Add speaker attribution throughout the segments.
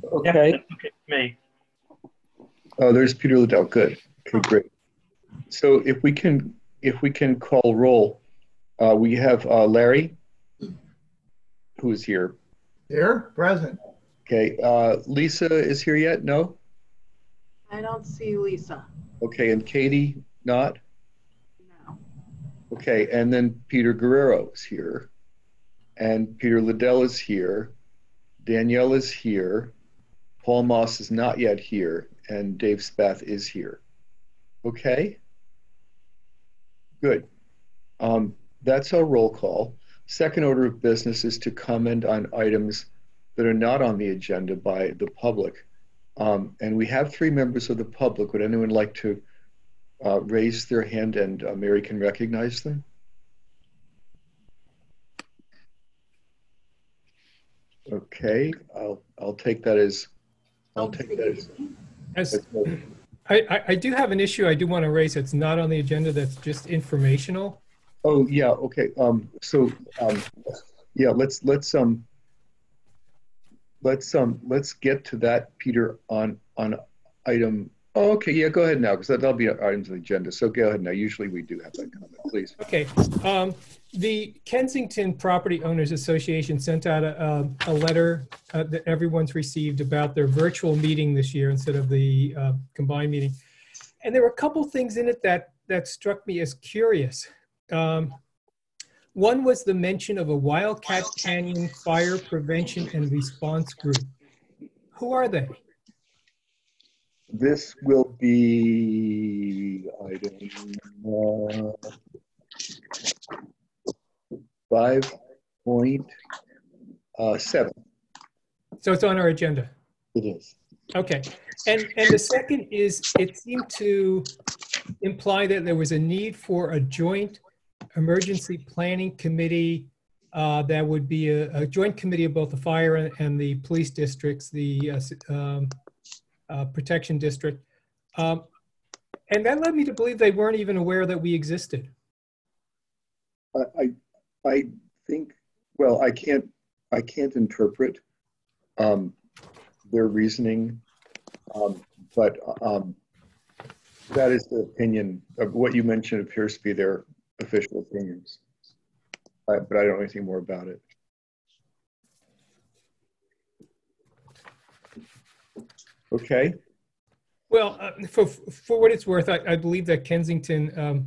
Speaker 1: Okay.
Speaker 2: Okay, me.
Speaker 3: Oh, there's Peter Liddell. Good. Okay, great. So if we can call roll, we have Larry, who is here.
Speaker 4: Here, present.
Speaker 3: Okay. Lisa is here yet? No?
Speaker 5: I don't see Lisa.
Speaker 3: Okay. And Katie, not?
Speaker 5: No.
Speaker 3: Okay. And then Peter Guerrero is here. And Peter Liddell is here. Danielle is here. Paul Moss is not yet here. And Dave Spath is here. Okay. Good. That's our roll call. Second order of business is to comment on items that are not on the agenda by the public. And we have three members of the public. Would anyone like to raise their hand and Mary can recognize them? Okay, I'll take that as,
Speaker 1: I do have an issue I do want to raise that's not on the agenda, that's just informational.
Speaker 3: oh yeah, okay. Yeah, let's get to that, Peter, on item. Oh, okay, yeah, go ahead now, because that'll be items on the agenda. So go ahead now. Usually we do have that comment, please.
Speaker 1: Okay. The Kensington Property Owners Association sent out a letter that everyone's received about their virtual meeting this year instead of the combined meeting. And there were a couple things in it that struck me as curious. One was the mention of a Wildcat Canyon Fire Prevention and Response Group. Who are they?
Speaker 3: This will be item 5.7.
Speaker 1: So it's on our agenda.
Speaker 3: It is.
Speaker 1: Okay. And the second is, it seemed to imply that there was a need for a joint emergency planning committee that would be a joint committee of both the fire and the police districts, the protection district. And that led me to believe they weren't even aware that we existed.
Speaker 3: I think, well, I can't interpret their reasoning, but that is the opinion of what you mentioned appears to be their official opinions, but I don't know anything more about it. Okay.
Speaker 1: Well, for what it's worth, I believe that Kensington,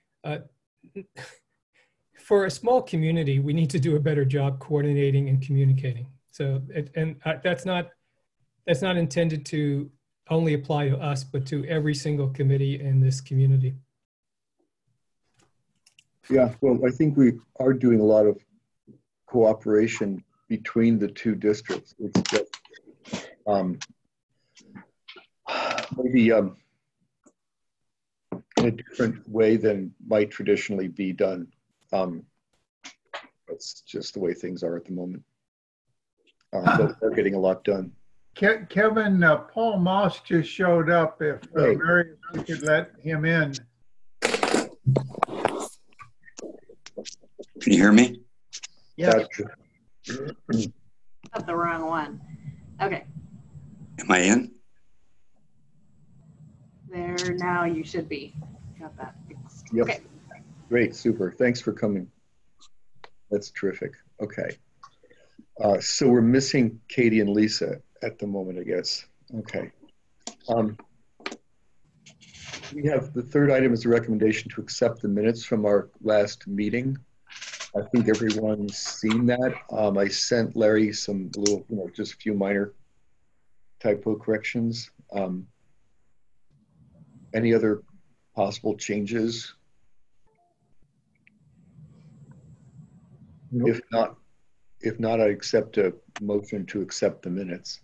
Speaker 1: for a small community, we need to do a better job coordinating and communicating. So, that's not intended to only apply to us, but to every single committee in this community.
Speaker 3: Yeah, well, I think we are doing a lot of cooperation between the two districts. It's just maybe in a different way than might traditionally be done. That's just the way things are at the moment. But they're getting a lot done.
Speaker 4: Kevin, Paul Moss just showed up. If Mary, if you could let him in.
Speaker 6: Can you hear me?
Speaker 4: Yeah.
Speaker 5: Got the wrong one. Okay.
Speaker 6: Am I in?
Speaker 5: There, now you should be. Got that fixed.
Speaker 3: Yep.
Speaker 5: Okay.
Speaker 3: Great, super. Thanks for coming. That's terrific. Okay. So we're missing Katie and Lisa at the moment, I guess. Okay. We have the third item is a recommendation to accept the minutes from our last meeting. I think everyone's seen that. I sent Larry some little, just a few minor typo corrections. Any other possible changes? Nope. If not, I accept a motion to accept the minutes.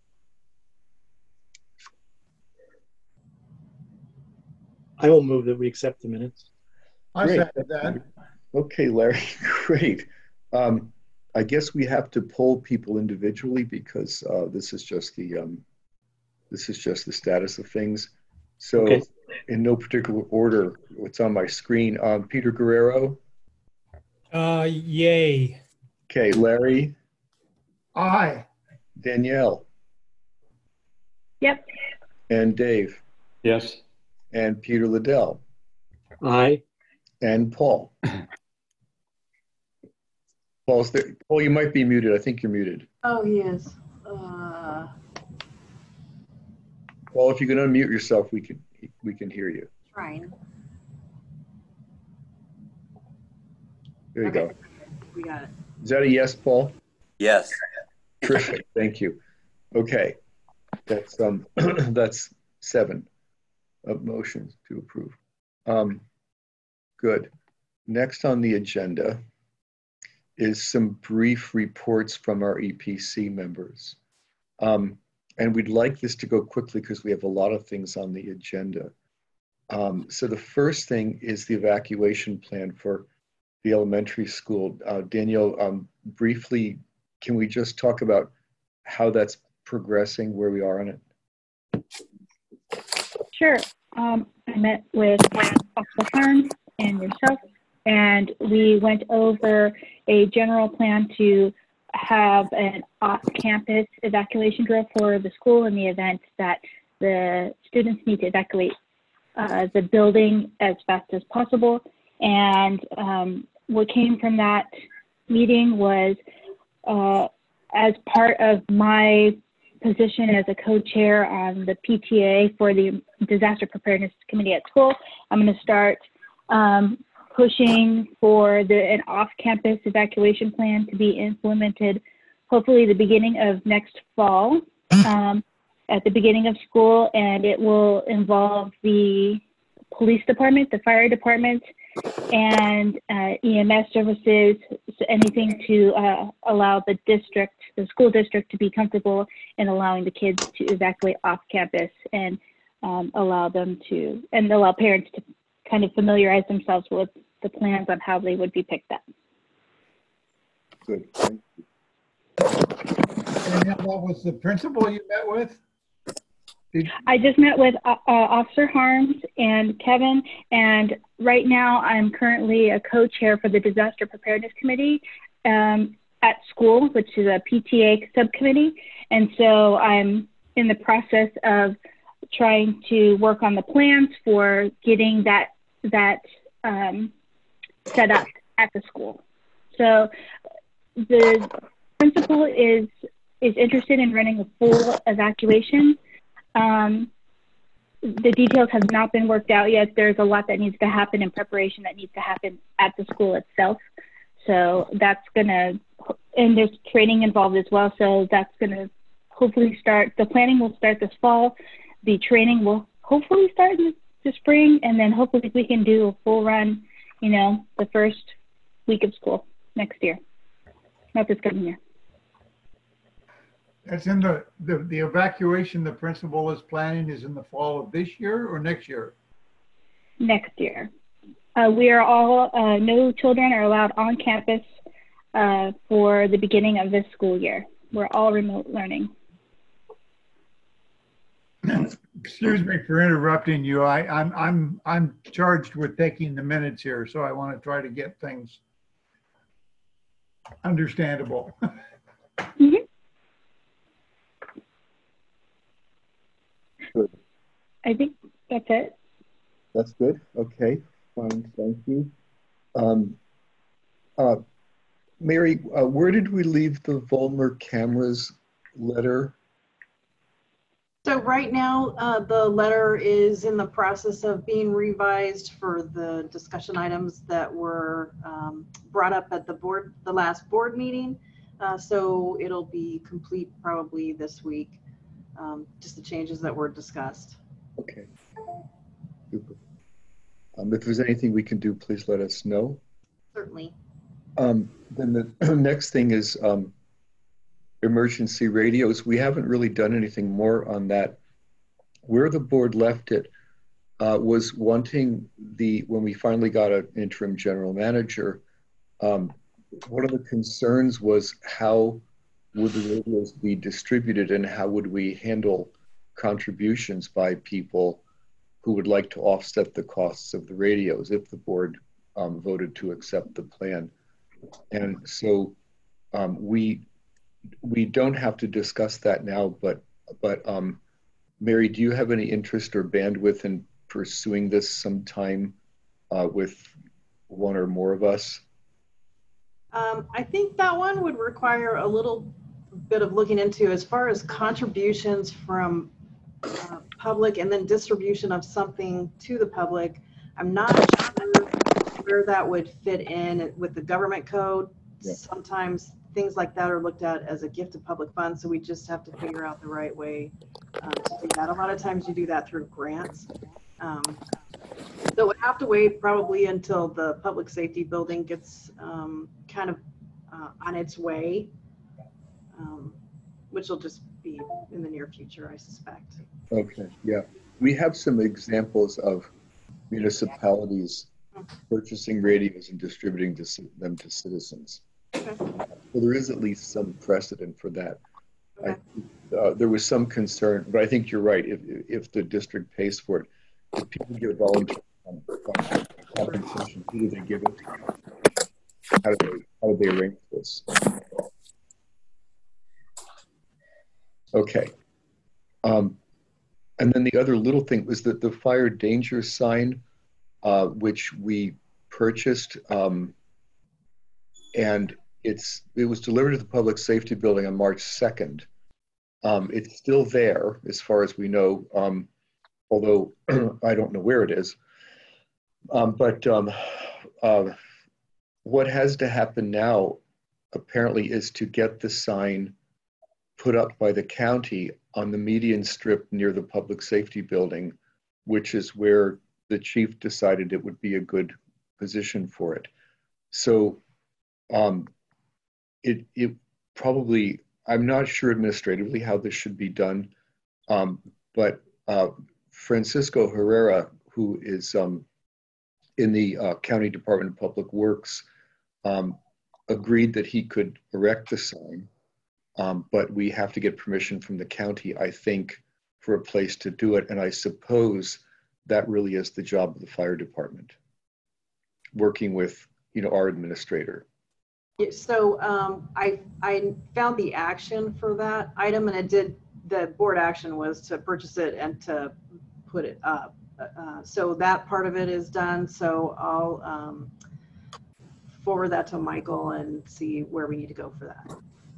Speaker 2: I will move that we accept the minutes.
Speaker 4: I second that.
Speaker 3: Okay, Larry, great. I guess we have to poll people individually because this is just the status of things. So, okay. In no particular order, what's on my screen? Peter Guerrero.
Speaker 1: Yay.
Speaker 3: Okay, Larry.
Speaker 4: Aye.
Speaker 3: Danielle.
Speaker 7: Yep.
Speaker 3: and Dave,
Speaker 8: Yes.
Speaker 3: and Peter Liddell,
Speaker 2: Aye.
Speaker 3: and Paul. Paul, you might be muted. I think you're muted.
Speaker 5: Oh, he is.
Speaker 3: Paul, if you can unmute yourself, we can hear you.
Speaker 5: Trying.
Speaker 3: There you
Speaker 5: Okay.
Speaker 3: go.
Speaker 5: We got it.
Speaker 3: Is that a yes, Paul?
Speaker 6: Yes.
Speaker 3: Terrific. Thank you. Okay. That's that's 7 motions to approve. Good. Next on the agenda is some brief reports from our EPC members. And we'd like this to go quickly because we have a lot of things on the agenda. So the first thing is the evacuation plan for the elementary school. Danielle, briefly, can we just talk about how that's progressing, where we are on it?
Speaker 7: Sure. I met with Officer Harms and yourself, and we went over a general plan to have an off-campus evacuation drill for the school in the event that the students need to evacuate the building as fast as possible. And what came from that meeting was, as part of my position as a co-chair on the PTA for the Disaster Preparedness Committee at school, I'm going to start pushing for an off-campus evacuation plan to be implemented, hopefully the beginning of next fall, at the beginning of school, and it will involve the police department, the fire department, and EMS services, so anything to allow the school district to be comfortable in allowing the kids to evacuate off campus, and allow parents to kind of familiarize themselves with the plans on how they would be picked up.
Speaker 3: Good.
Speaker 4: And what was the principal you met with?
Speaker 7: I just met with Officer Harms and Kevin, and right now I'm currently a co-chair for the Disaster Preparedness Committee at school, which is a PTA subcommittee. And so I'm in the process of trying to work on the plans for getting that set up at the school. So the principal is interested in running a full evacuation. The details have not been worked out yet. There's a lot that needs to happen in preparation that needs to happen at the school itself. So that's gonna, and there's training involved as well. So that's gonna hopefully start, the planning will start this fall. The training will hopefully start in the spring, and then hopefully we can do a full run, the first week of school next year, not this coming year.
Speaker 4: That's in the evacuation the principal is planning is in the fall of this year or next year?
Speaker 7: Next year. We are all, no children are allowed on campus for the beginning of this school year. We're all remote learning.
Speaker 4: Excuse me for interrupting you. I'm charged with taking the minutes here, so I want to try to get things understandable.
Speaker 7: Mm-hmm.
Speaker 3: Good.
Speaker 7: I think that's it.
Speaker 3: That's good. Okay. Fine. Thank you. Mary, where did we leave the Volmer cameras letter?
Speaker 5: So right now, the letter is in the process of being revised for the discussion items that were brought up at the last board meeting. So it'll be complete probably this week, just the changes that were discussed.
Speaker 3: Okay. Super. If there's anything we can do, please let us know.
Speaker 5: Certainly.
Speaker 3: Then the next thing is emergency radios. We haven't really done anything more on that. Where the board left it was wanting when we finally got an interim general manager, one of the concerns was how would the radios be distributed and how would we handle contributions by people who would like to offset the costs of the radios if the board voted to accept the plan. And so we don't have to discuss that now, but Mary, do you have any interest or bandwidth in pursuing this sometime with one or more of us?
Speaker 5: I think that one would require a little bit of looking into as far as contributions from public and then distribution of something to the public. I'm not sure where that would fit in with the government code.
Speaker 3: Yeah.
Speaker 5: Sometimes things like that are looked at as a gift of public funds, so we just have to figure out the right way to do that. A lot of times you do that through grants. So we'll have to wait probably until the public safety building gets kind of on its way, which will just be in the near future, I suspect.
Speaker 3: Okay, yeah. We have some examples of municipalities purchasing radios and distributing them to citizens.
Speaker 5: Okay.
Speaker 3: So there is at least some precedent for that.
Speaker 5: Okay.
Speaker 3: There was some concern, but I think you're right. If the district pays for it, if people give voluntary compensation, who do they give it to? How do they arrange this? Okay. And then the other little thing was that the fire danger sign, which we purchased, and it was delivered to the public safety building on March 2nd. It's still there as far as we know, although I don't know where it is. But what has to happen now apparently is to get the sign put up by the county on the median strip near the public safety building, which is where the chief decided it would be a good position for it. So it probably, I'm not sure administratively how this should be done, but Francisco Herrera, who is in the County Department of Public Works, agreed that he could erect the sign, but we have to get permission from the county, I think, for a place to do it. And I suppose that really is the job of the fire department, working with, our administrator.
Speaker 5: Yeah, so I found the action for that item, and the board action was to purchase it and to put it up. So that part of it is done. So I'll forward that to Michael and see where we need to go for that.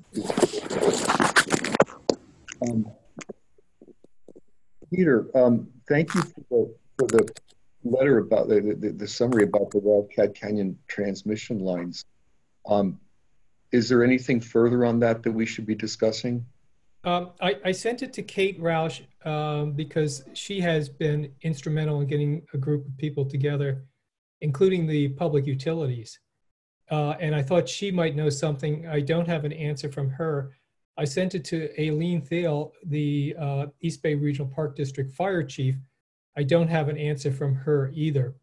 Speaker 3: Peter, thank you for the letter about the summary about the Wildcat Canyon transmission lines. Is there anything further on that we should be discussing?
Speaker 1: I sent it to Kate Roush because she has been instrumental in getting a group of people together, including the public utilities. And I thought she might know something. I don't have an answer from her. I sent it to Aileen Thiel, the East Bay Regional Park District Fire Chief. I don't have an answer from her either.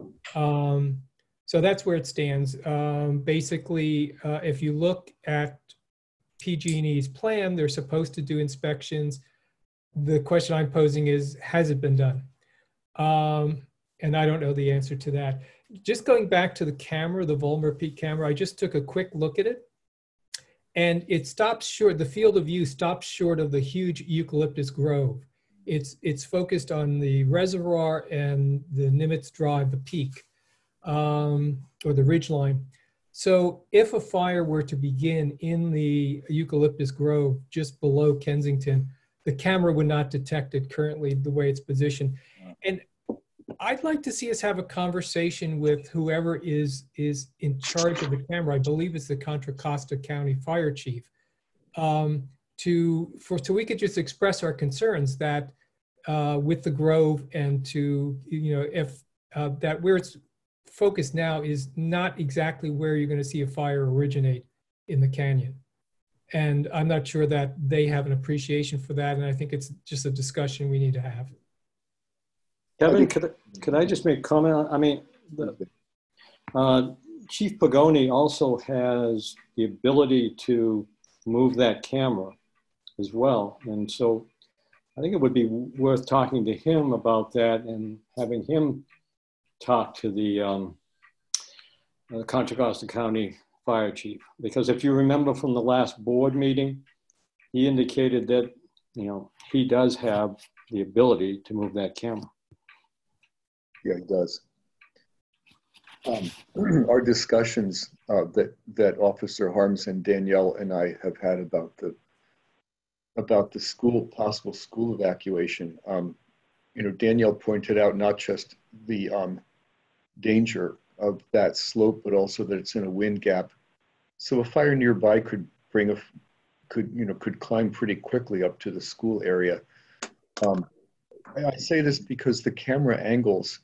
Speaker 1: So that's where it stands. Basically, if you look at PG&E's plan, they're supposed to do inspections. The question I'm posing is, has it been done? And I don't know the answer to that. Just going back to the camera, the Volmer Peak camera, I just took a quick look at it. And it stops short, the field of view stops short of the huge eucalyptus grove. It's focused on the reservoir and the Nimitz Drive, the peak, or the ridgeline. So if a fire were to begin in the eucalyptus grove just below Kensington, the camera would not detect it currently the way it's positioned. And I'd like to see us have a conversation with whoever is in charge of the camera. I believe it's the Contra Costa County Fire Chief, so we could just express our concerns that with the grove, and to if that where it's focused now is not exactly where you're going to see a fire originate in the canyon. And I'm not sure that they have an appreciation for that. And I think it's just a discussion we need to have.
Speaker 8: Kevin, could I just make a comment? I mean, Chief Pagoni also has the ability to move that camera as well. And so I think it would be worth talking to him about that and having him talk to the Contra Costa County Fire Chief. Because if you remember from the last board meeting, he indicated that, he does have the ability to move that camera.
Speaker 3: Yeah, it does. Our discussions that Officer Harms and Danielle and I have had about the school, possible school evacuation. Danielle pointed out not just the danger of that slope, but also that it's in a wind gap. So a fire nearby could climb pretty quickly up to the school area. I say this because the camera angles,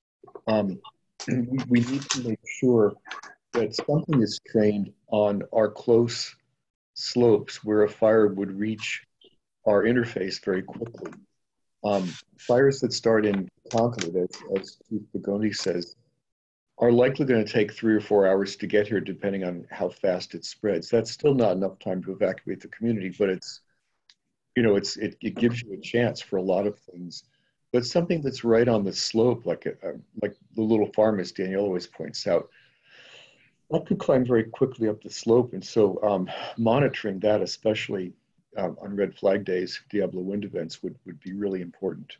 Speaker 3: we need to make sure that something is trained on our close slopes where a fire would reach our interface very quickly. Fires that start in Concord, as Chief Pagoni says, are likely going to take 3 or 4 hours to get here, depending on how fast it spreads. That's still not enough time to evacuate the community, but it gives you a chance for a lot of things. But something that's right on the slope, like the little farm, as Danielle always points out, that could climb very quickly up the slope. And so monitoring that, especially on red flag days, Diablo wind events, would be really important.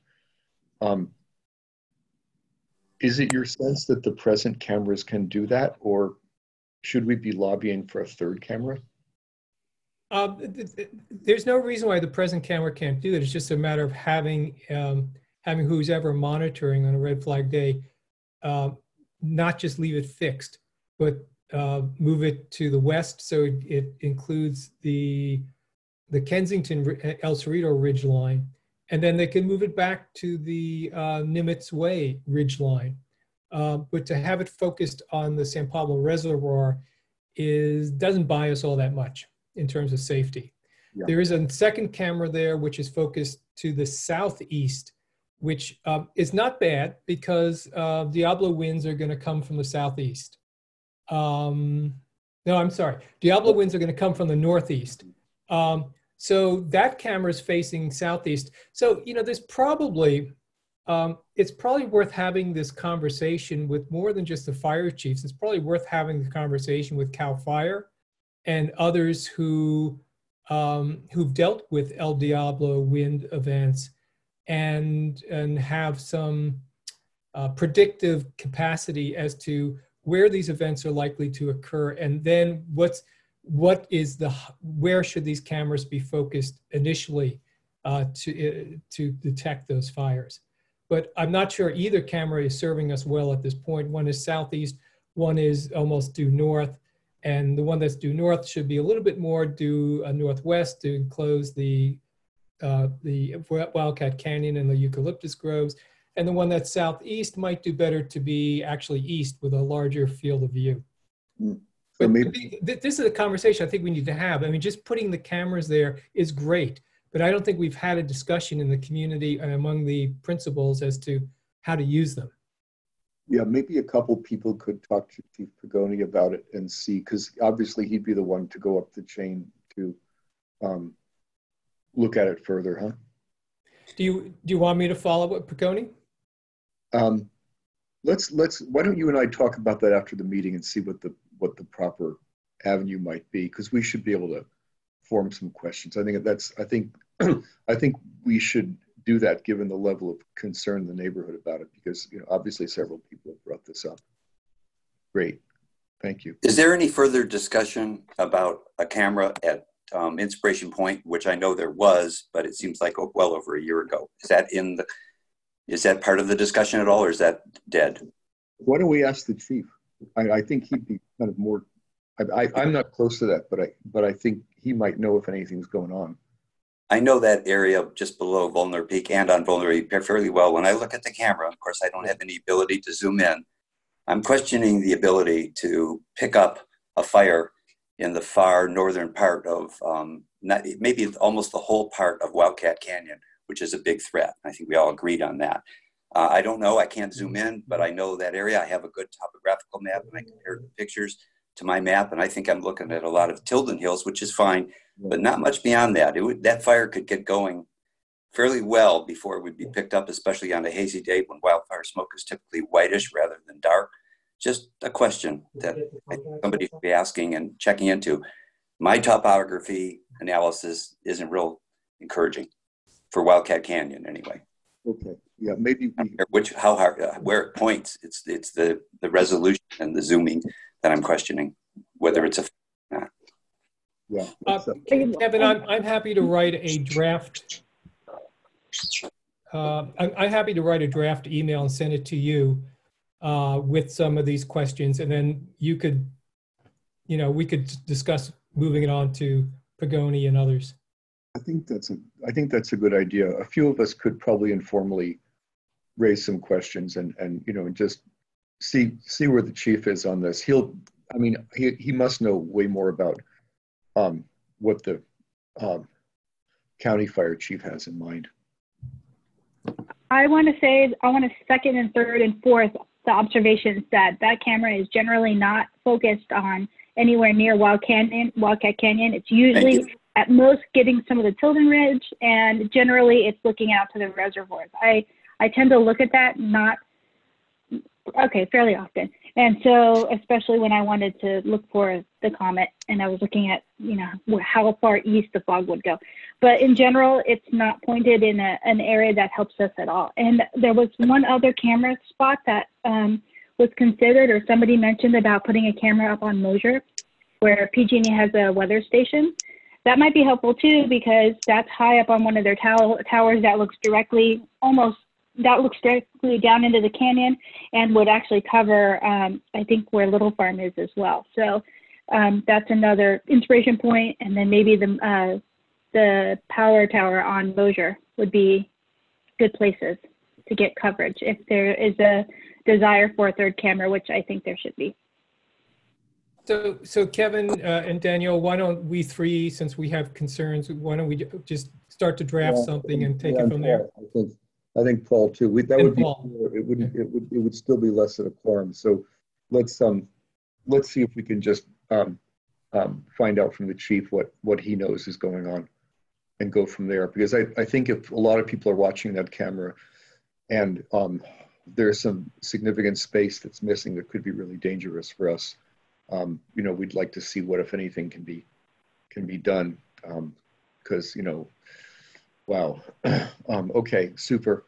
Speaker 3: Is it your sense that the present cameras can do that, or should we be lobbying for a third camera?
Speaker 1: There's no reason why the present camera can't do it. It's just a matter of having who's ever monitoring on a red flag day, not just leave it fixed, but move it to the west so it includes the Kensington El Cerrito ridge line, and then they can move it back to the Nimitz Way ridge line. But to have it focused on the San Pablo Reservoir doesn't buy us all that much in terms of safety. Yeah. There is a second camera there which is focused to the southeast, which is not bad because Diablo winds are going to come from the southeast. No, I'm sorry. Diablo winds are going to come from the northeast. So that camera is facing southeast. So, there's probably, it's probably worth having this conversation with more than just the fire chiefs. It's probably worth having the conversation with CAL FIRE and others who've dealt with El Diablo wind events and have some predictive capacity as to where these events are likely to occur, and then where should these cameras be focused initially to detect those fires. But I'm not sure either camera is serving us well at this point. One is southeast, one is almost due north, and the one that's due north should be a little bit more due northwest to enclose the Wildcat Canyon and the eucalyptus groves. And the one that's southeast might do better to be actually east with a larger field of view. So maybe this is a conversation I think we need to have. I mean, just putting the cameras there is great, but I don't think we've had a discussion in the community and among the principals as to how to use them.
Speaker 3: Yeah, maybe a couple people could talk to Chief Pagoni about it and see, because obviously he'd be the one to go up the chain to look at it further, huh?
Speaker 1: Do you want me to follow up with Pagoni?
Speaker 3: Why don't you and I talk about that after the meeting and see what the proper avenue might be, because we should be able to form some questions. I think we should do that given the level of concern in the neighborhood about it, because obviously several people have brought this up. Great, thank you.
Speaker 6: Is there any further discussion about a camera at Inspiration Point, which I know there was, but it seems like well over a year ago? Is that part of the discussion at all, or is that dead?
Speaker 3: Why don't we ask the chief? I think he'd be kind of more. I'm not close to that, but I think he might know if anything's going on.
Speaker 6: I know that area just below Volner Peak and on Volner Peak fairly well. When I look at the camera, of course, I don't have any ability to zoom in. I'm questioning the ability to pick up a fire in the far northern part of, maybe almost the whole part of Wildcat Canyon, which is a big threat. I think we all agreed on that. I don't know, I can't zoom in, but I know that area. I have a good topographical map, and I compared the pictures to my map, and I think I'm looking at a lot of Tilden Hills, which is fine, but not much beyond that. That fire could get going fairly well before it would be picked up, especially on a hazy day when wildfire smoke is typically whitish rather than dark. Just a question that somebody should be asking and checking into. My topography analysis isn't real encouraging. for Wildcat Canyon anyway.
Speaker 3: Okay, yeah, maybe we,
Speaker 6: How hard, where it points, it's the resolution and the zooming that I'm questioning, whether it's a,
Speaker 3: yeah.
Speaker 1: Kevin, I'm happy to write a draft. I'm happy to write a draft email and send it to you with some of these questions, and then you could, we could discuss moving it on to Pagoni and others.
Speaker 3: I think that's a good idea. A few of us could probably informally raise some questions and just see where the chief is on this. He must know way more about what the county fire chief has in mind.
Speaker 7: I want to second and third and fourth the observations that camera is generally not focused on anywhere near Wildcat Canyon. It's usually at most getting some of the Tilden Ridge, and generally it's looking out to the reservoirs. I tend to look at that fairly often. And so, especially when I wanted to look for the comet and I was looking at, how far east the fog would go. But in general, it's not pointed in an area that helps us at all. And there was one other camera spot that was considered, or somebody mentioned about putting a camera up on Mosier, where PG&E has a weather station. That might be helpful too, because that's high up on one of their towers that looks directly down into the canyon and would actually cover, I think, where Little Farm is as well. So that's another inspiration point. And then maybe the power tower on Mosier would be good places to get coverage if there is a desire for a third camera, which I think there should be.
Speaker 1: So Kevin and Danielle, why don't we three, since we have concerns, why don't we just start to draft something and take it from there?
Speaker 3: I think Paul too. It would still be less than a quorum. So let's see if we can just find out from the chief what he knows is going on, and go from there. Because I think if a lot of people are watching that camera, and there's some significant space that's missing that could be really dangerous for us. We'd like to see what, if anything, can be done. Because wow. Okay, super.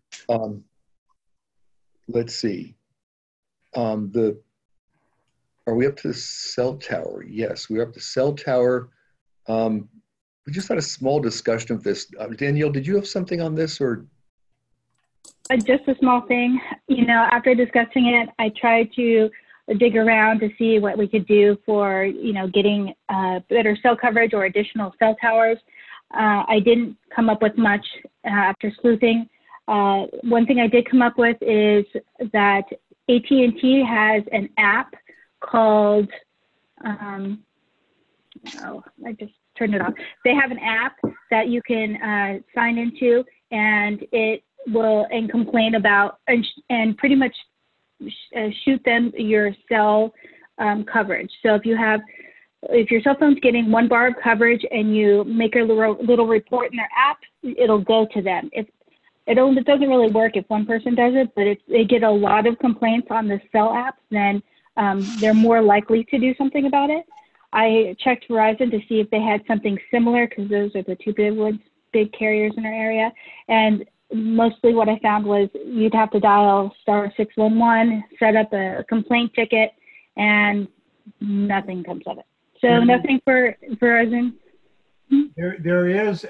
Speaker 3: Let's see. Are we up to the cell tower? Yes, we're up to cell tower. We just had a small discussion of this. Danielle, did you have something on this, or?
Speaker 7: Just a small thing. After discussing it, I tried to dig around to see what we could do for, getting better cell coverage or additional cell towers. I didn't come up with much after sleuthing. One thing I did come up with is that AT&T has an app called, I just turned it off. They have an app that you can sign into, and it will complain about and pretty much shoot them your cell coverage. So if your cell phone's getting 1 bar of coverage and you make a little report in their app, it'll go to them. It doesn't really work if one person does it, but if they get a lot of complaints on the cell apps, then they're more likely to do something about it. I checked Verizon to see if they had something similar, because those are the two big carriers in our area. And mostly what I found was you'd have to dial *611, set up a complaint ticket, and nothing comes of it. So nothing for Verizon.
Speaker 4: There is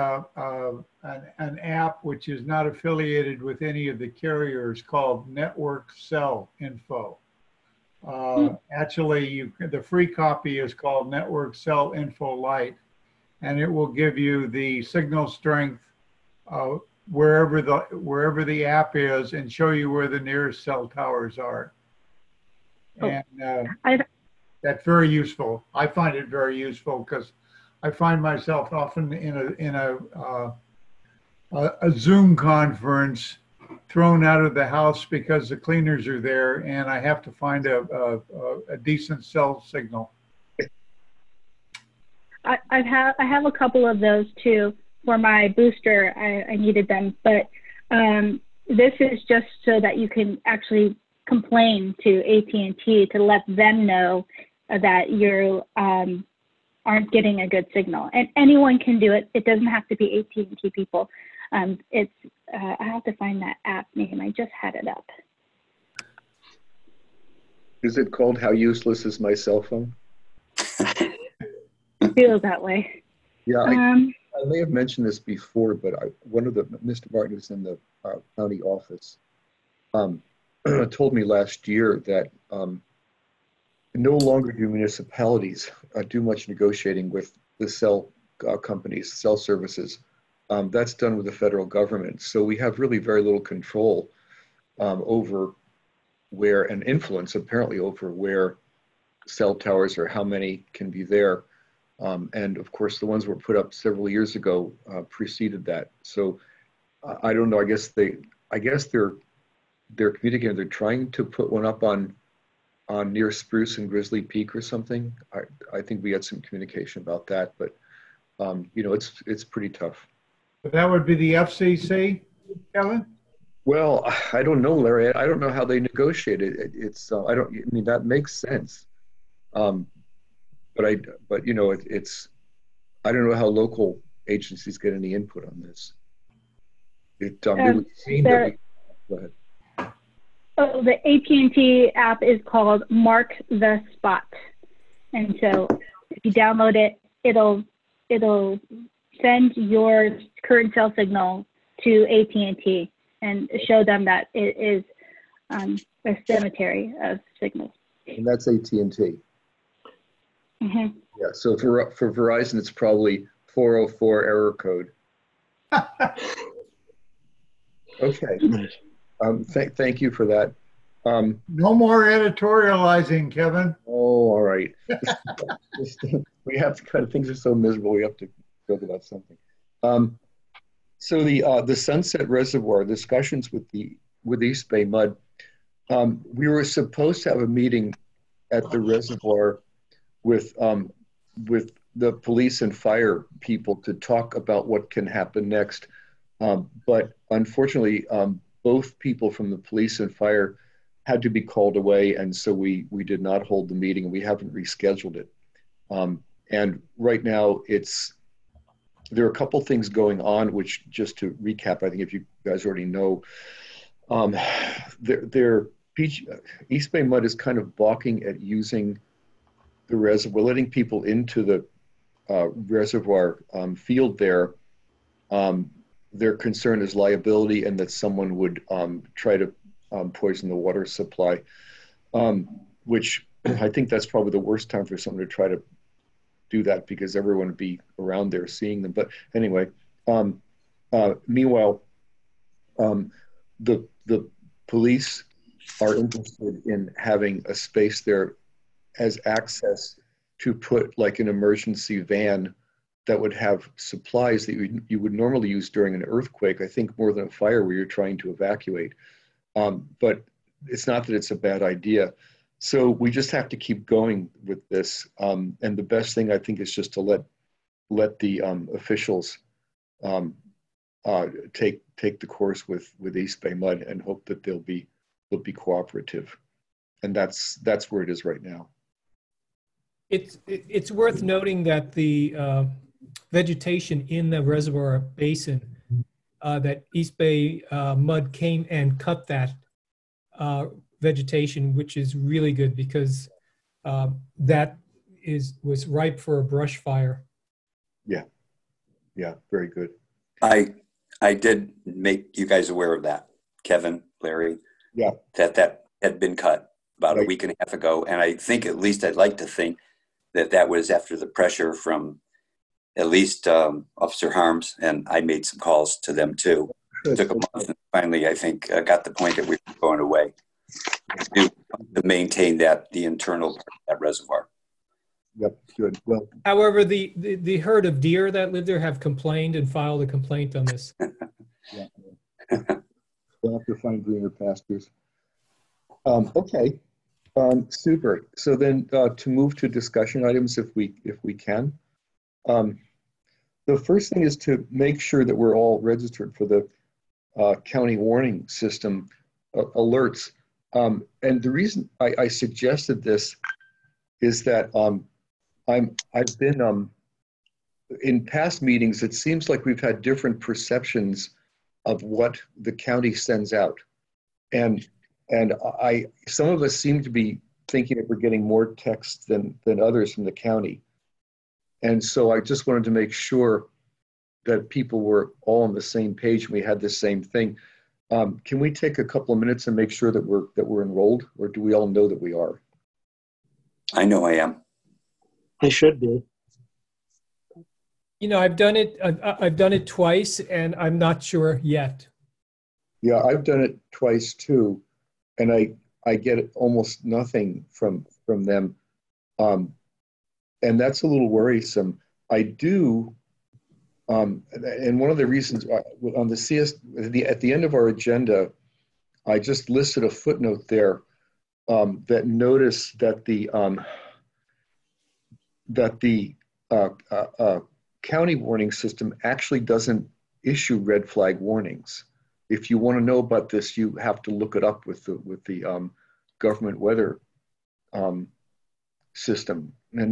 Speaker 4: an app which is not affiliated with any of the carriers called Network Cell Info. Actually, the free copy is called Network Cell Info Lite, and it will give you the signal strength wherever the app is, and show you where the nearest cell towers are. And that's very useful. I find it very useful because I find myself often in a Zoom conference thrown out of the house because the cleaners are there, and I have to find a decent cell signal.
Speaker 7: I have a couple of those too. For my booster, I needed them, but this is just so that you can actually complain to AT&T to let them know that you aren't getting a good signal. And anyone can do it. It doesn't have to be AT&T people. I have to find that app name. I just had it up.
Speaker 3: Is it called How Useless Is My Cell Phone?
Speaker 7: Feels that way.
Speaker 3: Yeah, I may have mentioned this before, but Mr. Martin, who's in the county office, told me last year that no longer do municipalities do much negotiating with the cell companies, cell services. That's done with the federal government. So we have really very little control over where, and influence apparently over where cell towers or how many can be there. And of course, the ones were put up several years ago preceded that. So I don't know. I guess they're communicating. They're trying to put one up on near Spruce and Grizzly Peak or something. I think we had some communication about that, but you know, it's pretty tough.
Speaker 4: But that would be the FCC, Kevin?
Speaker 3: Well, I don't know, Larry. I don't know how they negotiate it. I mean, that makes sense. But you know, I don't know how local agencies get any input on this. It would seem that go ahead.
Speaker 7: Oh, the AT&T app is called Mark the Spot. And so if you download it, it'll send your current cell signal to AT&T and show them that it is a cemetery of signals.
Speaker 3: And that's AT&T.
Speaker 7: Mm-hmm.
Speaker 3: Yeah, so for Verizon, it's probably 404 error code. Okay. Thank you for that.
Speaker 4: No more editorializing, Kevin.
Speaker 3: Oh, all right. We have to kind of, things are so miserable, we have to talk about something. So the Sunset Reservoir discussions with East Bay Mud, we were supposed to have a meeting at the reservoir with the police and fire people to talk about what can happen next. But unfortunately, both people from the police and fire had to be called away, and so we did not hold the meeting. We haven't rescheduled it. And right now, there are a couple things going on, which, just to recap, I think if you guys already know, East Bay Mud is kind of balking at using the reservoir, letting people into the reservoir field there. Their concern is liability and that someone would try to poison the water supply, which I think that's probably the worst time for someone to try to do that because everyone would be around there seeing them. But anyway, meanwhile, the police are interested in having a space there as access to put like an emergency van that would have supplies that you would normally use during an earthquake, I think more than a fire where you're trying to evacuate. But it's not that it's a bad idea. So we just have to keep going with this. And the best thing I think is just to let the officials take the course with East Bay Mud and hope that they'll be cooperative. And that's where it is right now.
Speaker 1: It's worth noting that the vegetation in the reservoir basin, that East Bay Mud came and cut that vegetation, which is really good because that was ripe for a brush fire.
Speaker 3: Yeah, very good.
Speaker 6: I did make you guys aware of that, Kevin, Larry.
Speaker 3: Yeah.
Speaker 6: That had been cut about a week and a half ago, and I think, at least I'd like to think, that was after the pressure from at least Officer Harms, and I made some calls to them too. It took a month, and finally, I think, got the point that we were going away to maintain the internal part of that reservoir.
Speaker 3: Yep, good. Well,
Speaker 1: however, the herd of deer that live there have complained and filed a complaint on this.
Speaker 3: Yeah. We'll have to find greener pastures. Okay. Super. So then to move to discussion items, if we can. The first thing is to make sure that we're all registered for the county warning system alerts. And the reason I suggested this is that I've been in past meetings, it seems like we've had different perceptions of what the county sends out. And some of us seem to be thinking that we're getting more text than others from the county. And so I just wanted to make sure that people were all on the same page and we had the same thing. Can we take a couple of minutes and make sure that we're enrolled, or do we all know that we are?
Speaker 6: I know I am.
Speaker 2: I should be.
Speaker 1: You know, I've done it twice, and I'm not sure yet.
Speaker 3: Yeah, I've done it twice too, and I get almost nothing from them, and that's a little worrisome. I do, and one of the reasons on the CS at the end of our agenda, I just listed a footnote there that noticed that the county warning system actually doesn't issue red flag warnings. If you want to know about this, you have to look it up with the government weather system, and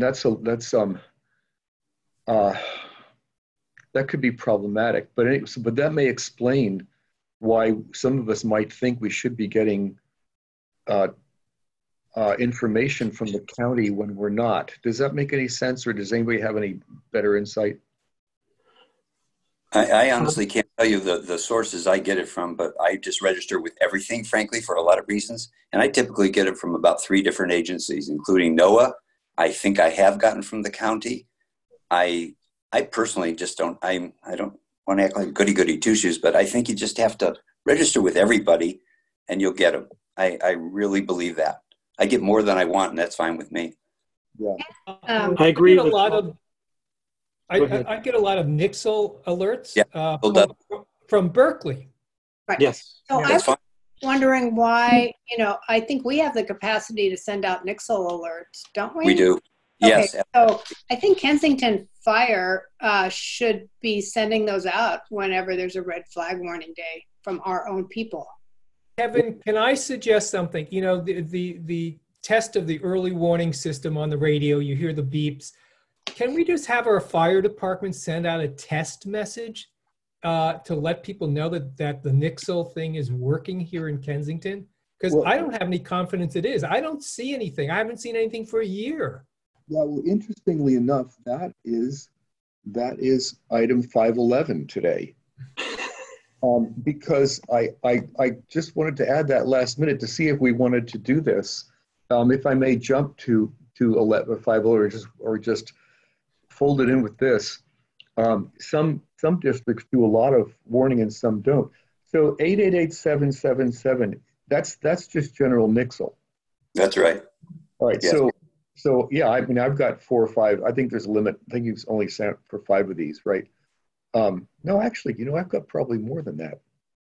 Speaker 3: that could be problematic. But that may explain why some of us might think we should be getting information from the county when we're not. Does that make any sense, or does anybody have any better insight?
Speaker 6: I honestly can't tell you the sources I get it from, but I just register with everything, frankly, for a lot of reasons. And I typically get it from about 3 different agencies, including NOAA. I think I have gotten from the county. I personally just don't, I don't want to act like goody-goody two-shoes, but I think you just have to register with everybody and you'll get them. I really believe that. I get more than I want, and that's fine with me.
Speaker 3: Yeah,
Speaker 2: I agree with
Speaker 1: I get a lot of Nixle alerts from Berkeley.
Speaker 9: Right.
Speaker 2: Yes.
Speaker 9: So
Speaker 6: Yeah,
Speaker 9: I
Speaker 6: that's
Speaker 9: was
Speaker 6: fine.
Speaker 9: wondering why, I think we have the capacity to send out Nixle alerts, don't we?
Speaker 6: We do. Yes.
Speaker 9: Okay, so I think Kensington Fire should be sending those out whenever there's a red flag warning day from our own people.
Speaker 1: Kevin, can I suggest something? You know, the test of the early warning system on the radio, you hear the beeps. Can we just have our fire department send out a test message to let people know that the Nixle thing is working here in Kensington? Because I don't have any confidence it is. I don't see anything. I haven't seen anything for a year.
Speaker 3: Yeah, well, interestingly enough, that is item 511 today. Because I just wanted to add that last minute to see if we wanted to do this. If I may jump to 511 or just fold it in with this. Some districts do a lot of warning and some don't. So 888-777, that's just general Nixle.
Speaker 6: That's right.
Speaker 3: All right.
Speaker 6: Yes.
Speaker 3: So yeah, I mean, I've got 4 or 5. I think there's a limit. I think you've only sent for 5 of these, right? No, actually, I've got probably more than that.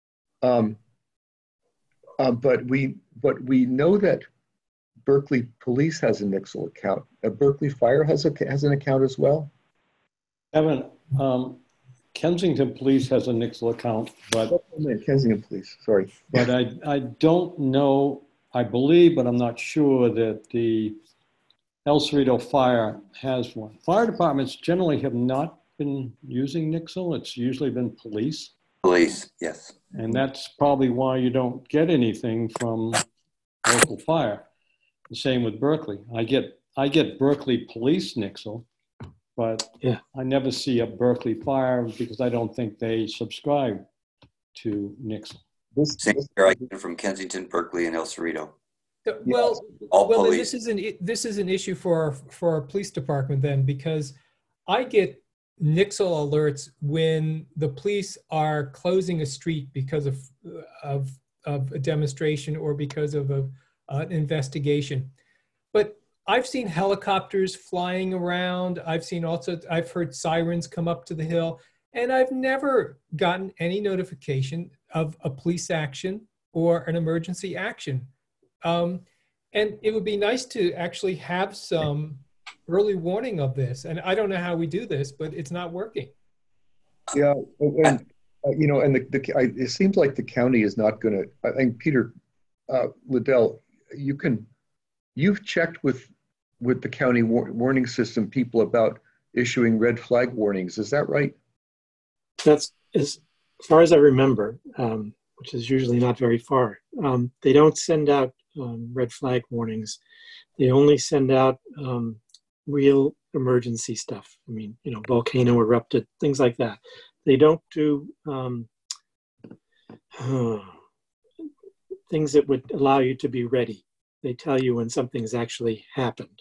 Speaker 3: But we know that Berkeley Police has a Nixle account. Berkeley Fire has an account as well.
Speaker 8: Evan, Kensington Police has a Nixle account, but
Speaker 3: Kensington Police, sorry.
Speaker 8: But I don't know. I believe, but I'm not sure that the El Cerrito Fire has one. Fire departments generally have not been using Nixle. It's usually been police.
Speaker 6: Police, yes.
Speaker 8: And that's probably why you don't get anything from local fire. The same with Berkeley. I get Berkeley Police Nixle, but
Speaker 2: yeah,
Speaker 8: I never see a Berkeley Fire because I don't think they subscribe to Nixle.
Speaker 6: Same here, I get it from Kensington, Berkeley, and El Cerrito.
Speaker 1: Well,
Speaker 6: All
Speaker 1: then
Speaker 6: police.
Speaker 1: this is an issue for our police department then, because I get Nixle alerts when the police are closing a street because of a demonstration or because of an investigation. But I've seen helicopters flying around. I've heard sirens come up to the hill, and I've never gotten any notification of a police action or an emergency action. And it would be nice to actually have some early warning of this. And I don't know how we do this, but it's not working.
Speaker 3: Yeah, and it seems like the county is not going to. I think Peter Liddell, you've checked with with the county warning system people about issuing red flag warnings. Is that right?
Speaker 2: That's as far as I remember, which is usually not very far. They don't send out red flag warnings. They only send out real emergency stuff. I mean, you know, volcano erupted, things like that. They don't do things that would allow you to be ready. They tell you when something's actually happened.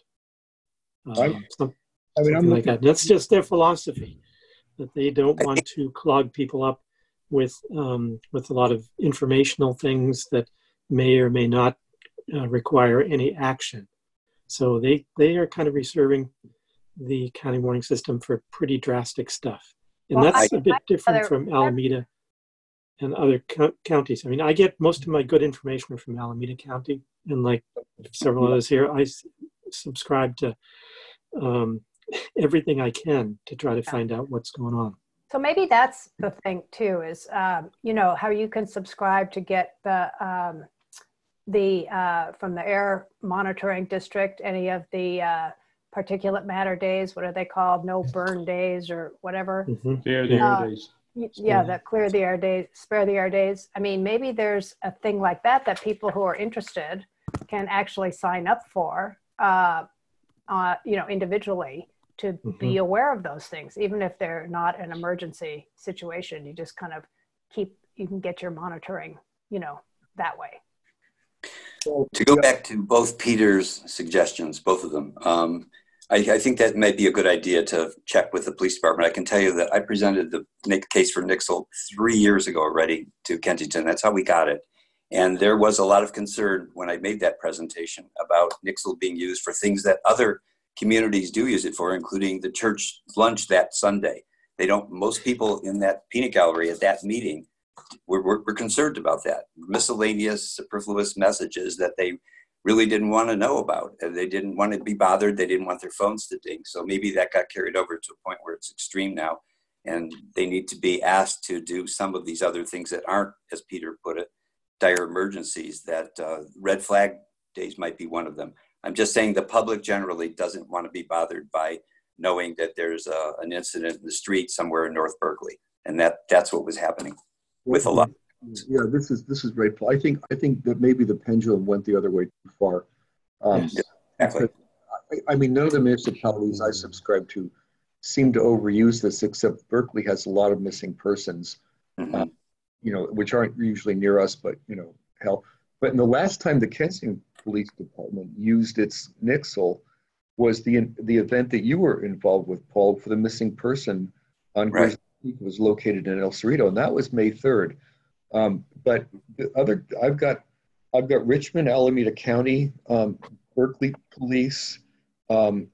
Speaker 2: Something like that. That's just their philosophy, that they don't want to clog people up with a lot of informational things that may or may not require any action. So they are kind of reserving the county warning system for pretty drastic stuff. And
Speaker 10: Well,
Speaker 2: that's a bit different
Speaker 10: other-
Speaker 2: from Alameda and other counties. I mean, I get most of my good information from Alameda County, and like several others here, I subscribe to everything I can to try to find out what's going on.
Speaker 10: So maybe that's the thing too, is, you know, how you can subscribe to get from the air monitoring district, any of the particulate matter days, what are they called? No burn days or whatever.
Speaker 2: Mm-hmm.
Speaker 8: Clear the air days.
Speaker 10: Yeah, the clear the air days, spare the air days. I mean, maybe there's a thing like that that people who are interested can actually sign up for, you know, individually to be aware of those things, even if they're not an emergency situation. You just kind of you can get your monitoring, you know, that way.
Speaker 6: To go back to both Peter's suggestions, both of them, I think that might be a good idea to check with the police department. I can tell you that I presented the case for Nixle 3 years ago already to Kensington. That's how we got it. And there was a lot of concern when I made that presentation about Nixle being used for things that other communities do use it for, including the church lunch that Sunday. Most people in that peanut gallery at that meeting were concerned about that. Miscellaneous, superfluous messages that they really didn't want to know about. They didn't want to be bothered. They didn't want their phones to ding. So maybe that got carried over to a point where it's extreme now, and they need to be asked to do some of these other things that aren't, as Peter put it, dire emergencies. That red flag days might be one of them. I'm just saying the public generally doesn't want to be bothered by knowing that there's an incident in the street somewhere in North Berkeley, and that's what was happening with a lot.
Speaker 3: Yeah, this is right. I think that maybe the pendulum went the other way too far.
Speaker 6: Exactly.
Speaker 3: I mean, none of the municipalities I subscribe to seem to overuse this, except Berkeley has a lot of missing persons, you know, which aren't usually near us, but you know, hell. But in the last time the Kensington Police Department used its Nixle was the event that you were involved with, Paul, for the missing person on Grizzly Peak. Was located in El Cerrito, and that was May 3rd. But the other, I've got Richmond, Alameda County, Berkeley Police. I've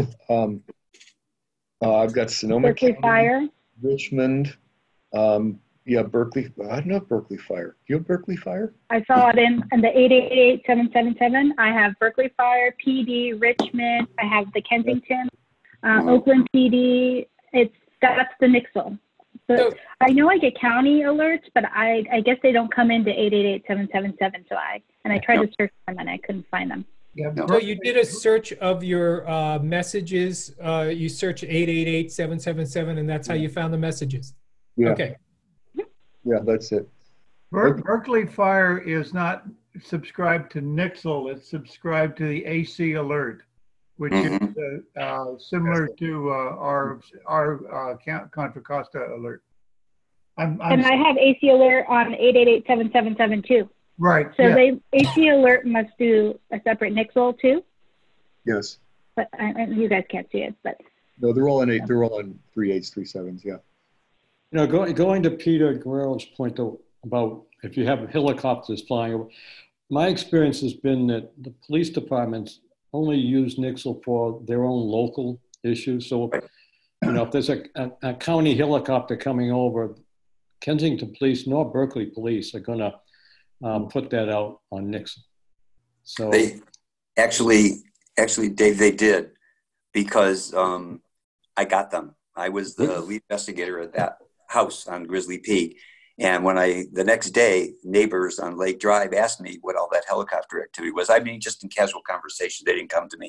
Speaker 3: got Sonoma
Speaker 7: Berkeley
Speaker 3: County,
Speaker 7: Fire.
Speaker 3: Richmond. Yeah, Berkeley. I don't know Berkeley Fire. Do you have Berkeley Fire?
Speaker 7: I saw it in the 888-777. I have Berkeley Fire, PD, Richmond. I have the Kensington, Oakland PD. That's the Nixle. So I know I get county alerts, but I guess they don't come into 888-777. So I tried to search them and I couldn't find them.
Speaker 1: So you did a search of your messages. You searched 888-777, and that's how you found the messages.
Speaker 3: Yeah.
Speaker 1: Okay.
Speaker 3: Yeah, that's it.
Speaker 4: Berkeley Fire is not subscribed to Nixle. It's subscribed to the AC Alert, which is similar to our Contra Costa Alert.
Speaker 7: And I have AC Alert on 888-777 too.
Speaker 4: Right.
Speaker 7: So
Speaker 4: yeah.
Speaker 7: AC Alert must do a separate Nixle too.
Speaker 3: Yes.
Speaker 7: But you guys can't see it. But
Speaker 3: no, they're all on 3.8s, 3.7s. Yeah.
Speaker 8: You know, going to Peter Guerrero's point though, about if you have helicopters flying over, my experience has been that the police departments only use Nixle for their own local issues. So, you know, if there's a county helicopter coming over, Kensington Police nor Berkeley Police are going to put that out on Nixle. So
Speaker 6: they actually, Dave, they did, because I got them. I was the lead investigator at that house on Grizzly Peak. And when the next day, neighbors on Lake Drive asked me what all that helicopter activity was. I mean, just in casual conversation, they didn't come to me.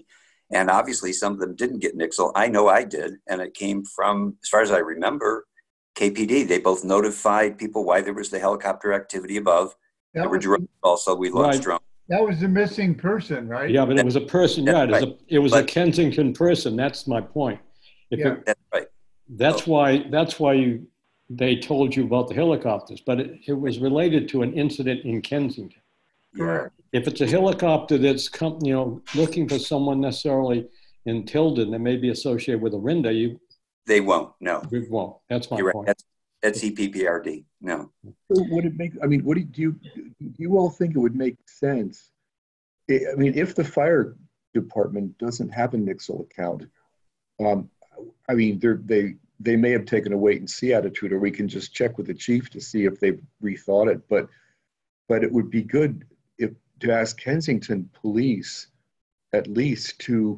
Speaker 6: And obviously some of them didn't get Nixle. I know I did. And it came from, as far as I remember, KPD. They both notified people why there was the helicopter activity above. There were drones also. We launched drones.
Speaker 4: That was the missing person, right?
Speaker 8: Yeah, but it was a person. Yeah, it was a
Speaker 6: But-
Speaker 8: Kensington person. That's my point.
Speaker 4: Yeah.
Speaker 6: That's right.
Speaker 8: That's why they told you about the helicopters, but it was related to an incident in Kensington.
Speaker 4: Correct.
Speaker 8: If it's a helicopter that's looking for someone necessarily in Tilden that may be associated with Orinda,
Speaker 6: They won't. No.
Speaker 8: we won't. That's my
Speaker 6: You're
Speaker 8: point.
Speaker 6: right. That's EPPRD. No.
Speaker 3: So would it make, I mean, what do you all think it would make sense? I mean, if the fire department doesn't have a Nixle account, I mean, they may have taken a wait and see attitude, or we can just check with the chief to see if they've rethought it. But it would be good to ask Kensington Police at least to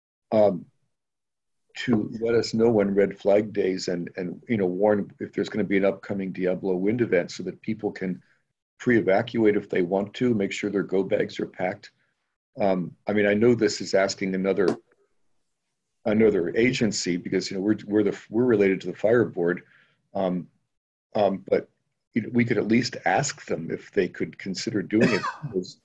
Speaker 3: let us know when red flag days and warn if there's going to be an upcoming Diablo wind event, so that people can pre-evacuate if they want to, make sure their go bags are packed. I mean, I know this is asking another agency, because we're related to the fire board, but we could at least ask them if they could consider doing it, because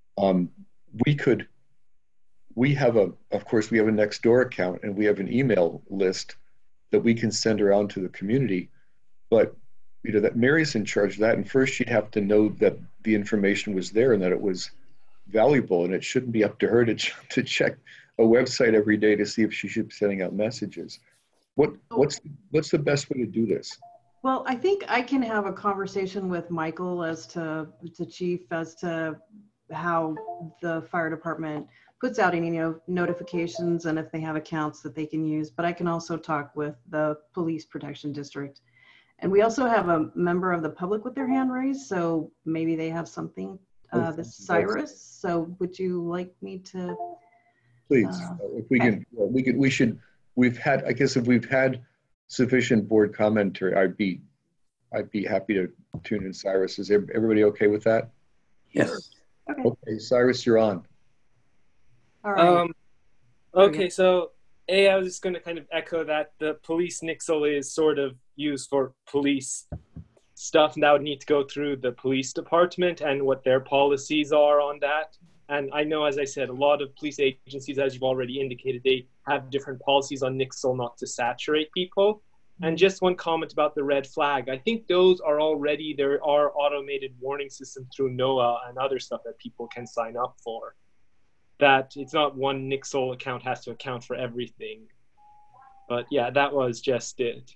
Speaker 3: we have a Nextdoor account, and we have an email list that we can send around to the community. But that Mary's in charge of that, and first she'd have to know that the information was there and that it was valuable, and it shouldn't be up to her to check a website every day to see if she should be sending out messages. What's the best way to do this?
Speaker 5: Well, I think I can have a conversation with Michael as to chief as to how the fire department puts out any notifications and if they have accounts that they can use. But I can also talk with the police protection district. And we also have a member of the public with their hand raised, so maybe they have something, this Cyrus. So would you like me to?
Speaker 3: Please, if we can, we should, I guess if we've had sufficient board commentary, I'd be happy to tune in Cyrus. Is everybody okay with that?
Speaker 6: Yes.
Speaker 3: Okay, Cyrus, you're on.
Speaker 5: All right.
Speaker 11: Okay, so I was just going to kind of echo that the police Nixle is sort of used for police stuff, and that would need to go through the police department and what their policies are on that. And I know, as I said, a lot of police agencies, as you've already indicated, they have different policies on Nixle not to saturate people. And just one comment about the red flag. I think those are already, there are automated warning systems through NOAA and other stuff that people can sign up for. That it's not one Nixle account has to account for everything. But yeah, that was just it.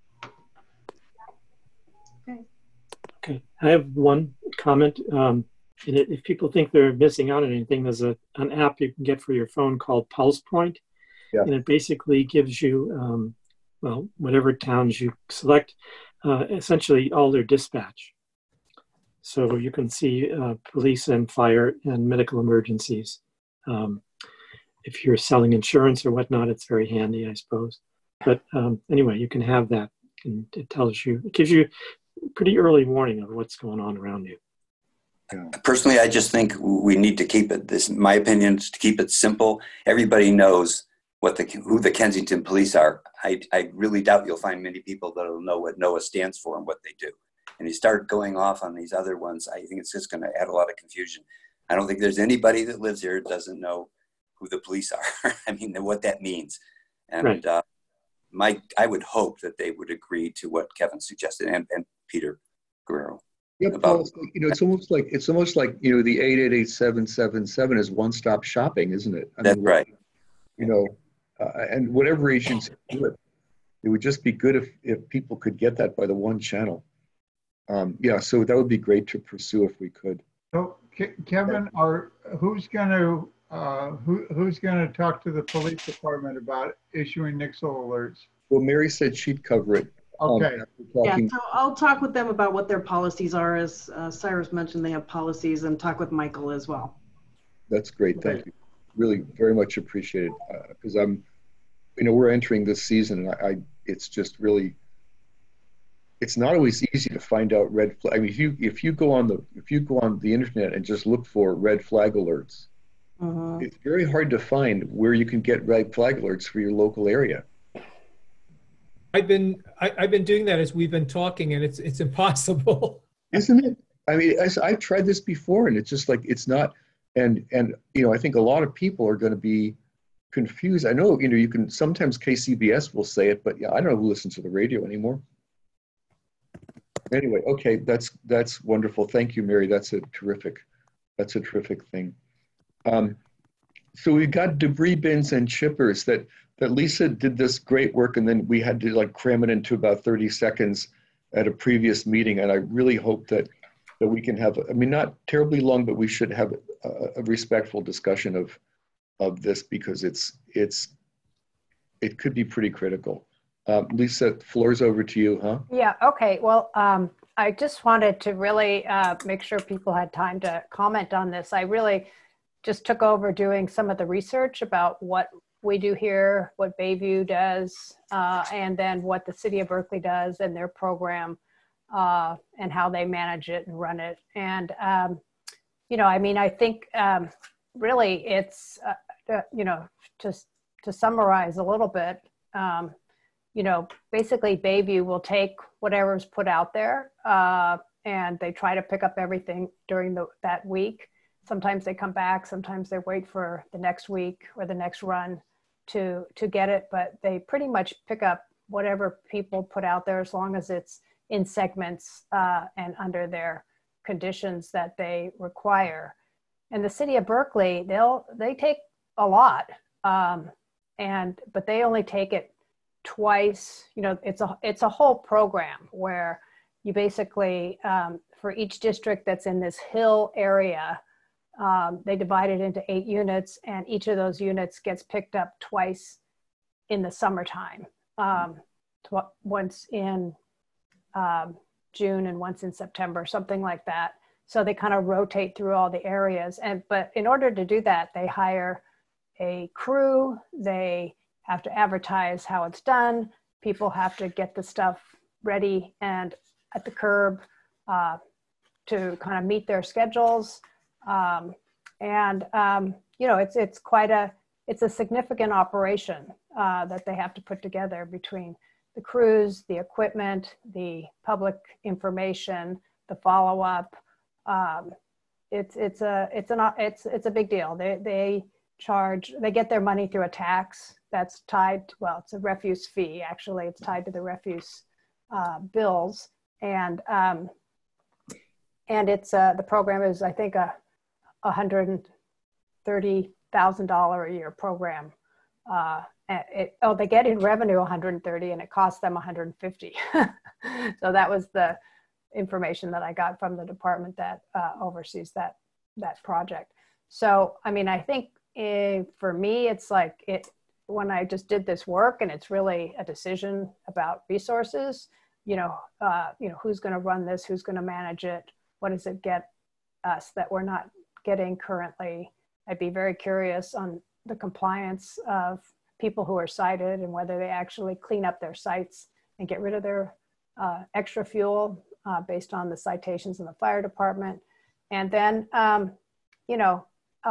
Speaker 2: Okay, I have one comment. If people think they're missing out on anything, there's an app you can get for your phone called Pulse Point.
Speaker 3: Yeah.
Speaker 2: And it basically gives you, whatever towns you select, essentially all their dispatch. So you can see police and fire and medical emergencies. If you're selling insurance or whatnot, it's very handy, I suppose. But anyway, you can have that, and it gives you pretty early warning of what's going on around you.
Speaker 6: Personally, I just think we need to keep it, my opinion is to keep it simple. Everybody knows who the Kensington Police are. I really doubt you'll find many people that will know what NOAA stands for and what they do. And you start going off on these other ones, I think it's just going to add a lot of confusion. I don't think there's anybody that lives here that doesn't know who the police are. I mean, what that means. And
Speaker 2: right.
Speaker 6: I would hope that they would agree to what Kevin suggested and Peter Guerrero.
Speaker 3: Yeah, Paul, it's almost like the 888-777 is one-stop shopping, isn't it?
Speaker 6: That's right.
Speaker 3: And whatever agency do it, it would just be good if people could get that by the one channel. So that would be great to pursue if we could.
Speaker 4: So Kevin, who's going to talk to the police department about issuing Nixle alerts?
Speaker 3: Well, Mary said she'd cover it.
Speaker 4: Okay.
Speaker 5: Yeah, so I'll talk with them about what their policies are. As Cyrus mentioned, they have policies, and talk with Michael as well.
Speaker 3: That's great. Thank you. Really very much appreciated, because we're entering this season, and it's just really, it's not always easy to find out red flag. I mean, if you go on the internet and just look for red flag alerts,
Speaker 5: Mhm.
Speaker 3: It's very hard to find where you can get red flag alerts for your local area.
Speaker 1: I've been doing that as we've been talking, and it's impossible.
Speaker 3: Isn't it? I mean, I've tried this before, and it's just like it's not. And you know, I think a lot of people are going to be confused. I know, you know, you can sometimes KCBS will say it, but yeah, I don't know who listens to the radio anymore. Anyway, okay, that's wonderful. Thank you, Mary. That's a terrific thing. So we've got debris bins and chippers that Lisa did this great work, and then we had to like cram it into about 30 seconds at a previous meeting. And I really hope that we can have, I mean, not terribly long, but we should have a respectful discussion of this, because it could be pretty critical. Lisa, floor's over to you, huh?
Speaker 10: Yeah, okay. Well, I just wanted to really make sure people had time to comment on this. I really just took over doing some of the research about what we do here, what Bayview does, and then what the city of Berkeley does and their program, and how they manage it and run it. And, you know, I mean, I think really it's, you know, just to summarize a little bit, you know, basically Bayview will take whatever's put out there, and they try to pick up everything during that week. Sometimes they come back, sometimes they wait for the next week or the next run to get it, but they pretty much pick up whatever people put out there, as long as it's in segments and under their conditions that they require. And the city of Berkeley, they take a lot, but they only take it twice. You know, it's a whole program where you basically, for each district that's in this hill area, they divide it into 8 units, and each of those units gets picked up twice in the summertime, once in June and once in September, something like that. So they kind of rotate through all the areas. But in order to do that, they hire a crew, they have to advertise how it's done, people have to get the stuff ready and at the curb to kind of meet their schedules. You know, it's a significant operation that they have to put together between the crews, the equipment, the public information, the follow-up. It's a big deal. They get their money through a tax that's tied to, well, it's a refuse fee, actually. It's tied to the refuse bills. And it's the program is, I think, $130,000 a year program. They get in revenue 130 and it costs them 150. So that was the information that I got from the department that oversees that project. So, I mean, I think for me, it's like when I just did this work, and it's really a decision about resources, you know, who's going to run this, who's going to manage it, what does it get us that we're not getting currently. I'd be very curious on the compliance of people who are cited and whether they actually clean up their sites and get rid of their extra fuel based on the citations in the fire department. And then, you know,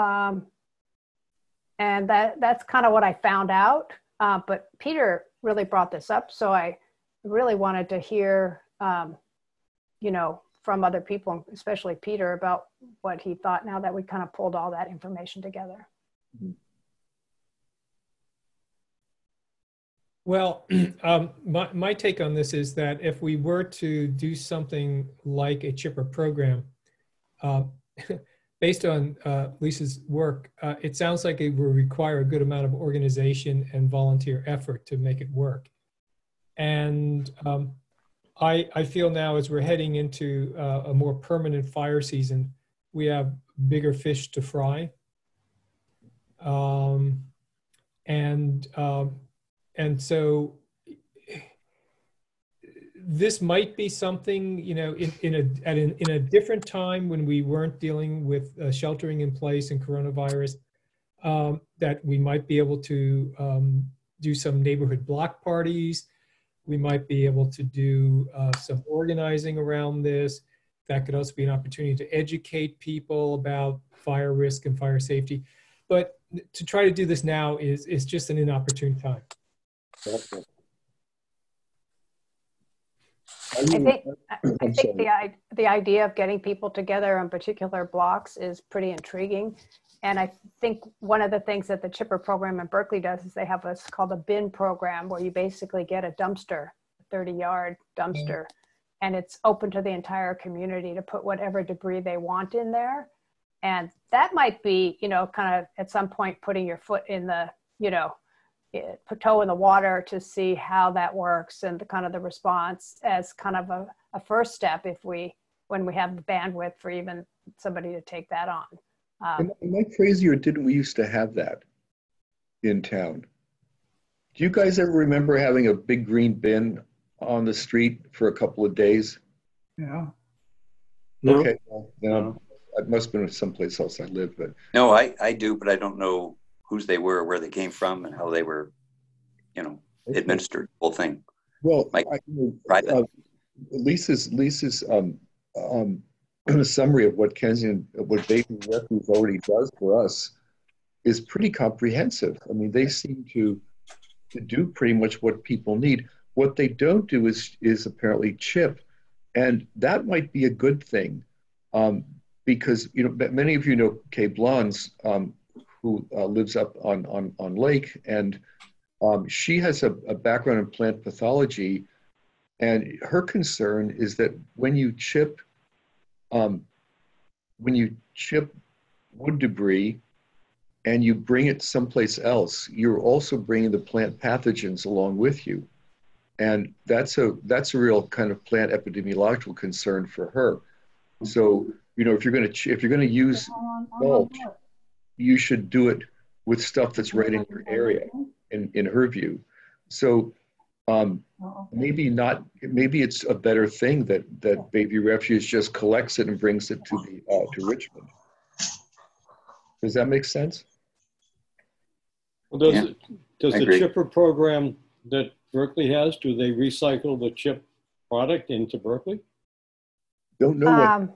Speaker 10: and that's kind of what I found out. But Peter really brought this up. So I really wanted to hear, you know, from other people, especially Peter, about what he thought now that we kind of pulled all that information together.
Speaker 1: Well, my take on this is that if we were to do something like a chipper program, based on Lisa's work, it sounds like it will require a good amount of organization and volunteer effort to make it work. And I feel now, as we're heading into a more permanent fire season, we have bigger fish to fry. And so this might be something, you know, in a different time when we weren't dealing with sheltering in place and coronavirus, that we might be able to do some neighborhood block parties. We might be able to do some organizing around this. That could also be an opportunity to educate people about fire risk and fire safety. but to try to do this now is just an inopportune time.
Speaker 10: I think the idea of getting people together on particular blocks is pretty intriguing. And I think one of the things that the Chipper program in Berkeley does is they have what's called a bin program, where you basically get a dumpster, a 30-yard dumpster, and it's open to the entire community to put whatever debris they want in there. And that might be, you know, kind of at some point putting your foot in the, you know, put toe in the water to see how that works, and the kind of the response as kind of a first step when we have the bandwidth for even somebody to take that on.
Speaker 3: Am I crazy, or didn't we used to have that in town? Do you guys ever remember having a big green bin on the street for a couple of days?
Speaker 4: Yeah.
Speaker 2: No.
Speaker 3: Okay. Well, you know, it must have been someplace else I lived, but.
Speaker 6: No, I do, but I don't know whose they were, where they came from, and how they were, you know, administered, the whole thing.
Speaker 3: Well, Lisa's summary of what Baby Refuge already does for us is pretty comprehensive. I mean, they seem to do pretty much what people need. What they don't do is apparently chip, and that might be a good thing, because, you know, many of you know Kay Blondes, who lives up on Lake, and she has a background in plant pathology, and her concern is that when you chip wood debris and you bring it someplace else, you're also bringing the plant pathogens along with you, and that's a real kind of plant epidemiological concern for her. So, you know, if you're going to use mulch, you should do it with stuff that's right in your area, in her view. So maybe it's a better thing that Baby Refuge just collects it and brings it to Richmond. Does that make sense?
Speaker 8: Well, does the chipper program that Berkeley has, do they recycle the chip product into Berkeley?
Speaker 3: Don't know what.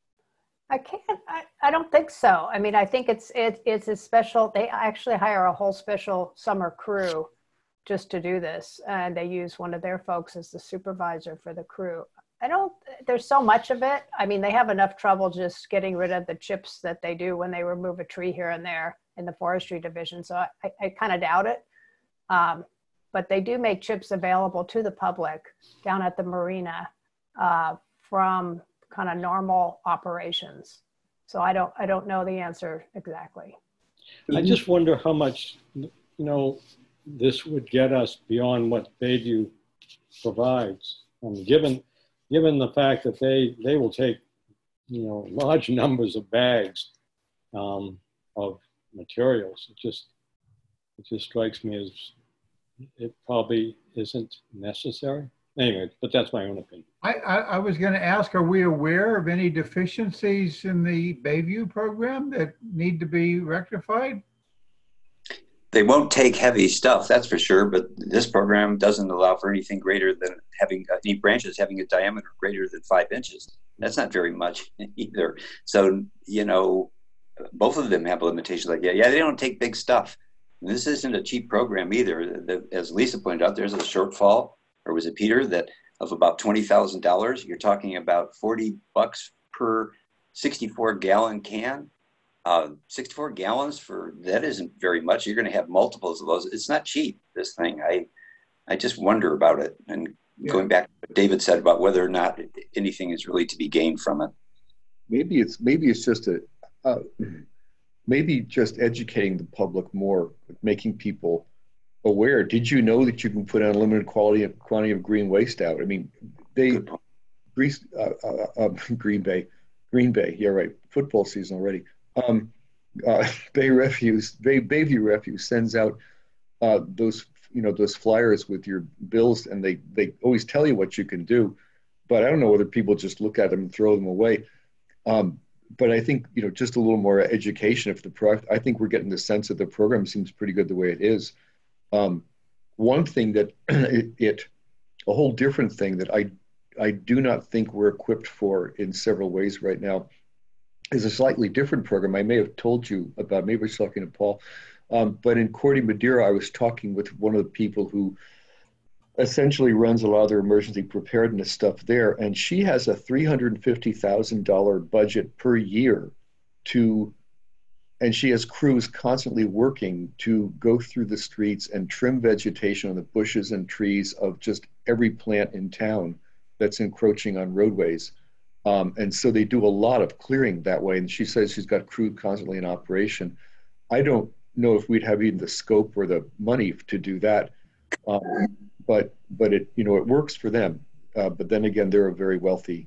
Speaker 10: I don't think so. I mean, I think it's a special, they actually hire a whole special summer crew just to do this. And they use one of their folks as the supervisor for the crew. There's so much of it. I mean, they have enough trouble just getting rid of the chips that they do when they remove a tree here and there in the forestry division. So I kind of doubt it. But they do make chips available to the public down at the marina from kind of normal operations. So I don't know the answer exactly.
Speaker 8: I just wonder how much, you know, this would get us beyond what Bayview provides. Given the fact that they will take, you know, large numbers of bags of materials, it just strikes me as it probably isn't necessary. Anyway, but that's my own opinion.
Speaker 4: I was going to ask, are we aware of any deficiencies in the Bayview program that need to be rectified?
Speaker 6: They won't take heavy stuff, that's for sure, but this program doesn't allow for anything greater than having any branches having a diameter greater than 5 inches. That's not very much either. So, you know, both of them have limitations like that. Yeah, they don't take big stuff. This isn't a cheap program either. As Lisa pointed out, there's a shortfall, or was it Peter, that of about $20,000. You're talking about $40 per 64-gallon can. 64 gallons for that isn't very much. You're going to have multiples of those. It's not cheap, this thing. I just wonder about it. And going back to what David said about whether or not anything is really to be gained from it.
Speaker 3: Maybe it's just maybe just educating the public more, making people aware. Did you know that you can put an unlimited quantity of green waste out? I mean, Green Bay. Yeah, right. Football season already. Bayview Refuge sends out those flyers with your bills, and they always tell you what you can do, but I don't know whether people just look at them and throw them away. But I think, you know, just a little more education of the product. I think we're getting the sense that the program seems pretty good the way it is. One thing that a whole different thing that I do not think we're equipped for in several ways right now is a slightly different program. I may have told you about, maybe I was talking to Paul, but in Corte Madera, I was talking with one of the people who essentially runs a lot of their emergency preparedness stuff there. And she has a $350,000 budget per year and she has crews constantly working to go through the streets and trim vegetation on the bushes and trees of just every plant in town that's encroaching on roadways. And so they do a lot of clearing that way. And she says she's got crew constantly in operation. I don't know if we'd have even the scope or the money to do that. But it, you know, it works for them. But then again, they're a very wealthy.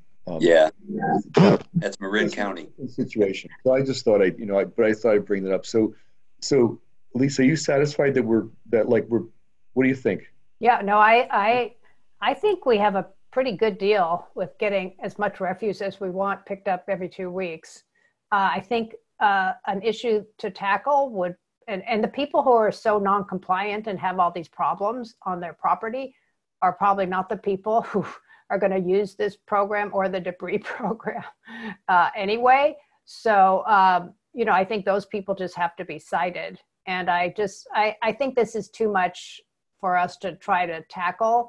Speaker 6: That's Marin County
Speaker 3: situation. So I just thought I thought I'd bring that up. So Lisa, are you satisfied that what do you think?
Speaker 10: Yeah, no, I think we have a pretty good deal with getting as much refuse as we want picked up every 2 weeks. I think an issue to tackle would, and the people who are so non-compliant and have all these problems on their property are probably not the people who are going to use this program or the debris program anyway. So, I think those people just have to be cited. And I think this is too much for us to try to tackle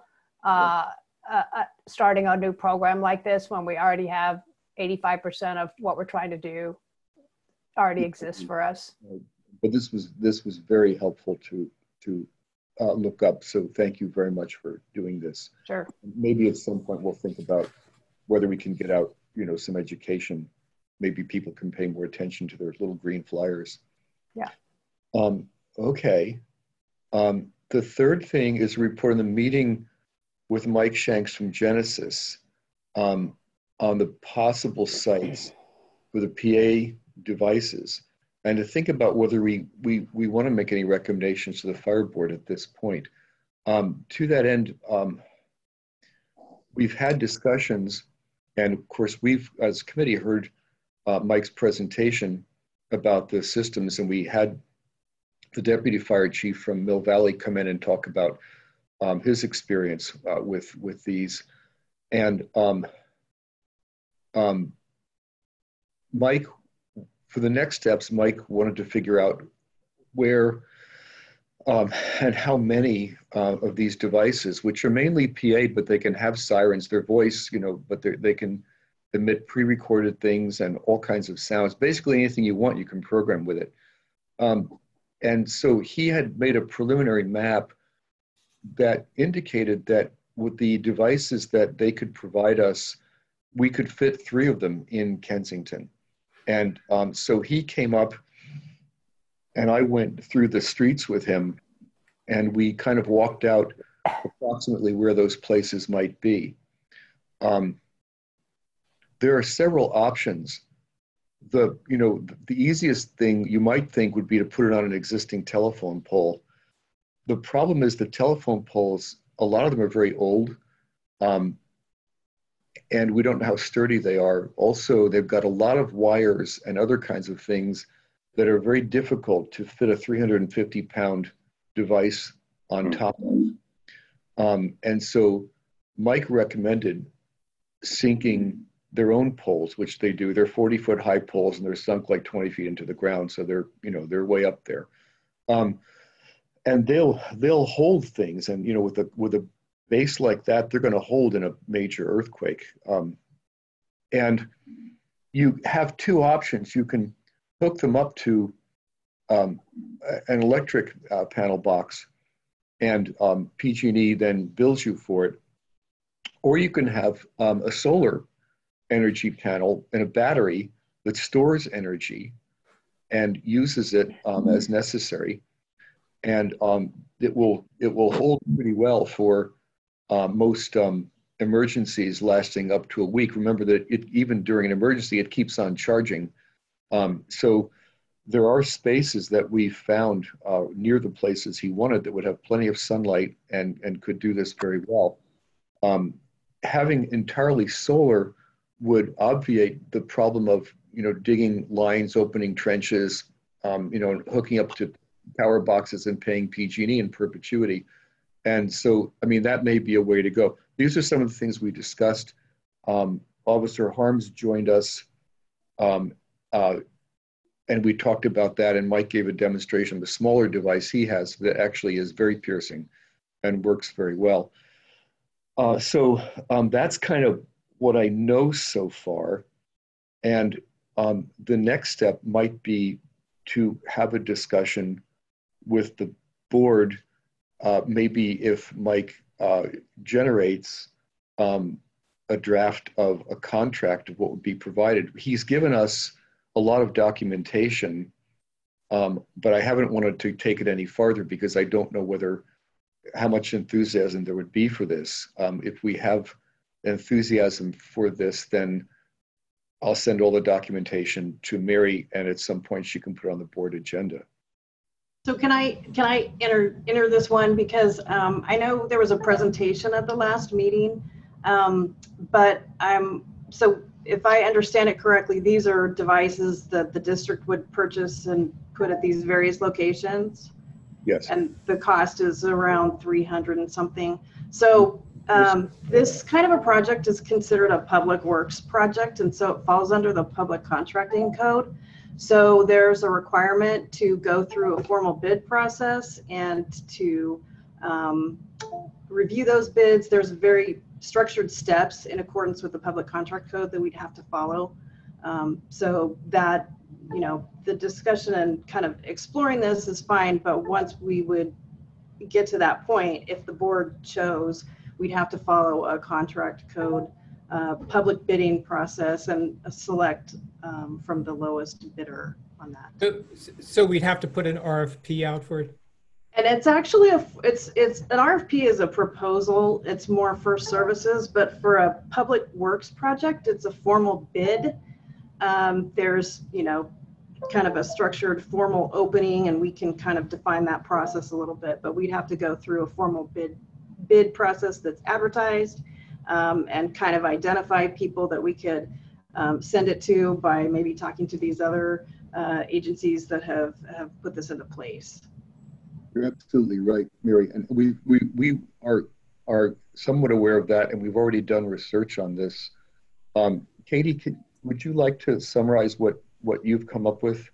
Speaker 10: starting a new program like this when we already have 85% of what we're trying to do already exists for us.
Speaker 3: But this was very helpful to look up. So thank you very much for doing this.
Speaker 10: Sure.
Speaker 3: Maybe at some point we'll think about whether we can get out, some education. Maybe people can pay more attention to their little green flyers.
Speaker 10: Yeah.
Speaker 3: Okay. The third thing is a report on the meeting with Mike Shanks from Genesis on the possible sites for the PA devices, and to think about whether we want to make any recommendations to the fire board at this point. To that end, we've had discussions, and of course we've, as a committee, heard Mike's presentation about the systems, and we had the deputy fire chief from Mill Valley come in and talk about his experience with these. And Mike, for the next steps, Mike wanted to figure out where and how many of these devices, which are mainly PA, but they can have sirens, their voice, but they can emit pre-recorded things and all kinds of sounds. Basically anything you want, you can program with it. And so he had made a preliminary map that indicated that with the devices that they could provide us, we could fit 3 of them in Kensington. And so he came up and I went through the streets with him and we kind of walked out approximately where those places might be. There are several options. The easiest thing you might think would be to put it on an existing telephone pole. The problem is the telephone poles, a lot of them are very old, and we don't know how sturdy they are. Also, they've got a lot of wires and other kinds of things that are very difficult to fit a 350-pound device on top of. And so Mike recommended sinking their own poles, which they do. They're 40-foot high poles and they're sunk like 20 feet into the ground. So they're way up there. And they'll hold things. And, with a base like that, they're going to hold in a major earthquake. And you have 2 options. You can hook them up to an electric panel box, and PG&E then bills you for it. Or you can have a solar energy panel and a battery that stores energy and uses it as necessary. And it will hold pretty well for most emergencies lasting up to a week. Remember that even during an emergency, it keeps on charging. So there are spaces that we found near the places he wanted that would have plenty of sunlight and could do this very well. Having entirely solar would obviate the problem of digging lines, opening trenches, hooking up to power boxes and paying PG&E in perpetuity. And so, that may be a way to go. These are some of the things we discussed. Officer Harms joined us and we talked about that, and Mike gave a demonstration of a smaller device he has that actually is very piercing and works very well. So that's kind of what I know so far. And the next step might be to have a discussion with the board, maybe if Mike generates a draft of a contract of what would be provided. He's given us a lot of documentation, but I haven't wanted to take it any farther because I don't know how much enthusiasm there would be for this. If we have enthusiasm for this, then I'll send all the documentation to Mary, and at some point she can put it on the board agenda.
Speaker 5: So can I enter this one, because I know there was a presentation at the last meeting, but so if I understand it correctly, these are devices that the district would purchase and put at these various locations.
Speaker 3: Yes.
Speaker 5: And the cost is around 300 and something. So this kind of a project is considered a public works project, and so it falls under the public contracting code. So there's a requirement to go through a formal bid process and to review those bids. There's very structured steps in accordance with the public contract code that we'd have to follow. So that, you know, the discussion and kind of exploring this is fine, but once we would get to that point, if the board chose, we'd have to follow a contract code, public bidding process, and select from the lowest bidder on that.
Speaker 1: So we'd have to put an RFP out for it?
Speaker 5: And it's actually it's an RFP is a proposal. It's more for services, but for a public works project, it's a formal bid. There's, you know, kind of a structured formal opening, and we can kind of define that process a little bit, but we'd have to go through a formal bid process that's advertised, and kind of identify people that we could send it to by maybe talking to these other agencies that have put this into place.
Speaker 3: You're absolutely right, Mary, and we are somewhat aware of that, and we've already done research on this. Katie, would you like to summarize what you've come up with?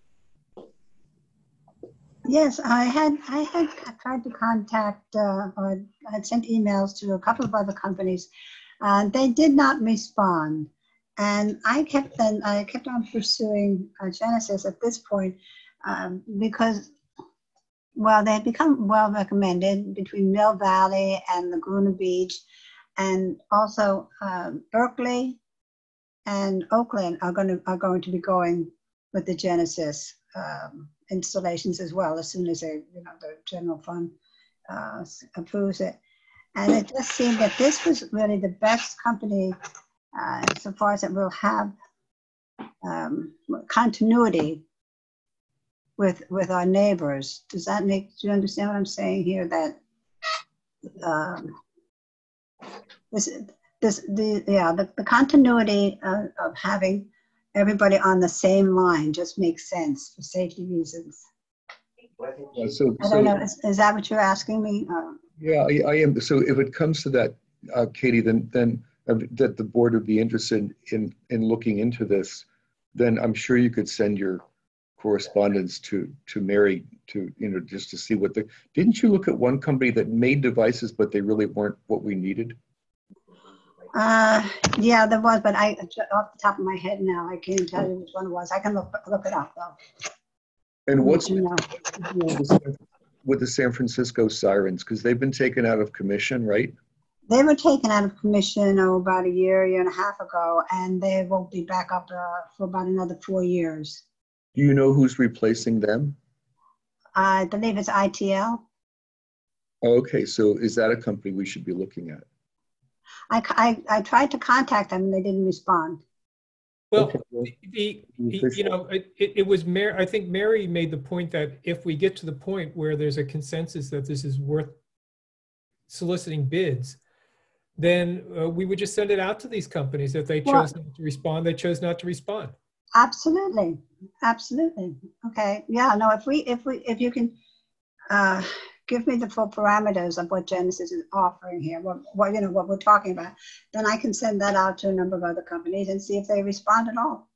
Speaker 12: Yes, I had tried to contact or I had sent emails to a couple of other companies. They did not respond, and I kept on pursuing Genesis at this point because, well, they had become well recommended between Mill Valley and Laguna Beach, and also Berkeley and Oakland are going to be going with the Genesis installations as well, as soon as the general fund approves it. And it just seemed that this was really the best company so far as it will have continuity with our neighbors. Do you understand what I'm saying here? That the continuity of having everybody on the same line just makes sense for safety reasons.
Speaker 3: Yeah,
Speaker 12: I don't know, is that what you're asking me?
Speaker 3: Yeah, I am. So if it comes to that, Katie, then that the board would be interested in looking into this, then I'm sure you could send your correspondence to Mary to, just to see what didn't you look at one company that made devices, but they really weren't what we needed?
Speaker 12: Yeah, there was, but off the top of my head now, I can't tell you which one it was. I can look it up though.
Speaker 3: And what's with the San Francisco Sirens? Because they've been taken out of commission, right?
Speaker 12: They were taken out of commission about a year and a half ago, and they will be back up for about another 4 years.
Speaker 3: Do you know who's replacing them?
Speaker 12: I believe it's ITL.
Speaker 3: Okay, so is that a company we should be looking at?
Speaker 12: I tried to contact them and they didn't respond.
Speaker 1: Well, it was Mary. I think Mary made the point that if we get to the point where there's a consensus that this is worth soliciting bids, then we would just send it out to these companies. If they chose not to respond, they chose not to respond.
Speaker 12: Absolutely, absolutely. Okay, yeah, no. If you can give me the full parameters of what Genesis is offering here, what we're talking about, then I can send that out to a number of other companies and see if they respond at all.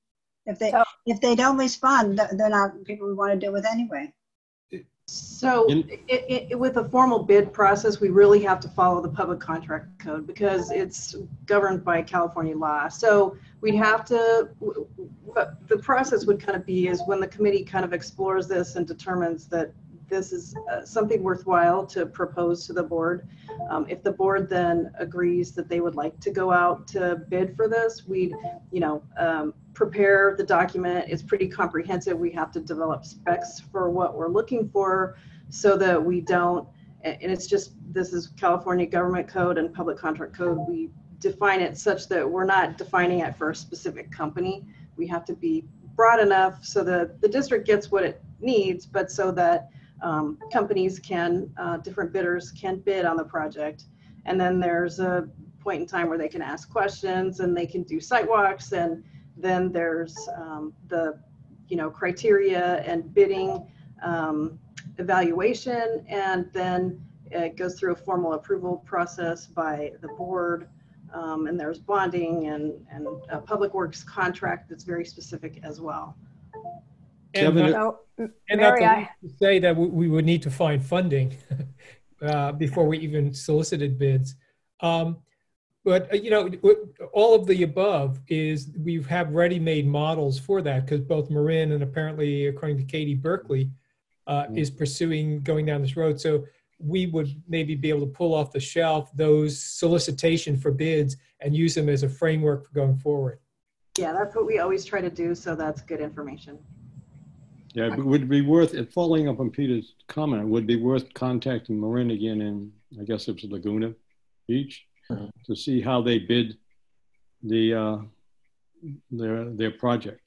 Speaker 12: If they don't respond, they're not people we want to deal with anyway.
Speaker 5: So with a formal bid process, we really have to follow the public contract code because it's governed by California law. So we'd have to, what the process would kind of be is when the committee kind of explores this and determines that this is something worthwhile to propose to the board. If the board then agrees that they would like to go out to bid for this, we'd, prepare the document. It's pretty comprehensive. We have to develop specs for what we're looking for so that we don't, and it's just, this is California government code and public contract code. We define it such that we're not defining it for a specific company. We have to be broad enough so that the district gets what it needs, but so that companies can, different bidders can bid on the project. And then there's a point in time where they can ask questions and they can do site walks, and then there's the criteria and bidding evaluation, and then it goes through a formal approval process by the board, and there's bonding and a public works contract that's very specific as well.
Speaker 1: And
Speaker 10: Mary,
Speaker 1: not to say that we would need to find funding before we even solicited bids. But, all of the above is we have ready-made models for that, because both Marin and apparently, according to Katie, Berkeley is pursuing going down this road. So we would maybe be able to pull off the shelf those solicitation for bids and use them as a framework for going forward.
Speaker 5: Yeah, that's what we always try to do. So that's good information.
Speaker 8: Yeah, it would be worth it. Following up on Peter's comment, it would be worth contacting Marin again in, I guess it was Laguna Beach, to see how they bid their project.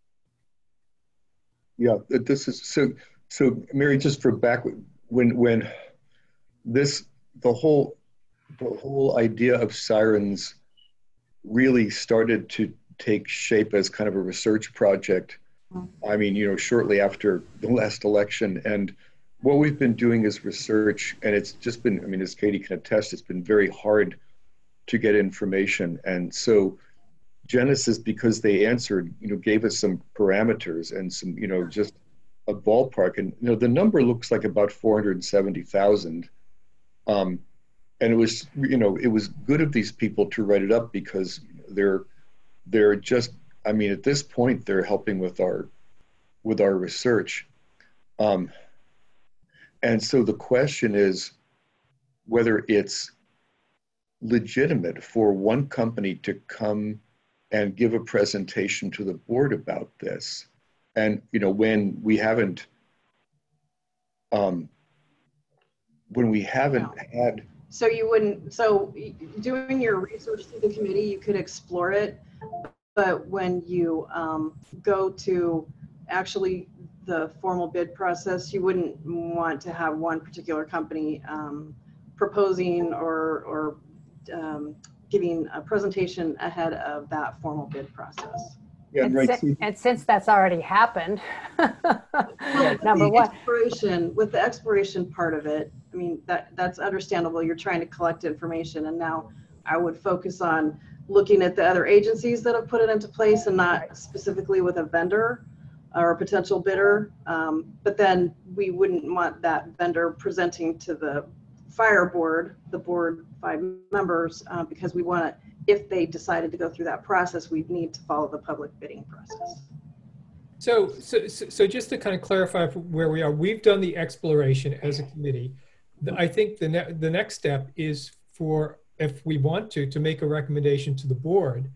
Speaker 3: Yeah, this is so. Mary, just for back when the whole idea of sirens really started to take shape as kind of a research project. I mean, shortly after the last election, and what we've been doing is research, and it's just been, I mean, as Katie can attest, it's been very hard to get information. And so Genesis, because they answered, gave us some parameters and some, just a ballpark. And, the number looks like about 470,000. And it was, it was good of these people to write it up because they're just, I mean, at this point, they're helping with our research. And so the question is whether it's legitimate for one company to come and give a presentation to the board about this. And, when we haven't had.
Speaker 5: So you wouldn't, so doing your research through the committee, you could explore it. But when you go to actually the formal bid process, you wouldn't want to have one particular company proposing or giving a presentation ahead of that formal bid process.
Speaker 3: Yeah,
Speaker 10: and since that's already happened, number one.
Speaker 5: With the exploration part of it, I mean, that's understandable. You're trying to collect information, and now I would focus on looking at the other agencies that have put it into place and not specifically with a vendor or a potential bidder. But then we wouldn't want that vendor presenting to the fire board, the board 5 members, because we want to, if they decided to go through that process, we'd need to follow the public bidding process.
Speaker 1: So just to kind of clarify where we are, we've done the exploration as a committee. I think the next step is for, if we want to make a recommendation to the board,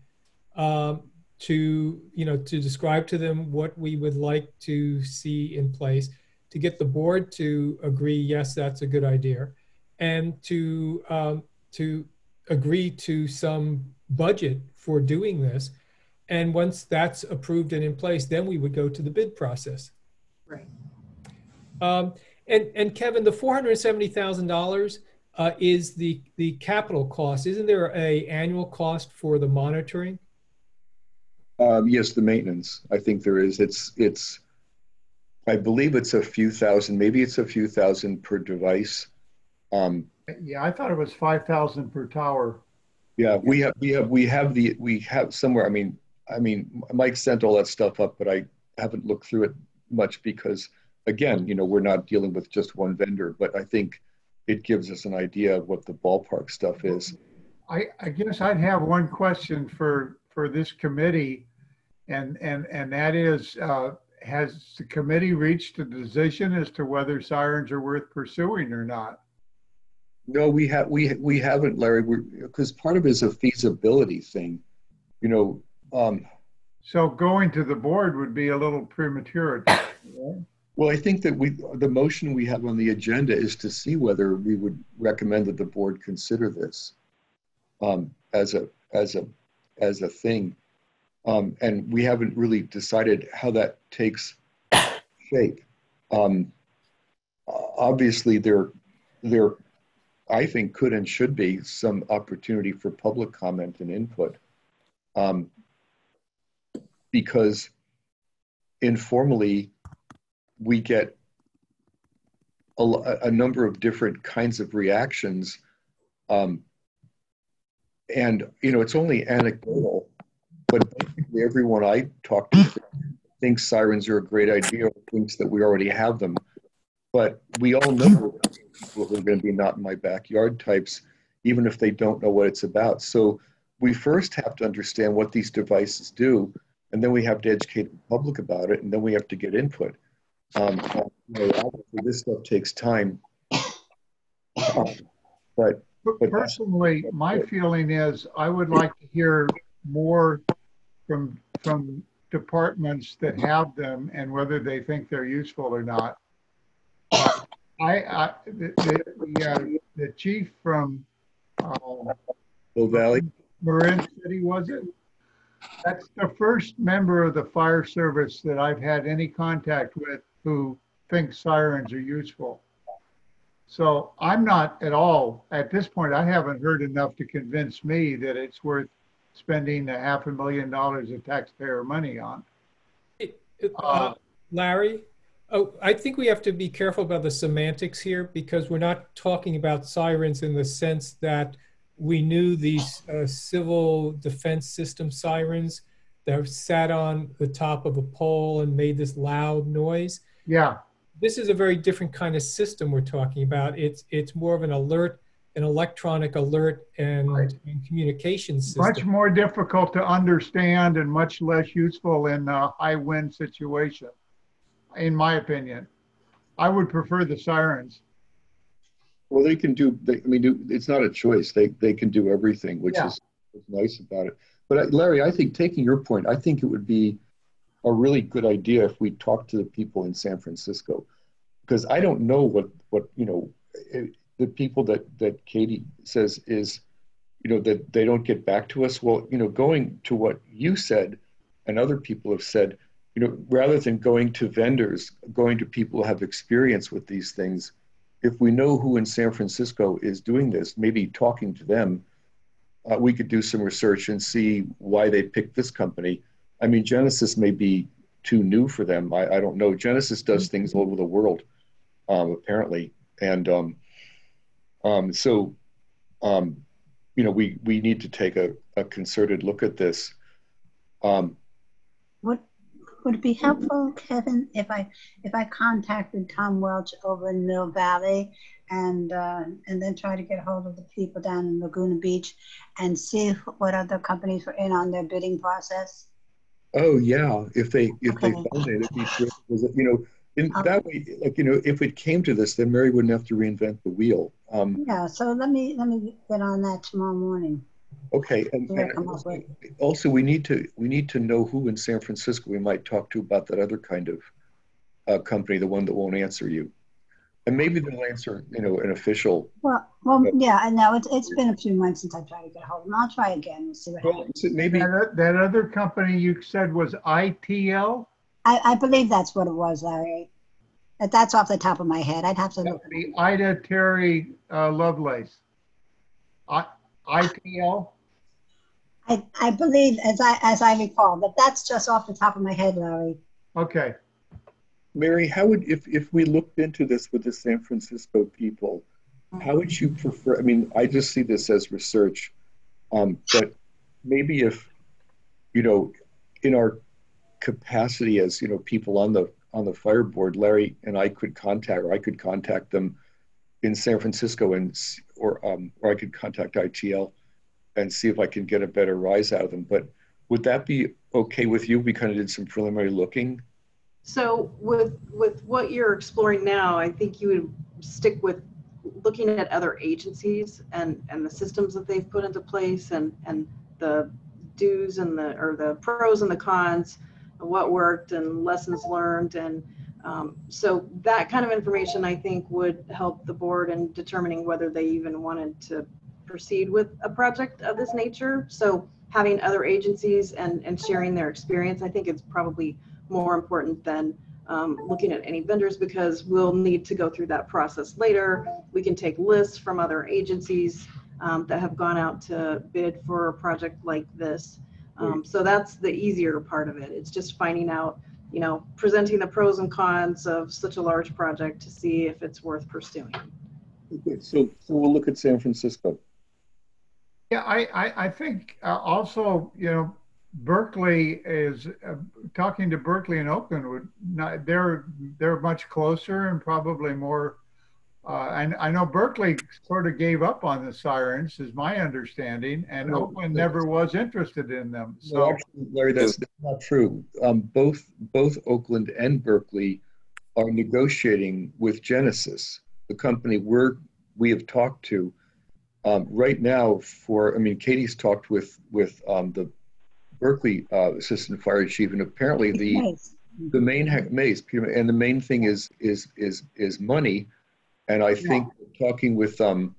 Speaker 1: to describe to them what we would like to see in place, to get the board to agree, yes, that's a good idea, and to agree to some budget for doing this. And once that's approved and in place, then we would go to the bid process.
Speaker 5: Right.
Speaker 1: And Kevin, the $470,000 is the capital cost. Isn't there a annual cost for the monitoring?
Speaker 3: Yes, the maintenance. I think there is. It's. I believe it's a few thousand. Maybe it's a few thousand per device.
Speaker 4: Yeah, I thought it was 5,000 per tower.
Speaker 3: Yeah, we have somewhere. I mean, I mean, Mike sent all that stuff up, but I haven't looked through it much because, again, we're not dealing with just one vendor, but I think it gives us an idea of what the ballpark stuff is.
Speaker 4: I guess I'd have one question for this committee, and that is, has the committee reached a decision as to whether sirens are worth pursuing or not?
Speaker 3: No, we haven't, Larry, because part of it is a feasibility thing,
Speaker 4: So going to the board would be a little premature. Right?
Speaker 3: Well, I think that the motion we have on the agenda is to see whether we would recommend that the board consider this as a thing, and we haven't really decided how that takes shape. Obviously, there, I think, could and should be some opportunity for public comment and input, because informally, we get a number of different kinds of reactions. And, it's only anecdotal, but basically everyone I talk to thinks sirens are a great idea, or thinks that we already have them. But we all know people who are going to be not in my backyard types, even if they don't know what it's about. So we first have to understand what these devices do, and then we have to educate the public about it, and then we have to get input. This stuff takes time. But
Speaker 4: personally, my feeling is I would like to hear more from departments that have them and whether they think they're useful or not. The chief from
Speaker 3: Hill Valley,
Speaker 4: Marin City, was it? That's the first member of the fire service that I've had any contact with who thinks sirens are useful. So I'm not at all, at this point, I haven't heard enough to convince me that it's worth spending $500,000 of taxpayer money on.
Speaker 1: Larry, I think we have to be careful about the semantics here, because we're not talking about sirens in the sense that we knew these civil defense system sirens that sat on the top of a pole and made this loud noise.
Speaker 4: Yeah.
Speaker 1: This is a very different kind of system we're talking about. It's more of an alert, an electronic alert and communication system.
Speaker 4: Much more difficult to understand and much less useful in a high wind situation, in my opinion. I would prefer the sirens.
Speaker 3: Well, they can do, it's not a choice. They can do everything, which is nice about it. But Larry, I think, taking your point, I think it would be a really good idea if we talk to the people in San Francisco, because I don't know what the people that Katie says is, that they don't get back to us. Well, going to what you said and other people have said, rather than going to vendors, going to people who have experience with these things, if we know who in San Francisco is doing this, maybe talking to them, we could do some research and see why they picked this company. I mean, Genesis may be too new for them. I don't know. Genesis does things all over the world, apparently. And we need to take a concerted look at this.
Speaker 12: Would it be helpful, Kevin, if I contacted Tom Welch over in Mill Valley and then try to get a hold of the people down in Laguna Beach and see what other companies were in on their bidding process?
Speaker 3: Oh yeah, if they found it, it'd be great. In that way, if it came to this, then Mary wouldn't have to reinvent the wheel.
Speaker 12: Yeah. So let me get on that tomorrow morning.
Speaker 3: Okay, and also we need to know who in San Francisco we might talk to about that other kind of company, the one that won't answer you, and maybe they'll answer an official.
Speaker 12: Well, yeah, I know it's been a few months since I tried to get a hold of them. I'll try again and see what happens.
Speaker 3: Maybe
Speaker 4: that other company you said was ITL.
Speaker 12: I believe that's what it was, Larry. That's off the top of my head. I'd have to look.
Speaker 4: The Ida Terry Lovelace. ITL.
Speaker 12: I believe, as I recall, but that's just off the top of my head, Larry.
Speaker 4: Okay.
Speaker 3: Mary, how would, if we looked into this with the San Francisco people, how would you prefer? I mean, I just see this as research, but maybe if in our capacity as, you know, people on the fire board, Larry and I could contact, or I could contact them in San Francisco, or I could contact ITL and see if I can get a better rise out of them. But would that be okay with you? We kind of did some preliminary looking.
Speaker 5: So with what you're exploring now, I think you would stick with looking at other agencies and the systems that they've put into place, and the do's and the pros and the cons, and what worked and lessons learned. And so that kind of information, I think, would help the board in determining whether they even wanted to proceed with a project of this nature. So having other agencies and sharing their experience, I think it's probably more important than looking at any vendors, because we'll need to go through that process later. We can take lists from other agencies that have gone out to bid for a project like this. So that's the easier part of it. It's just finding out, you know, presenting the pros and cons of such a large project to see if it's worth pursuing.
Speaker 3: So we'll look at San Francisco.
Speaker 4: Yeah, I think also, you know, Berkeley is talking to Berkeley and Oakland would not, they're much closer and probably more. And I know Berkeley sort of gave up on the sirens, is my understanding, and Oakland never was interested in them. So
Speaker 3: no, actually, Larry, that's not true. Both Oakland and Berkeley are negotiating with Genesis, the company we have talked to right now. Katie's talked with the Berkeley assistant fire chief, and apparently the main and the main thing is money. And I think talking with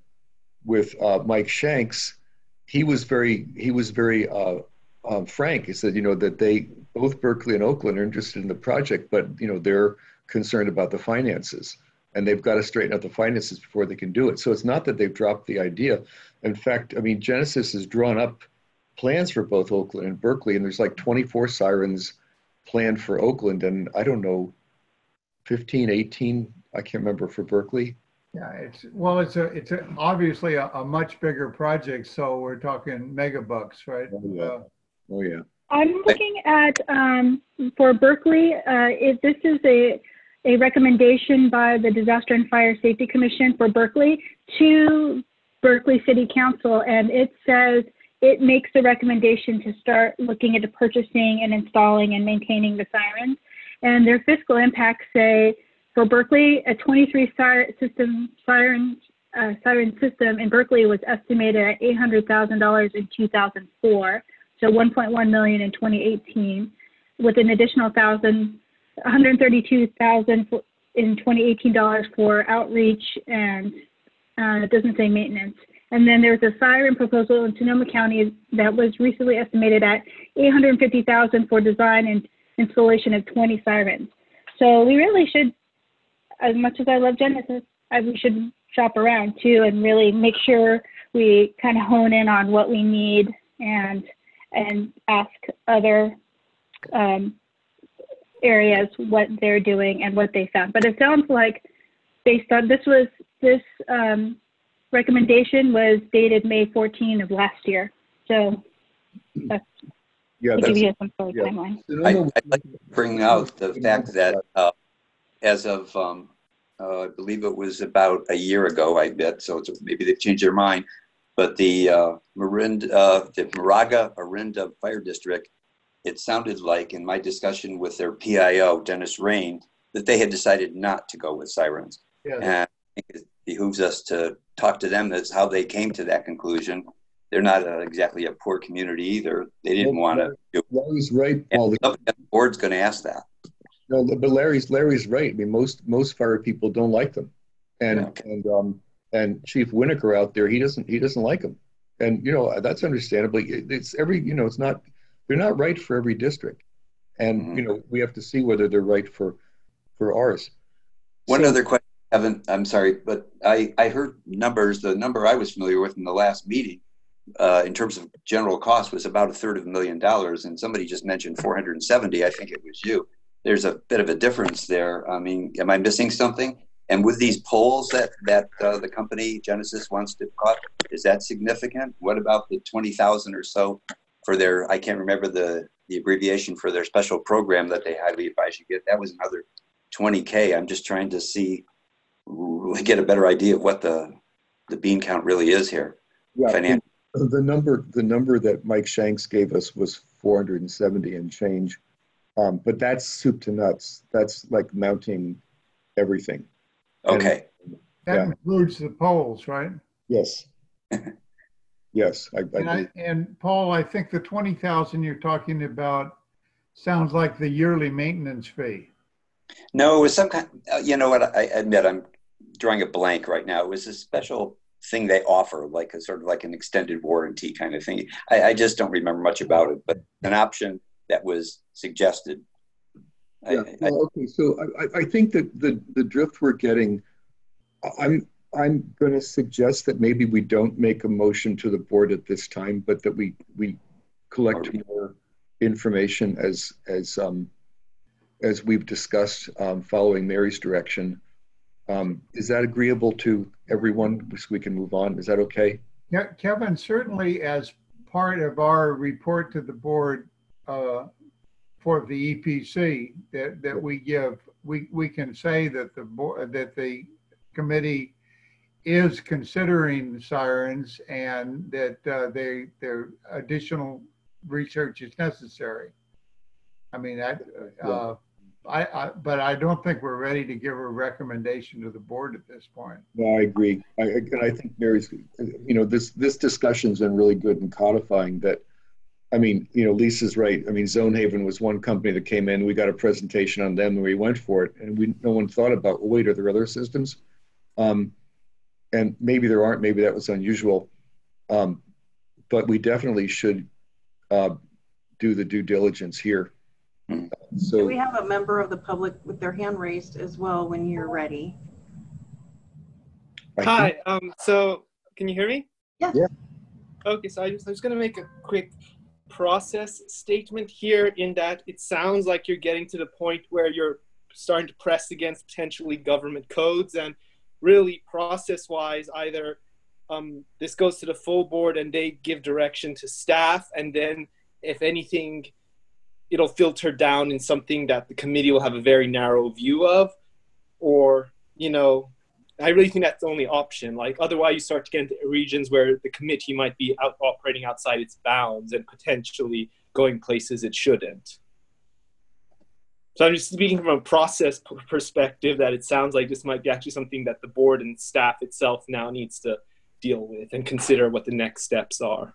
Speaker 3: Mike Shanks, he was very frank. He said, you know, that both Berkeley and Oakland are interested in the project, but, you know, they're concerned about the finances, and they've got to straighten out the finances before they can do it. So it's not that they've dropped the idea. In fact, I mean, Genesis has drawn up plans for both Oakland and Berkeley, and there's like 24 sirens planned for Oakland, and I don't know, 15, 18, I can't remember, for Berkeley.
Speaker 4: yeah, it's obviously a much bigger project. So we're talking megabucks, right?
Speaker 3: Oh yeah.
Speaker 7: I'm looking at, for Berkeley, if this is a recommendation by the Disaster and Fire Safety Commission for Berkeley to Berkeley City Council, and it says it makes the recommendation to start looking into purchasing and installing and maintaining the sirens. And their fiscal impacts say, for Berkeley, a 23 siren system in Berkeley was estimated at $800,000 in 2004, so 1.1 million in 2018, with an additional $132,000 in 2018 for outreach, and it doesn't say maintenance. And then there's a siren proposal in Sonoma County that was recently estimated at $850,000 for design and installation of 20 sirens. So we really should, as much as I love Genesis, we should shop around too and really make sure we kind of hone in on what we need and ask other areas what they're doing and what they found. But it sounds like, based on this recommendation was dated May 14 of last year. So that's to give you some sort of timeline.
Speaker 6: I'd like to bring out the fact that as of, I believe it was about a year ago, I bet, so maybe they've changed their mind, but the Moraga-Orinda Fire District, it sounded like in my discussion with their PIO, Dennis Rain, that they had decided not to go with sirens. Yeah. And I think it behooves us to talk to them as how they came to that conclusion. They're not exactly a poor community either. They didn't want to.
Speaker 3: Larry's right, Paul.
Speaker 6: The board's going to ask that.
Speaker 3: No, but Larry's right. I mean, most fire people don't like them, and Chief Winokur out there, he doesn't like them, and you know that's understandable. It's it's not, they're not right for every district, and you know we have to see whether they're right for ours.
Speaker 6: One other question, Evan. I'm sorry, but I heard numbers. The number I was familiar with in the last meeting, in terms of general cost, was about $250,000, and somebody just mentioned 470. I think it was you. There's a bit of a difference there. I mean, am I missing something? And with these poles that the company Genesis wants to cut, is that significant? What about the 20,000 or so for their? I can't remember the the abbreviation for their special program that they highly advise you get. That was another $20K. I'm just trying to get a better idea of what the bean count really is here.
Speaker 3: Yeah, the number that Mike Shanks gave us was 470 and change, but that's soup to nuts. That's like mounting everything.
Speaker 6: Okay.
Speaker 3: And,
Speaker 4: That includes the polls, right?
Speaker 3: Yes. Yes.
Speaker 4: And Paul, I think the 20,000 you're talking about sounds like the yearly maintenance fee.
Speaker 6: No, it was some kind. You know what? I admit I'm drawing a blank right now. It was a special thing they offer, like a sort of like an extended warranty kind of thing. I just don't remember much about it, but an option that was suggested.
Speaker 3: Yeah. Okay. So I think that the drift we're getting, I'm going to suggest that maybe we don't make a motion to the board at this time, but that we collect more information as we've discussed, following Mary's direction. Is that agreeable to everyone so we can move on? Is that okay?
Speaker 4: Yeah, Kevin, certainly as part of our report to the board for the EPC that we give, we can say that the committee is considering sirens and that their additional research is necessary. I mean, but I don't think we're ready to give a recommendation to the board at this point.
Speaker 3: No, I agree. I think Mary's, this discussion's been really good in codifying that. I mean, Lisa's right. I mean, Zonehaven was one company that came in. We got a presentation on them and we went for it. And no one thought about, well, wait, are there other systems? And maybe there aren't. Maybe that was unusual. But we definitely should do the due diligence here.
Speaker 5: So we have a member of the public with their hand raised as well when you're ready.
Speaker 11: Hi. So can you hear me?
Speaker 5: Yeah.
Speaker 11: Okay. So I was going to make a quick process statement here in that it sounds like you're getting to the point where you're starting to press against potentially government codes, and really process-wise, either this goes to the full board and they give direction to staff, and then if anything, it'll filter down in something that the committee will have a very narrow view of, or, I really think that's the only option. Like, otherwise you start to get into regions where the committee might be operating outside its bounds and potentially going places it shouldn't. So I'm just speaking from a process perspective that it sounds like this might be actually something that the board and staff itself now needs to deal with and consider what the next steps are.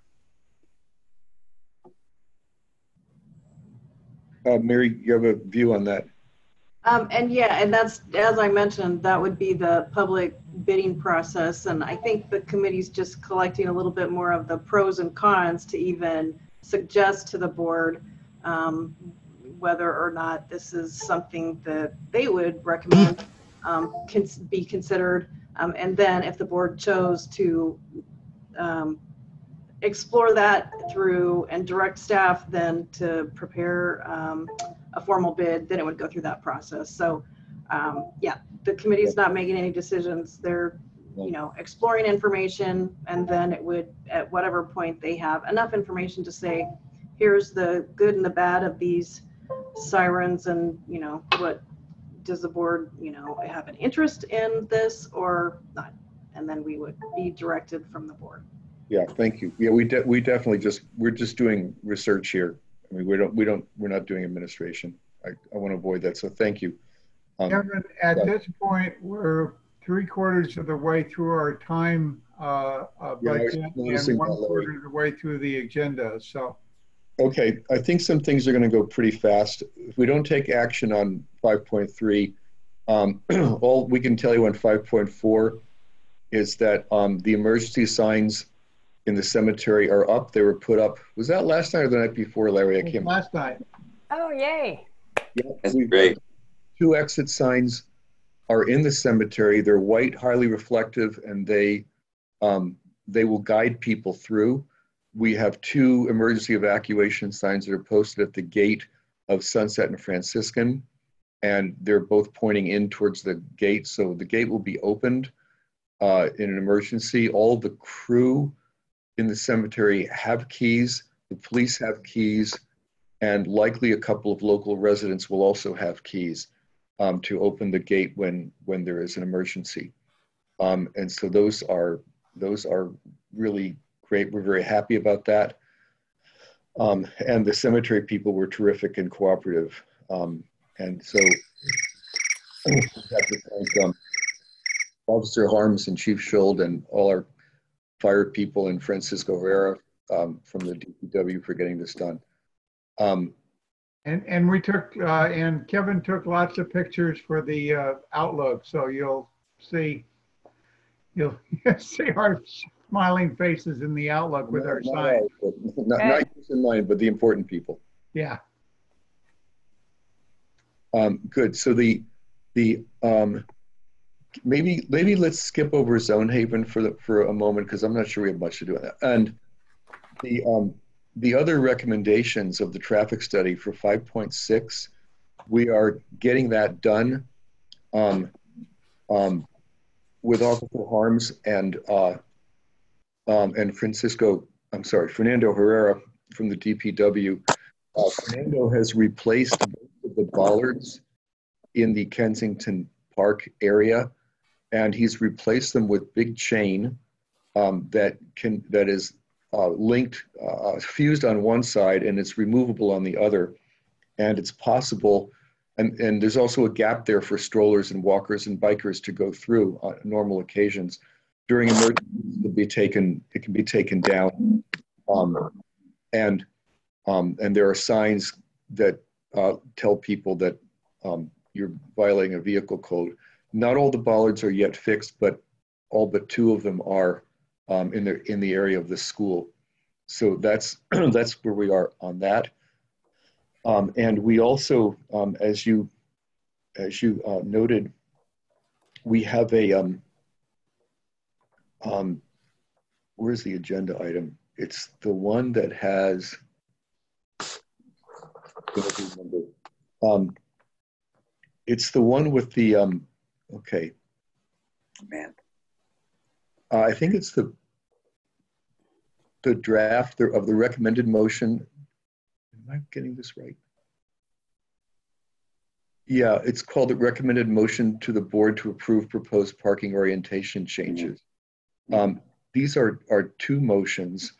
Speaker 3: Mary, you have a view on that?
Speaker 5: And that's, as I mentioned, that would be the public bidding process. And I think the committee's just collecting a little bit more of the pros and cons to even suggest to the board whether or not this is something that they would recommend can be considered. And then if the board chose to explore that through and direct staff then to prepare a formal bid, then it would go through that process. So the committee is not making any decisions. They're exploring information, and then it would, at whatever point they have enough information to say, here's the good and the bad of these sirens, and what does the board have an interest in this or not, and then we would be directed from the board.
Speaker 3: Yeah, thank you. Yeah, we definitely we're just doing research here. I mean, we're not doing administration. I want to avoid that. So thank you.
Speaker 4: Kevin, at this point, we're 3/4 of the way through our time budget and 1/4 of the way through the agenda. So.
Speaker 3: Okay, I think some things are going to go pretty fast. If we don't take action on 5.3, all we can tell you on 5.4 is that the emergency signs in the cemetery are up. They were put up. Was that last night or the night before, Larry? I can't.
Speaker 4: Last night.
Speaker 10: Oh, yay.
Speaker 3: Yeah,
Speaker 6: that's great.
Speaker 3: 2 exit signs are in the cemetery. They're white, highly reflective, and they will guide people through. We have 2 emergency evacuation signs that are posted at the gate of Sunset and Franciscan, and they're both pointing in towards the gate. So the gate will be opened in an emergency. All the crew in the cemetery have keys. The police have keys. and likely a couple of local residents will also have keys to open the gate when there is an emergency. And so those are really great. We're very happy about that. And the cemetery people were terrific and cooperative. And so I have to thank Officer Harms and Chief Schuld and all our fire people and Francisco Herrera from the DPW for getting this done.
Speaker 4: And we took, and Kevin took lots of pictures for the Outlook, so you'll see our smiling faces in the Outlook with our sign.
Speaker 3: Not yours and mine, but the important people.
Speaker 4: Yeah.
Speaker 3: Good. So maybe let's skip over Zonehaven for a moment, because I'm not sure we have much to do with that. And the other recommendations of the traffic study for 5.6, we are getting that done with Officer Harms and Fernando Herrera from the DPW. Fernando has replaced most of the bollards in the Kensington Park area, and he's replaced them with big chain that is linked, fused on one side, and it's removable on the other. And it's possible, and there's also a gap there for strollers and walkers and bikers to go through on normal occasions. During emergencies, it can be taken down. And there are signs that tell people that you're violating a vehicle code. Not all the bollards are yet fixed, but all but 2 of them are in the area of the school. So that's where we are on that. And we also, as you noted, we have a where's the agenda item? It's the one that has. It's the one with the okay.
Speaker 6: Man.
Speaker 3: I think it's the draft of the recommended motion. Am I getting this right? Yeah, it's called the recommended motion to the board to approve proposed parking orientation changes. These are 2 motions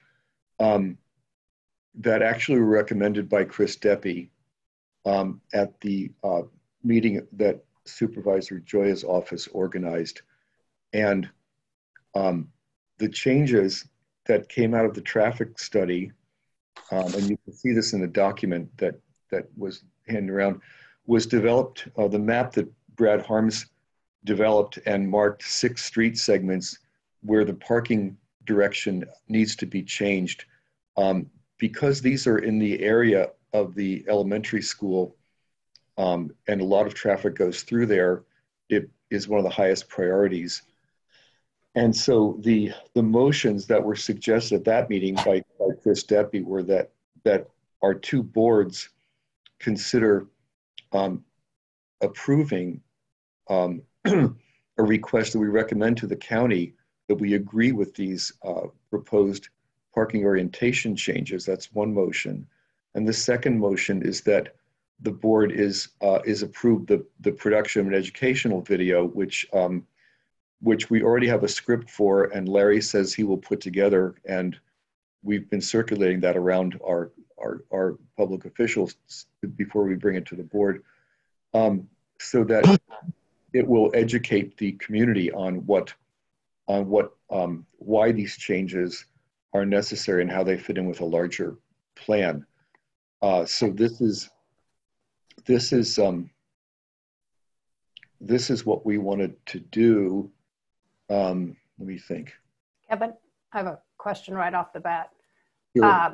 Speaker 3: that actually were recommended by Chris Deppe at the meeting that Supervisor Joya's office organized. And the changes that came out of the traffic study, and you can see this in the document that was handed around, was developed, the map that Brad Harms developed and marked 6 street segments where the parking direction needs to be changed. Because these are in the area of the elementary school, and a lot of traffic goes through there, it is one of the highest priorities. And so the motions that were suggested at that meeting by Chris Deppe were that our 2 boards consider approving a request that we recommend to the county that we agree with these proposed parking orientation changes. That's one motion. And the second motion is that the board is approved the production of an educational video, which we already have a script for, and Larry says he will put together, and we've been circulating that around our public officials before we bring it to the board, so that it will educate the community on why these changes are necessary and how they fit in with a larger plan. So this is what we wanted to do. Let me think.
Speaker 10: Kevin, I have a question right off the bat.
Speaker 3: Sure.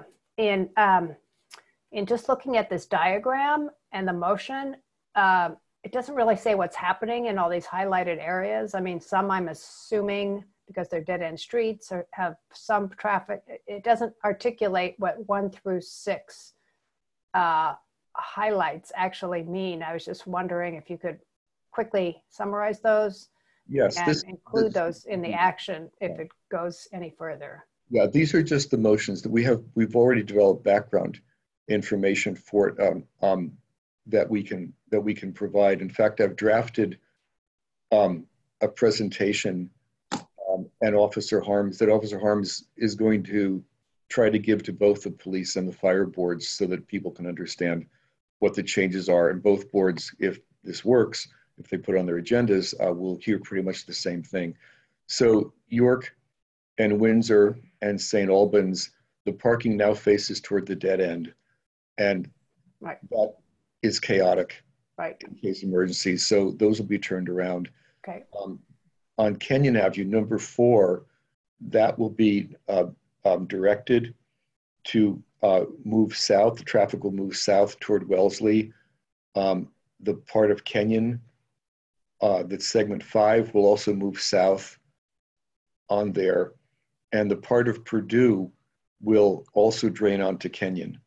Speaker 10: In just looking at this diagram and the motion, it doesn't really say what's happening in all these highlighted areas. I mean, some I'm assuming because they're dead-end streets or have some traffic. It doesn't articulate what 1 through 6 highlights actually mean. I was just wondering if you could quickly summarize those.
Speaker 3: Yes,
Speaker 10: and include those in the action if it goes any further.
Speaker 3: Yeah, these are just the motions that we've already developed background information for that we can provide. In fact, I've drafted a presentation and Officer Harms is going to try to give to both the police and the fire boards so that people can understand what the changes are. And both boards, if this works, if they put on their agendas, will hear pretty much the same thing. So York and Windsor and St. Albans, the parking now faces toward the dead end. And
Speaker 10: Right.
Speaker 3: that is chaotic
Speaker 10: Right.
Speaker 3: in case of emergencies. So those will be turned around.
Speaker 10: Okay.
Speaker 3: On Kenyon Avenue, number 4, that will be directed to move south. The traffic will move south toward Wellesley. The part of Kenyon, that's segment 5, will also move south on there. And the part of Purdue will also drain onto Kenyon.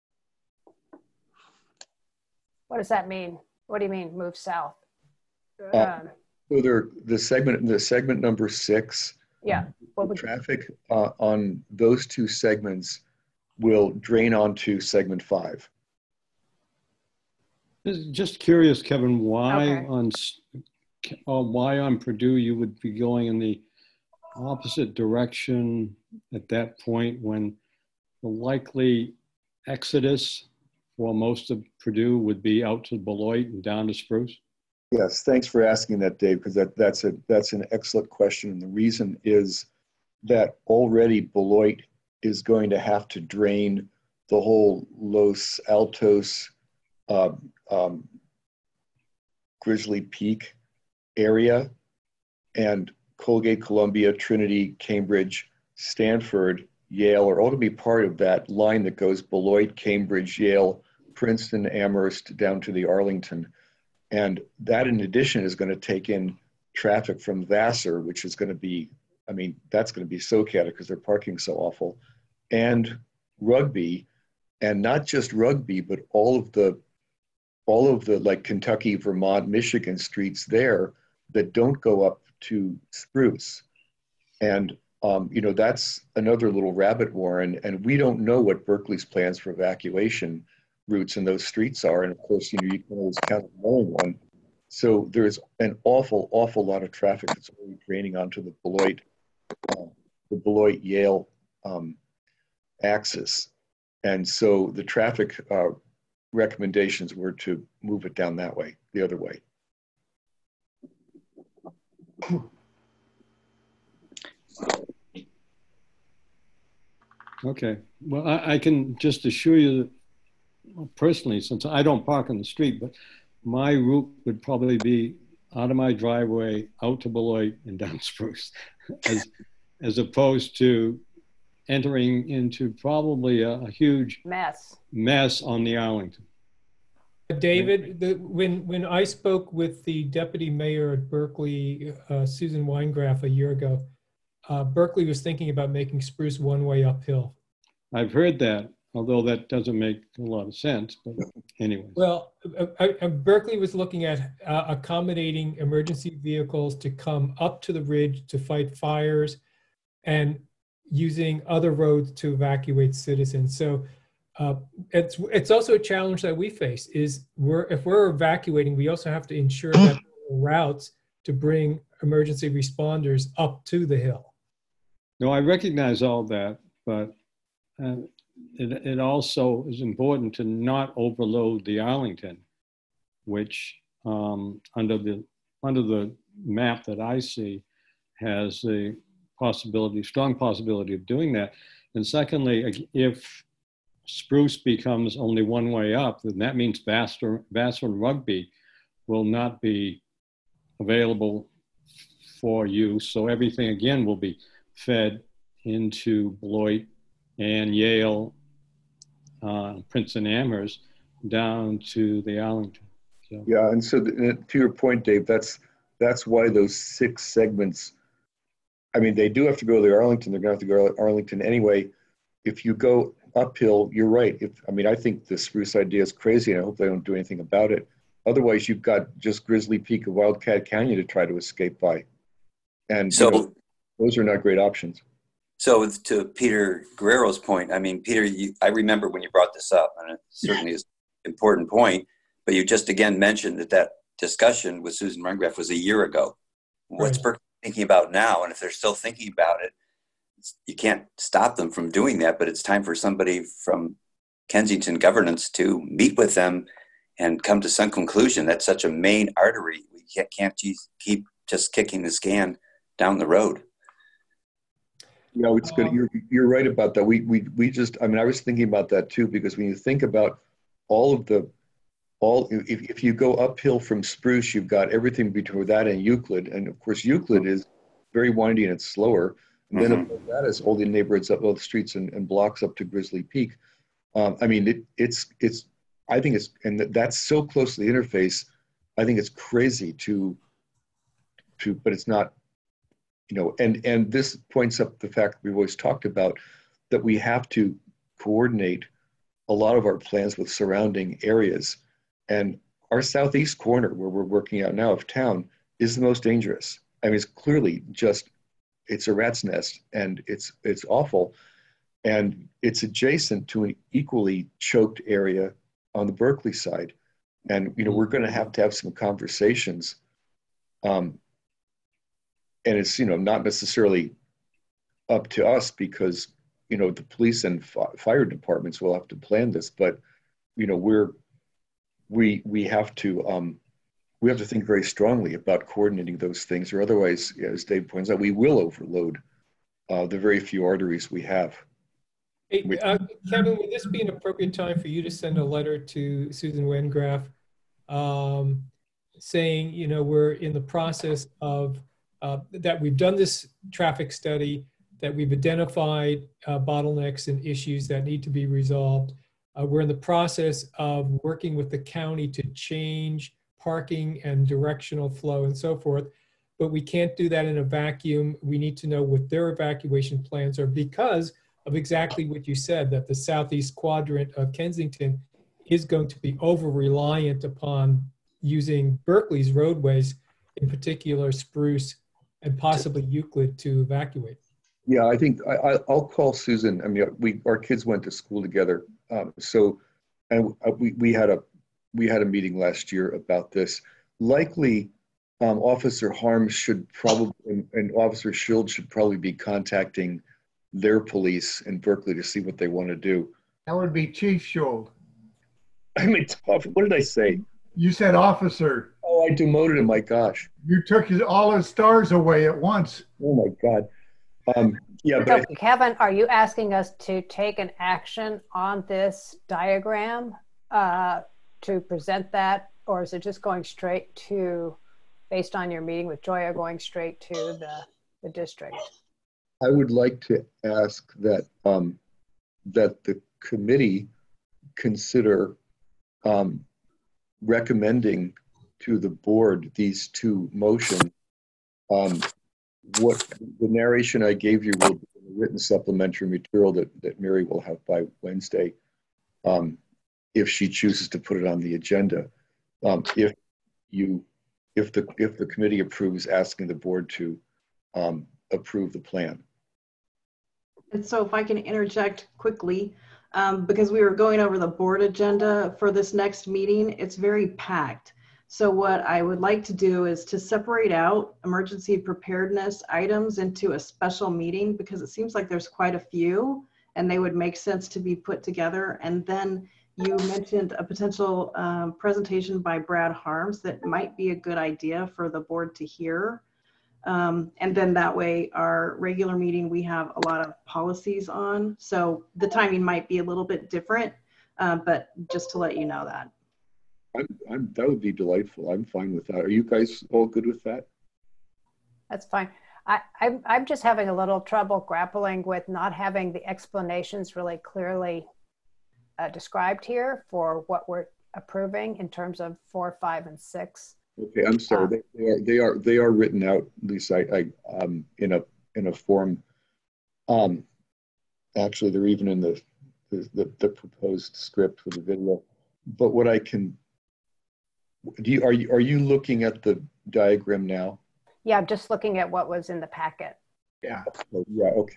Speaker 10: What does that mean? What do you mean move south?
Speaker 3: So the segment number 6,
Speaker 10: Yeah. What would,
Speaker 3: traffic on those 2 segments will drain onto segment 5.
Speaker 8: Just curious, Kevin, why
Speaker 10: Okay.
Speaker 8: on Purdue you would be going in the opposite direction at that point when the likely exodus for most of Purdue would be out to Beloit and down to Spruce?
Speaker 3: Yes, thanks for asking that, Dave, because that's an excellent question. And the reason is that already Beloit is going to have to drain the whole Los Altos, Grizzly Peak area, and Colgate, Columbia, Trinity, Cambridge, Stanford, Yale are all to be part of that line that goes Beloit, Cambridge, Yale, Princeton, Amherst, down to the Arlington. And that, in addition, is going to take in traffic from Vassar, which is going to be, I mean, that's going to be so chaotic because they're parking so awful, and Rugby, and not just Rugby, but all of the like Kentucky, Vermont, Michigan streets there that don't go up to Spruce. And, you know, that's another little rabbit warren, and we don't know what Berkeley's plans for evacuation routes in those streets are. And of course, you know, you can always count on knowing one. So there's an awful lot of traffic that's already draining onto the Beloit Yale axis. And so the traffic recommendations were to move it down that way, the other way.
Speaker 8: Okay, well, I can just assure you that personally, since I don't park on the street, but my route would probably be out of my driveway, out to Beloit and down Spruce, as opposed to entering into probably a huge mess on the Arlington.
Speaker 1: David, when I spoke with the deputy mayor at Berkeley, Susan Weingraf, a year ago, Berkeley was thinking about making Spruce one-way uphill.
Speaker 8: I've heard that, although that doesn't make a lot of sense, but anyway.
Speaker 1: Well, Berkeley was looking at accommodating emergency vehicles to come up to the ridge to fight fires and using other roads to evacuate citizens. So it's also a challenge that we face is if we're evacuating, we also have to ensure that there are routes to bring emergency responders up to the hill.
Speaker 8: No, I recognize all that, but it also is important to not overload the Arlington, which under the map that I see has a strong possibility of doing that. And secondly, if Spruce becomes only one way up, then that means Vassar and Rugby will not be available for use. So everything again will be fed into Beloit and Yale, Princeton, Amherst, down to the Arlington. So.
Speaker 3: Yeah, and so to your point, Dave, that's why those 6 segments, I mean, they do have to go to the Arlington. They're going to have to go to Arlington anyway. If you go uphill, you're right. I think the Spruce idea is crazy, and I hope they don't do anything about it. Otherwise, you've got just Grizzly Peak and Wildcat Canyon to try to escape by. And
Speaker 6: so,
Speaker 3: you know, those are not great options.
Speaker 6: So to Peter Guerrero's point, I mean, Peter, I remember when you brought this up, and it certainly is an important point, but you just again mentioned that discussion with Susan Rundgraf was a year ago. What's Berkeley thinking about now? And if they're still thinking about it, you can't stop them from doing that, but it's time for somebody from Kensington governance to meet with them and come to some conclusion. That's such a main artery. We can't keep just kicking the can down the road.
Speaker 3: You know, it's good. You're right about that. We just, I mean, I was thinking about that too, because when you think about if you go uphill from Spruce, you've got everything between that and Euclid. And of course, Euclid is very windy and it's slower. And then above that is all the neighborhoods up all the streets and blocks up to Grizzly Peak. I mean, I think it's, and that's so close to the interface. I think it's crazy but it's not, you know, and this points up the fact we've always talked about, that we have to coordinate a lot of our plans with surrounding areas. And our southeast corner, where we're working out now of town, is the most dangerous. I mean, it's clearly just, it's a rat's nest, and it's awful. And it's adjacent to an equally choked area on the Berkeley side. And, you know, we're going to have some conversations. And it's, you know, not necessarily up to us, because, you know, the police and fire departments will have to plan this, but, you know, we have to think very strongly about coordinating those things, or otherwise, as Dave points out, we will overload the very few arteries we have.
Speaker 1: Hey, Kevin, would this be an appropriate time for you to send a letter to Susan Wengraf saying, you know, we're in the process of, that we've done this traffic study, that we've identified bottlenecks and issues that need to be resolved. We're in the process of working with the county to change parking and directional flow and so forth, but we can't do that in a vacuum. We need to know what their evacuation plans are, because of exactly what you said, that the southeast quadrant of Kensington is going to be over-reliant upon using Berkeley's roadways, in particular Spruce and possibly Euclid, to evacuate.
Speaker 3: Yeah, I think I'll call Susan. I mean, our kids went to school together, and we had a meeting last year about this. Likely, Officer Harms should probably, and Officer Schild should probably be contacting their police in Berkeley to see what they want to do.
Speaker 4: That would be Chief Schild.
Speaker 3: I mean, what did I say?
Speaker 4: You said officer.
Speaker 3: Oh, I demoted him. My gosh.
Speaker 4: You took all his stars away at once.
Speaker 3: Oh my God. Yeah,
Speaker 10: so, Kevin, are you asking us to take an action on this diagram to present that, or is it just going straight to, based on your meeting with Joya, going straight to the district?
Speaker 3: I would like to ask that that the committee consider recommending to the board these two motions. What the narration I gave you will be in the written supplementary material that Mary will have by Wednesday, if she chooses to put it on the agenda. If the committee approves asking the board to approve the plan.
Speaker 5: And so if I can interject quickly, because we were going over the board agenda for this next meeting, it's very packed. So what I would like to do is to separate out emergency preparedness items into a special meeting, because it seems like there's quite a few and they would make sense to be put together. And then you mentioned a potential presentation by Brad Harms that might be a good idea for the board to hear. And then that way our regular meeting, we have a lot of policies on. So the timing might be a little bit different, but just to let you know that.
Speaker 3: That would be delightful. I'm fine with that. Are you guys all good with that?
Speaker 10: That's fine. I'm just having a little trouble grappling with not having the explanations really clearly described here for what we're approving in terms of 4, 5, and 6.
Speaker 3: Okay, I'm sorry. They are written out, Lisa. In a form. Actually, they're even in the proposed script for the video. But what I can are you looking at the diagram now?
Speaker 10: Yeah, I'm just looking at what was in the packet.
Speaker 4: Yeah.
Speaker 3: Yeah. Okay.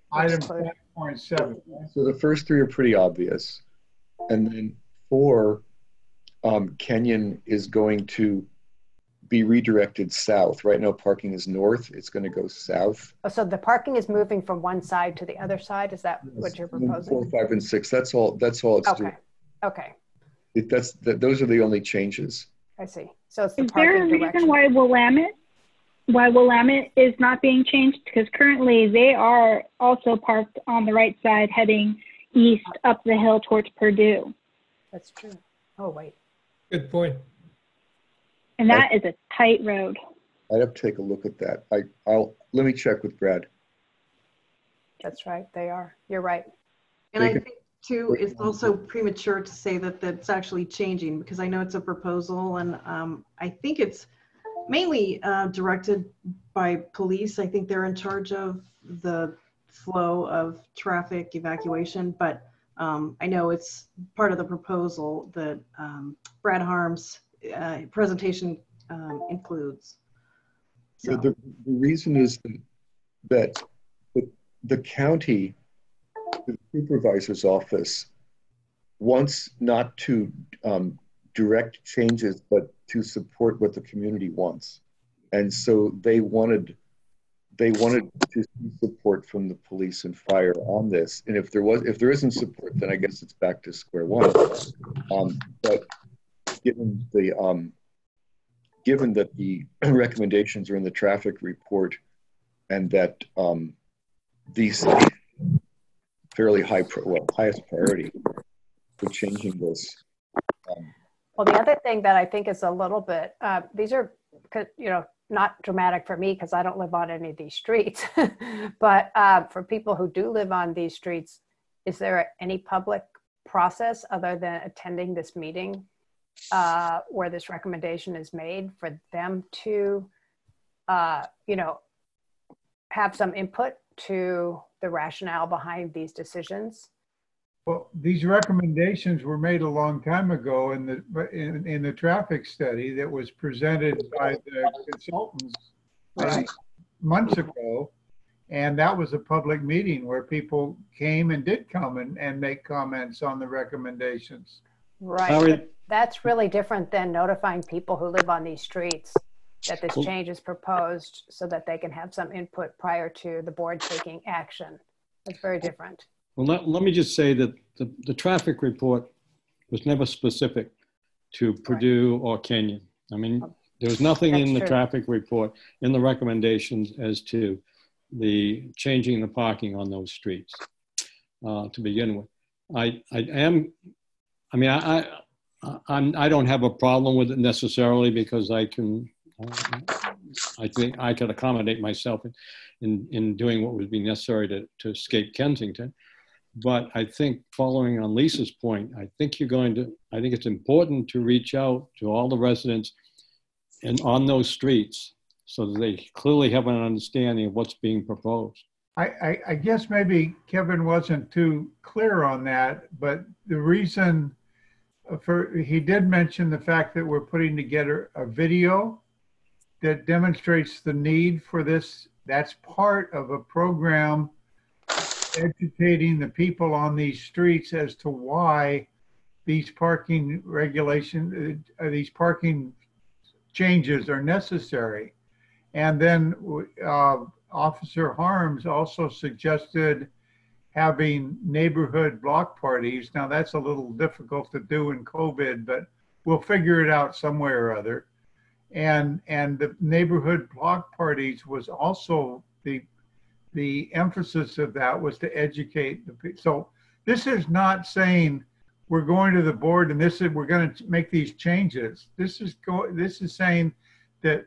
Speaker 4: Item
Speaker 10: Exclude.
Speaker 4: 10.7.
Speaker 3: So the first three are pretty obvious. And then 4, Kenyon is going to be redirected south. Right now, parking is north. It's going to go south.
Speaker 10: Oh, so the parking is moving from one side to the other side? Is that what you're
Speaker 3: And then
Speaker 10: proposing?
Speaker 3: 4, 5, and 6. That's all it's
Speaker 10: Okay,
Speaker 3: doing.
Speaker 10: okay,
Speaker 3: Those are the only changes.
Speaker 10: I see. So it's the
Speaker 7: Is there a
Speaker 10: parking
Speaker 7: reason
Speaker 10: direction.
Speaker 7: why Willamette is not being changed? Because currently they are also parked on the right side heading east up the hill towards Purdue.
Speaker 10: That's true. Oh, wait.
Speaker 1: Good point.
Speaker 7: And that is a tight road.
Speaker 3: I'd have to take a look at that. Let me check with Brad.
Speaker 10: That's right. They are. You're right.
Speaker 5: And I think too, it's also premature to say that that's actually changing, because I know it's a proposal, and I think it's mainly directed by police. I think they're in charge of the flow of traffic evacuation, but I know it's part of the proposal that Brad Harm's presentation includes. So.
Speaker 3: The reason is that the county, the supervisor's office, wants not to direct changes, but to support what the community wants. And so they wanted to see support from the police and fire on this. And if there isn't support, then I guess it's back to square one. But given that the recommendations are in the traffic report, and that these fairly highest priority for changing this.
Speaker 10: Well, the other thing that I think is a little bit, these are, not dramatic for me because I don't live on any of these streets, but for people who do live on these streets, is there any public process other than attending this meeting where this recommendation is made for them to, have some input to the rationale behind these decisions?
Speaker 4: Well, these recommendations were made a long time ago in the traffic study that was presented by the consultants months ago. And that was a public meeting where people came and did come and make comments on the recommendations.
Speaker 10: Right. But that's really different than notifying people who live on these streets that this change is proposed so that they can have some input prior to the board taking action. It's very different.
Speaker 8: Well, let me just say that the traffic report was never specific to Purdue or Kenyon. I mean, there was nothing in the traffic report in the recommendations as to the changing the parking on those streets to begin with. I don't have a problem with it necessarily because I think I could accommodate myself in doing what would be necessary to escape Kensington. But I think following on Lisa's point, I think it's important to reach out to all the residents and on those streets so that they clearly have an understanding of what's being proposed.
Speaker 4: I guess maybe Kevin wasn't too clear on that, but the reason he did mention the fact that we're putting together a video that demonstrates the need for this. That's part of a program educating the people on these streets as to why these parking regulations, these parking changes are necessary. And then Officer Harms also suggested having neighborhood block parties. Now that's a little difficult to do in COVID, but we'll figure it out some way or other. And the neighborhood block parties was also the emphasis of that was to educate the people. So this is not saying we're going to the board and we're going to make these changes. This is saying that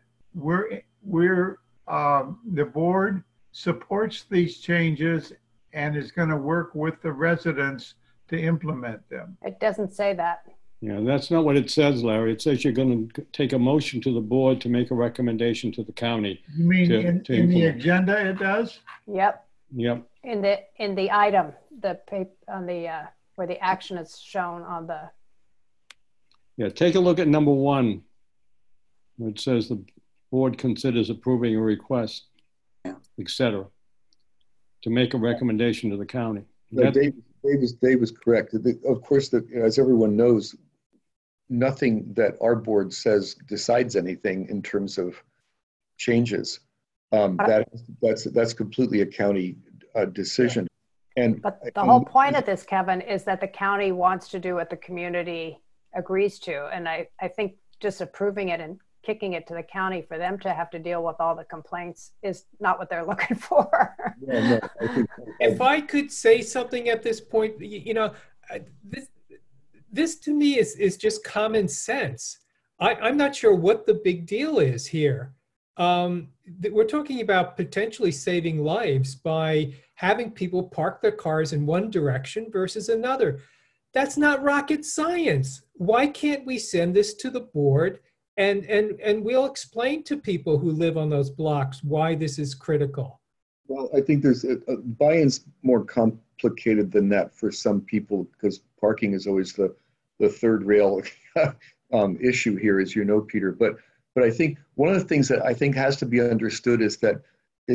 Speaker 4: the board supports these changes and is going to work with the residents to implement them.
Speaker 10: It doesn't say that.
Speaker 8: Yeah, that's not what it says, Larry. It says you're going to take a motion to the board to make a recommendation to the county.
Speaker 4: You mean in the agenda it does?
Speaker 10: Yep.
Speaker 8: Yep.
Speaker 10: In the item, the paper on the where the action is shown on the.
Speaker 8: Yeah, take a look at number 1, where it says the board considers approving a request, etc. to make a recommendation to the county.
Speaker 3: No, Dave was correct. Of course, as everyone knows, nothing that our board says decides anything in terms of changes. That's completely a county decision.
Speaker 10: But the whole point of this, Kevin, is that the county wants to do what the community agrees to. And I think just approving it and kicking it to the county for them to have to deal with all the complaints is not what they're looking for.
Speaker 3: Yeah, no,
Speaker 1: if I could say something at this point, this to me is just common sense. I'm not sure what the big deal is here. We're talking about potentially saving lives by having people park their cars in one direction versus another. That's not rocket science. Why can't we send this to the board and we'll explain to people who live on those blocks why this is critical?
Speaker 3: Well, I think there's buy-in's more complicated than that for some people because parking is always the third rail issue here, as you know, Peter. But I think one of the things that I think has to be understood is that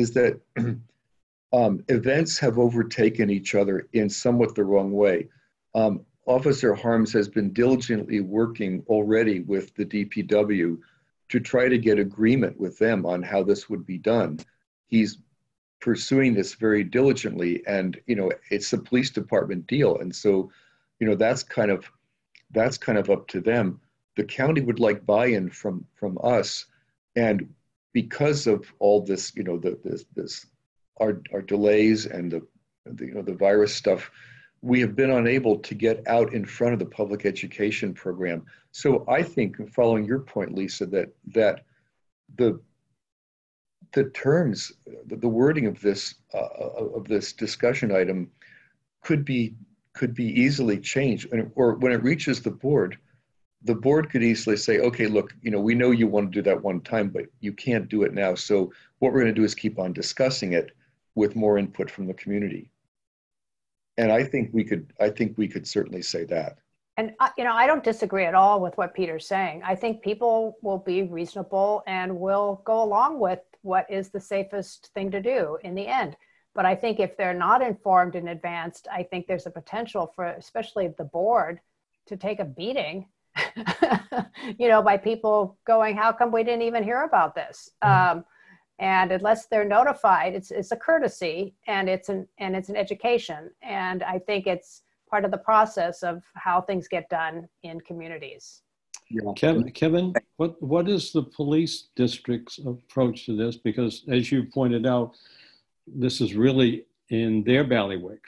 Speaker 3: events have overtaken each other in somewhat the wrong way. Officer Harms has been diligently working already with the DPW to try to get agreement with them on how this would be done. He's pursuing this very diligently, and it's a police department deal, and so that's kind of up to them. The county would like buy-in from us, and because of all this, our delays and the virus stuff, we have been unable to get out in front of the public education program. So I think, following your point, Lisa, that the terms, the wording of this discussion item could be easily changed, or when it reaches the board could easily say, okay, look, we know you want to do that one time, but you can't do it now. So what we're going to do is keep on discussing it with more input from the community. And I think we could certainly say that.
Speaker 10: And I don't disagree at all with what Peter's saying. I think people will be reasonable and will go along with what is the safest thing to do in the end. But I think if they're not informed in advance, I think there's a potential for, especially the board, to take a beating, by people going, how come we didn't even hear about this? And unless they're notified, it's a courtesy and it's an education. And I think it's part of the process of how things get done in communities.
Speaker 3: Yeah.
Speaker 8: Kevin, what is the police district's approach to this? Because as you pointed out, this is really in their bailiwick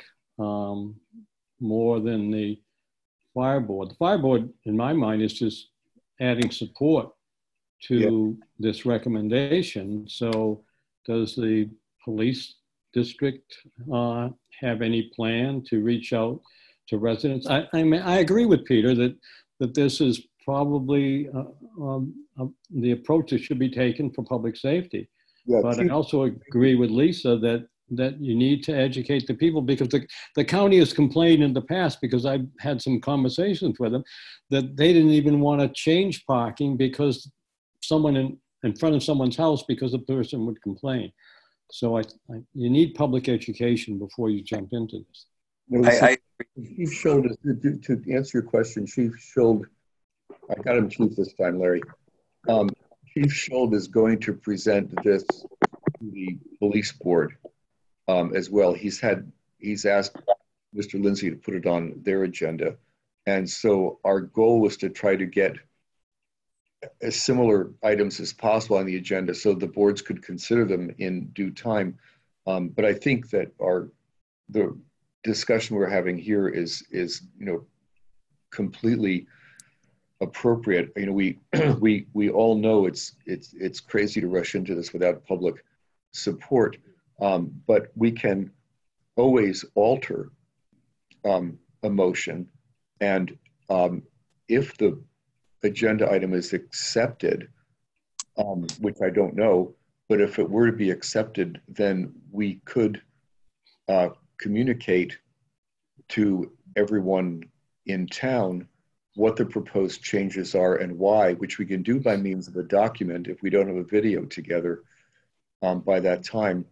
Speaker 8: more than the fire board. The fire board, in my mind, is just adding support to this recommendation. So does the police district have any plan to reach out to residents? I agree with Peter that this is probably the approach that should be taken for public safety. Yeah, but I also agree with Lisa that you need to educate the people, because the county has complained in the past, because I've had some conversations with them, that they didn't even want to change parking because someone in front of someone's house, because the person would complain. So you need public education before you jump into this.
Speaker 3: Chief Schuld, to answer your question, Chief Schuld, I got him Chief this time, Larry. Chief Schuld is going to present this to the police board as well. He's asked Mr. Lindsay to put it on their agenda. And so our goal was to try to get as similar items as possible on the agenda so the boards could consider them in due time. But I think that the discussion we're having here is completely appropriate. We all know it's crazy to rush into this without public support, but we can always alter a motion, and if the agenda item is accepted, which I don't know, but if it were to be accepted, then we could communicate to everyone in town what the proposed changes are and why, which we can do by means of a document if we don't have a video together by that time.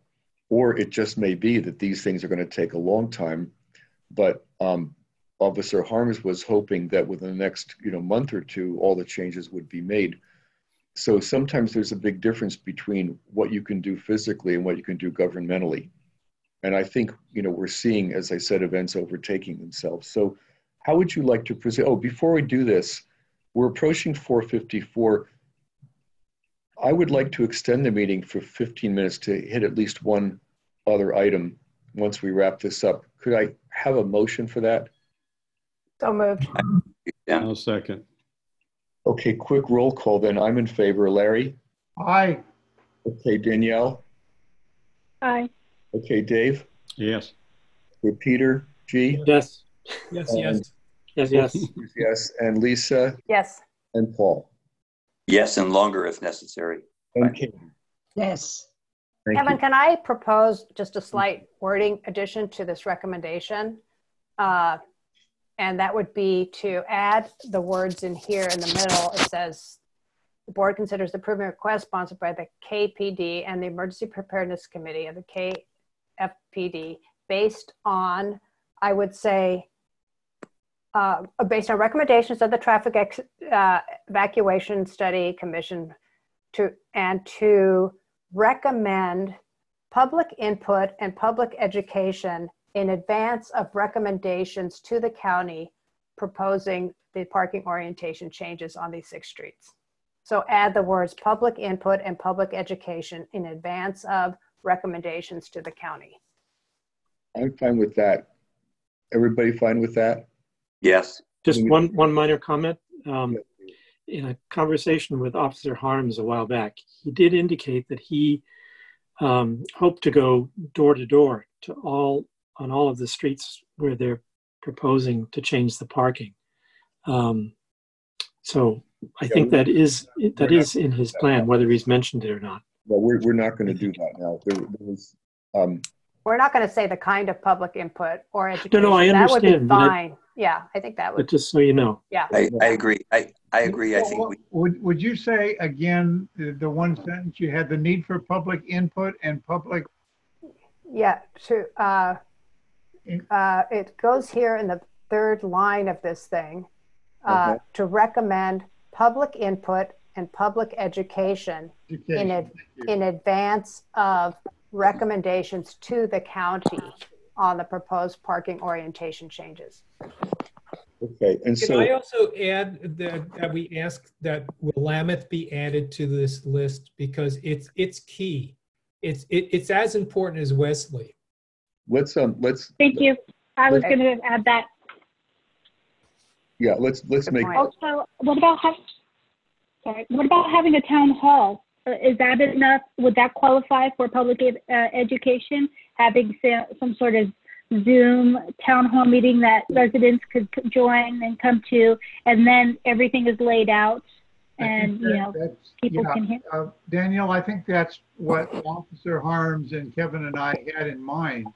Speaker 3: or it just may be that these things are going to take a long time. But Officer Harms was hoping that within the next month or two, all the changes would be made. So sometimes there's a big difference between what you can do physically and what you can do governmentally. And I think, we're seeing, as I said, events overtaking themselves. So how would you like to present? Oh, before we do this, we're approaching 4:54. I would like to extend the meeting for 15 minutes to hit at least one other item once we wrap this up. Could I have a motion for that?
Speaker 10: So moved.
Speaker 6: Yeah.
Speaker 8: I'll second.
Speaker 3: Okay, quick roll call then. I'm in favor. Larry?
Speaker 4: Aye.
Speaker 3: Okay, Danielle?
Speaker 7: Aye.
Speaker 3: Okay, Dave?
Speaker 8: Yes.
Speaker 3: Okay, Peter? G?
Speaker 2: Yes.
Speaker 1: Yes,
Speaker 3: And-
Speaker 1: yes.
Speaker 2: Yes, yes.
Speaker 3: Yes, and Lisa?
Speaker 10: Yes.
Speaker 3: And Paul?
Speaker 6: Yes, and longer if necessary.
Speaker 3: And Katie?
Speaker 12: Yes.
Speaker 3: Thank
Speaker 10: Kevin,
Speaker 3: you.
Speaker 10: can I propose just a slight wording addition to this recommendation? And that would be to add the words in here in the middle. It says, the board considers the improvement request sponsored by the KPD and the Emergency Preparedness Committee of the KFPD based on, I would say, based on recommendations of the Traffic Evacuation Study Commission to recommend public input and public education in advance of recommendations to the county proposing the parking orientation changes on these 6 streets. So add the words public input and public education in advance of recommendations to the county.
Speaker 3: I'm fine with that. Everybody fine with that?
Speaker 6: Yes.
Speaker 2: Just one minor comment. In a conversation with Officer Harms a while back, he did indicate that he hoped to go door to door on all of the streets where they're proposing to change the parking. So I think that is in his plan, whether he's mentioned it or not.
Speaker 3: Well, we're not going to do that now. There was,
Speaker 10: We're not going to say the kind of public input or education.
Speaker 2: No, I
Speaker 10: That would be
Speaker 2: understand, but
Speaker 10: fine. Yeah, I think that
Speaker 2: But
Speaker 10: would,
Speaker 2: just so you know.
Speaker 10: yeah.
Speaker 6: I agree. I agree. I think
Speaker 4: Would you say again, the one sentence you had, the need for public input and public,
Speaker 10: Yeah, it goes here in the 3rd line of this thing,
Speaker 3: Okay.
Speaker 10: to recommend public input and public education in advance of recommendations to the county on the proposed parking orientation changes.
Speaker 3: okay, and
Speaker 1: Can
Speaker 3: so
Speaker 1: I also add that we ask that Willamette be added to this list because it's key. It's as important as Wesley.
Speaker 3: let's
Speaker 7: Thank you. I was going to add that.
Speaker 3: yeah, let's make
Speaker 10: point.
Speaker 7: Also, what about having a town hall? Is that enough? Would that qualify for public education? Having some sort of Zoom town hall meeting that residents could join and come to, and then everything is laid out, and people can hear.
Speaker 4: Danielle, I think that's what Officer Harms and Kevin and I had in mind.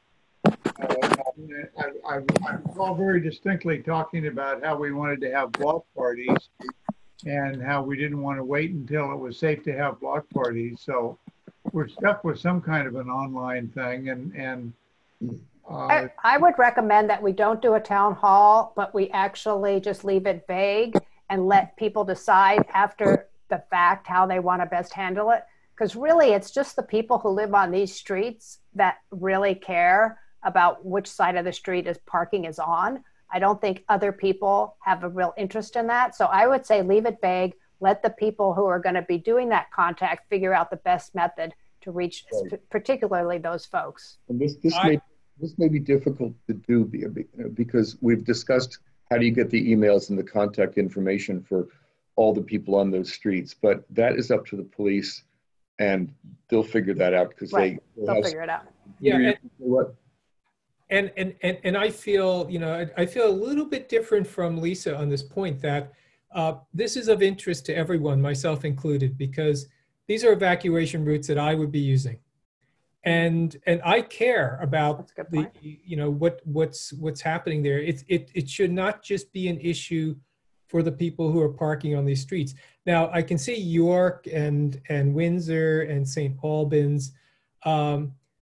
Speaker 4: I recall very distinctly talking about how we wanted to have block parties and how we didn't want to wait until it was safe to have block parties. So we're stuck with some kind of an online thing. And
Speaker 10: I would recommend that we don't do a town hall, but we actually just leave it vague and let people decide after the fact how they want to best handle it. Because really, it's just the people who live on these streets that really care about which side of the street parking is on. I don't think other people have a real interest in that. So I would say leave it vague. Let the people who are going to be doing that contact figure out the best method to reach particularly those folks.
Speaker 3: And this may be difficult to do because we've discussed how do you get the emails and the contact information for all the people on those streets, but that is up to the police and they'll figure that out because
Speaker 10: they'll figure it out.
Speaker 1: Yeah.
Speaker 3: What?
Speaker 1: And I feel, I feel a little bit different from Lisa on this point that this is of interest to everyone, myself included, because these are evacuation routes that I would be using. And I care about what's happening there. It should not just be an issue for the people who are parking on these streets. Now I can see York and Windsor and St. Albans.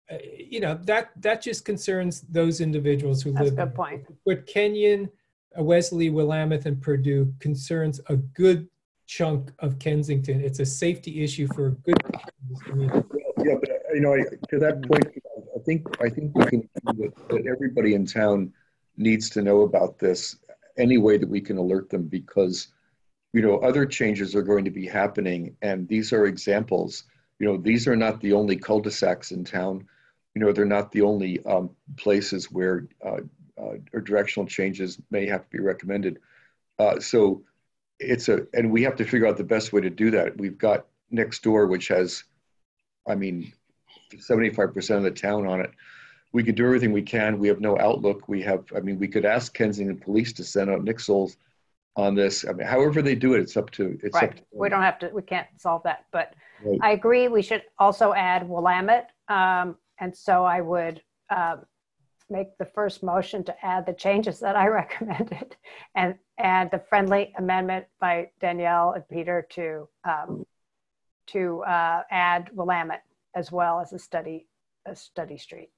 Speaker 1: that just concerns those individuals who
Speaker 10: That's a
Speaker 1: live.
Speaker 10: good point.
Speaker 1: But Kenyon, Wesley, Willamette, and Purdue concerns a good chunk of Kensington. It's a safety issue for a good.
Speaker 3: Yeah, but to that point, I think we can that everybody in town needs to know about this any way that we can alert them, because other changes are going to be happening, and these are examples. These are not the only cul-de-sacs in town. They're not the only places where directional changes may have to be recommended. So and we have to figure out the best way to do that. We've got next door, which has, 75% of the town on it. We could do everything we can. We have no outlook. We could ask Kensington Police to send out nixles on this. However they do it, it's up to.
Speaker 10: Right. We don't have to. We can't solve that. But
Speaker 3: Right.
Speaker 10: I agree. We should also add Willamette. And so I would make the first motion to add the changes that I recommended, and the friendly amendment by Danielle and Peter to add Willamette as well as a study street.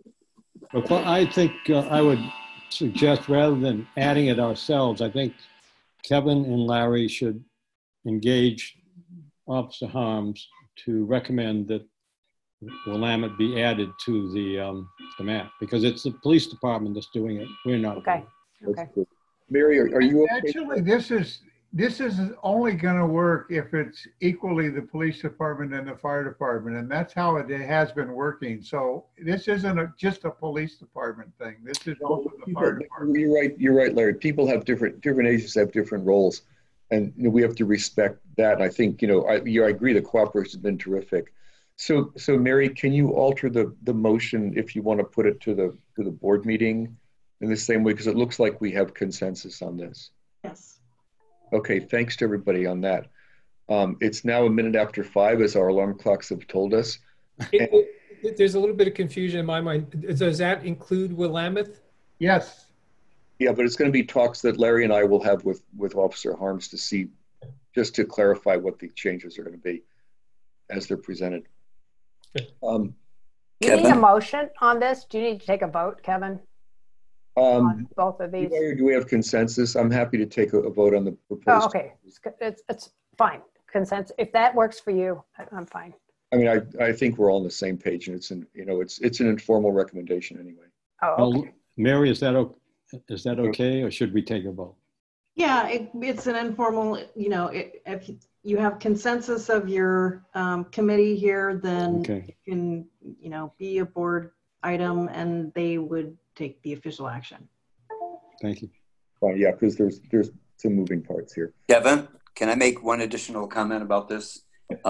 Speaker 8: Well, I think I would suggest, rather than adding it ourselves, I think Kevin and Larry should engage Officer Harms to recommend that Willamette be added to the map, because it's the police department that's doing it. We're not.
Speaker 10: Okay. Okay.
Speaker 3: Mary, are you okay?
Speaker 4: Actually, this is only going to work if it's equally the police department and the fire department, and that's how it has been working. So this isn't just a police department thing. This is also the fire department.
Speaker 3: You're right, Larry. People have different agencies have different roles, and we have to respect that. And I think I agree. The cooperation has been terrific. So Mary, can you alter the motion if you want to put it to the board meeting in the same way, because it looks like we have consensus on this.
Speaker 5: Yes.
Speaker 3: Okay, thanks to everybody on that. It's now 5:01, as our alarm clocks have told us.
Speaker 1: There's a little bit of confusion in my mind. Does that include Willamette?
Speaker 4: Yes.
Speaker 3: Yeah, but it's going to be talks that Larry and I will have with Officer Harms to see, just to clarify what the changes are going to be as they're presented.
Speaker 10: Do you need a motion on this? Do you need to take a vote, Kevin? On both of these?
Speaker 3: Do we have consensus? I'm happy to take a vote on the proposed.
Speaker 10: Oh, okay. It's fine. Consensus. If that works for you, I'm fine.
Speaker 3: I think we're all on the same page, and it's an informal recommendation anyway.
Speaker 10: Oh, okay.
Speaker 8: Well, Mary, is that okay, or should we take a vote?
Speaker 5: Yeah, it's an informal, if you have consensus of your committee here, then
Speaker 8: Okay.
Speaker 5: it can, be a board item and they would take the official action.
Speaker 8: Thank you.
Speaker 3: Yeah, because there's some moving parts here.
Speaker 6: Kevin, can I make one additional comment about this?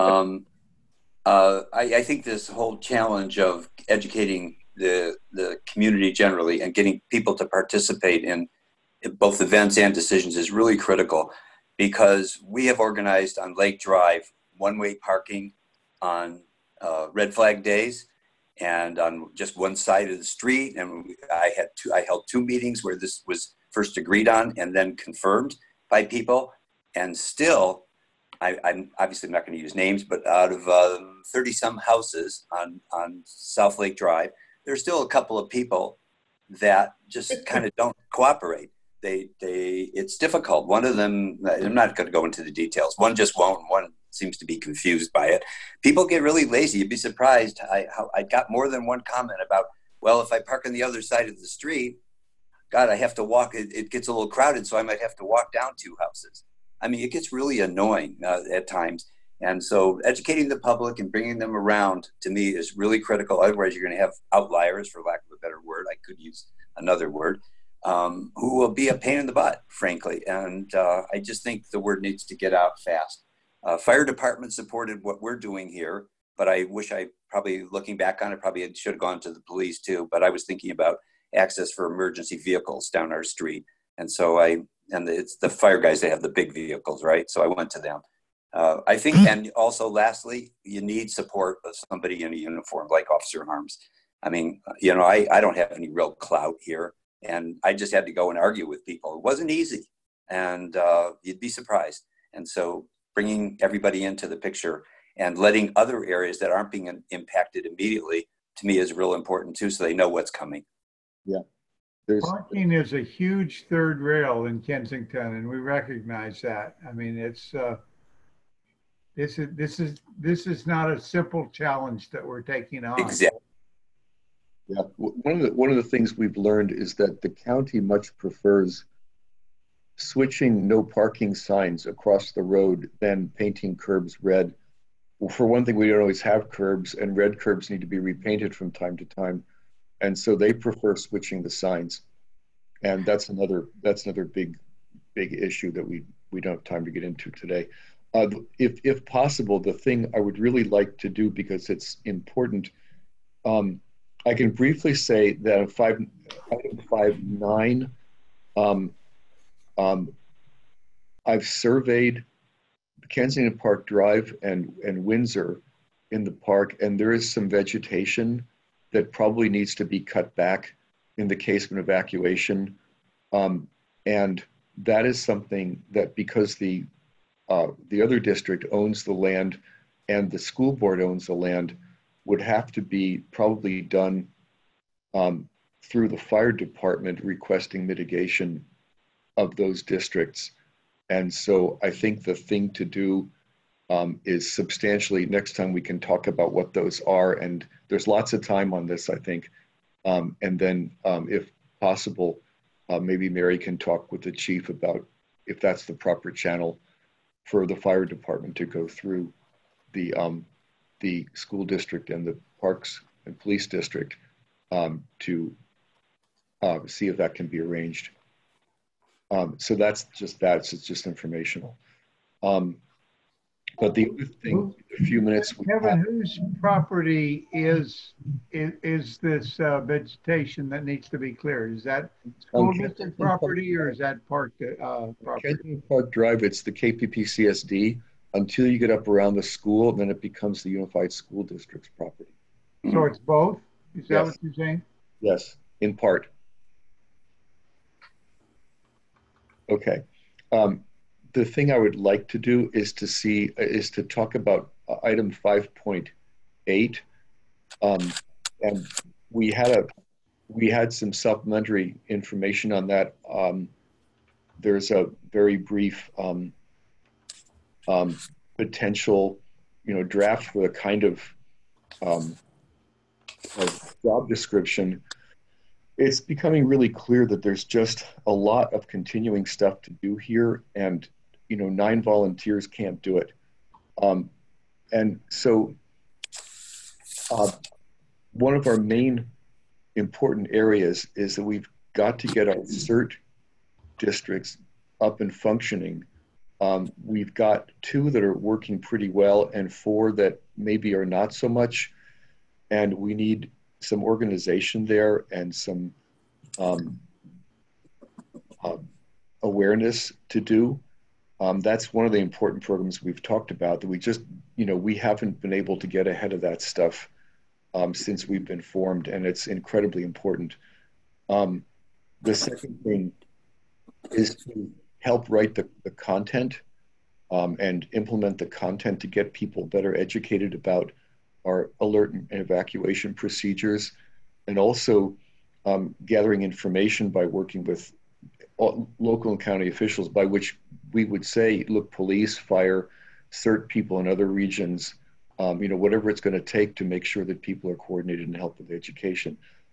Speaker 6: I think this whole challenge of educating the community generally and getting people to participate in both events and decisions is really critical, because we have organized on Lake Drive one-way parking on red flag days and on just one side of the street. And I held two meetings where this was first agreed on and then confirmed by people. And still, I'm obviously not going to use names, but out of 30 some houses on South Lake Drive, there's still a couple of people that just kind of don't cooperate. It's difficult. One of them, I'm not going to go into the details. One just won't. One seems to be confused by it. People get really lazy. You'd be surprised. I got more than one comment about, well, if I park on the other side of the street, God, I have to walk. It gets a little crowded, so I might have to walk down two houses. It gets really annoying at times. And so educating the public and bringing them around, to me, is really critical. Otherwise, you're going to have outliers, for lack of a better word. I could use another word. Who will be a pain in the butt, frankly. And I just think the word needs to get out fast. Fire department supported what we're doing here, but I wish looking back on it, probably should have gone to the police too. But I was thinking about access for emergency vehicles down our street. And so it's the fire guys, they have the big vehicles, right? So I went to them. I think, and also lastly, you need support of somebody in a uniform like Officer Harms. I don't have any real clout here. And I just had to go and argue with people. It wasn't easy, and you'd be surprised. And so bringing everybody into the picture and letting other areas that aren't being impacted immediately to me is real important too, so they know what's coming.
Speaker 3: Yeah. There's
Speaker 4: Parking is a huge third rail in Kensington, and we recognize that. I mean, it's this is not a simple challenge that we're taking on.
Speaker 6: Exactly.
Speaker 3: Yeah, one of the things we've learned is that the county much prefers switching no parking signs across the road than painting curbs red. Well, for one thing, we don't always have curbs, and red curbs need to be repainted from time to time, and so they prefer switching the signs. And that's another big issue that we don't have time to get into today. If possible, the thing I would really like to do, because it's important, I can briefly say that item 5.9, I've surveyed Kensington Park Drive and Windsor in the park, and there is some vegetation that probably needs to be cut back in the case of an evacuation. And that is something that, because the other district owns the land and the school board owns the land, would have to be probably done through the fire department requesting mitigation of those districts. And so I think the thing to do is substantially, next time we can talk about what those are, and there's lots of time on this, I think. And then if possible, maybe Mary can talk with the chief about if that's the proper channel for the fire department to go through the school district and the parks and police district to see if that can be arranged. So that's just that, it's just informational. But the other thing, a few minutes.
Speaker 4: Kevin, whose property is this vegetation that needs to be cleared? Is that school district property or is that park property?
Speaker 3: Kensington Park Drive, it's the KPP CSD until you get up around the school, then it becomes the Unified School District's property.
Speaker 4: So it's both? Is that
Speaker 3: Yes.
Speaker 4: what you're saying?
Speaker 3: Yes, in part. Okay. The thing I would like to do is to talk about item 5.8. And we had some supplementary information on that. There's a very brief potential, draft for the kind of job description. It's becoming really clear that there's just a lot of continuing stuff to do here, and 9 volunteers can't do it. And so one of our main important areas is that we've got to get our CERT districts up and functioning. We've got 2 that are working pretty well and 4 that maybe are not so much. And we need some organization there and some awareness to do. That's one of the important programs we've talked about, that we just, we haven't been able to get ahead of that stuff since we've been formed, and it's incredibly important. The second thing is to help write the content and implement the content to get people better educated about our alert and evacuation procedures, and also gathering information by working with local and county officials, by which we would say, look, police, fire, CERT people in other regions, whatever it's going to take to make sure that people are coordinated and help with education.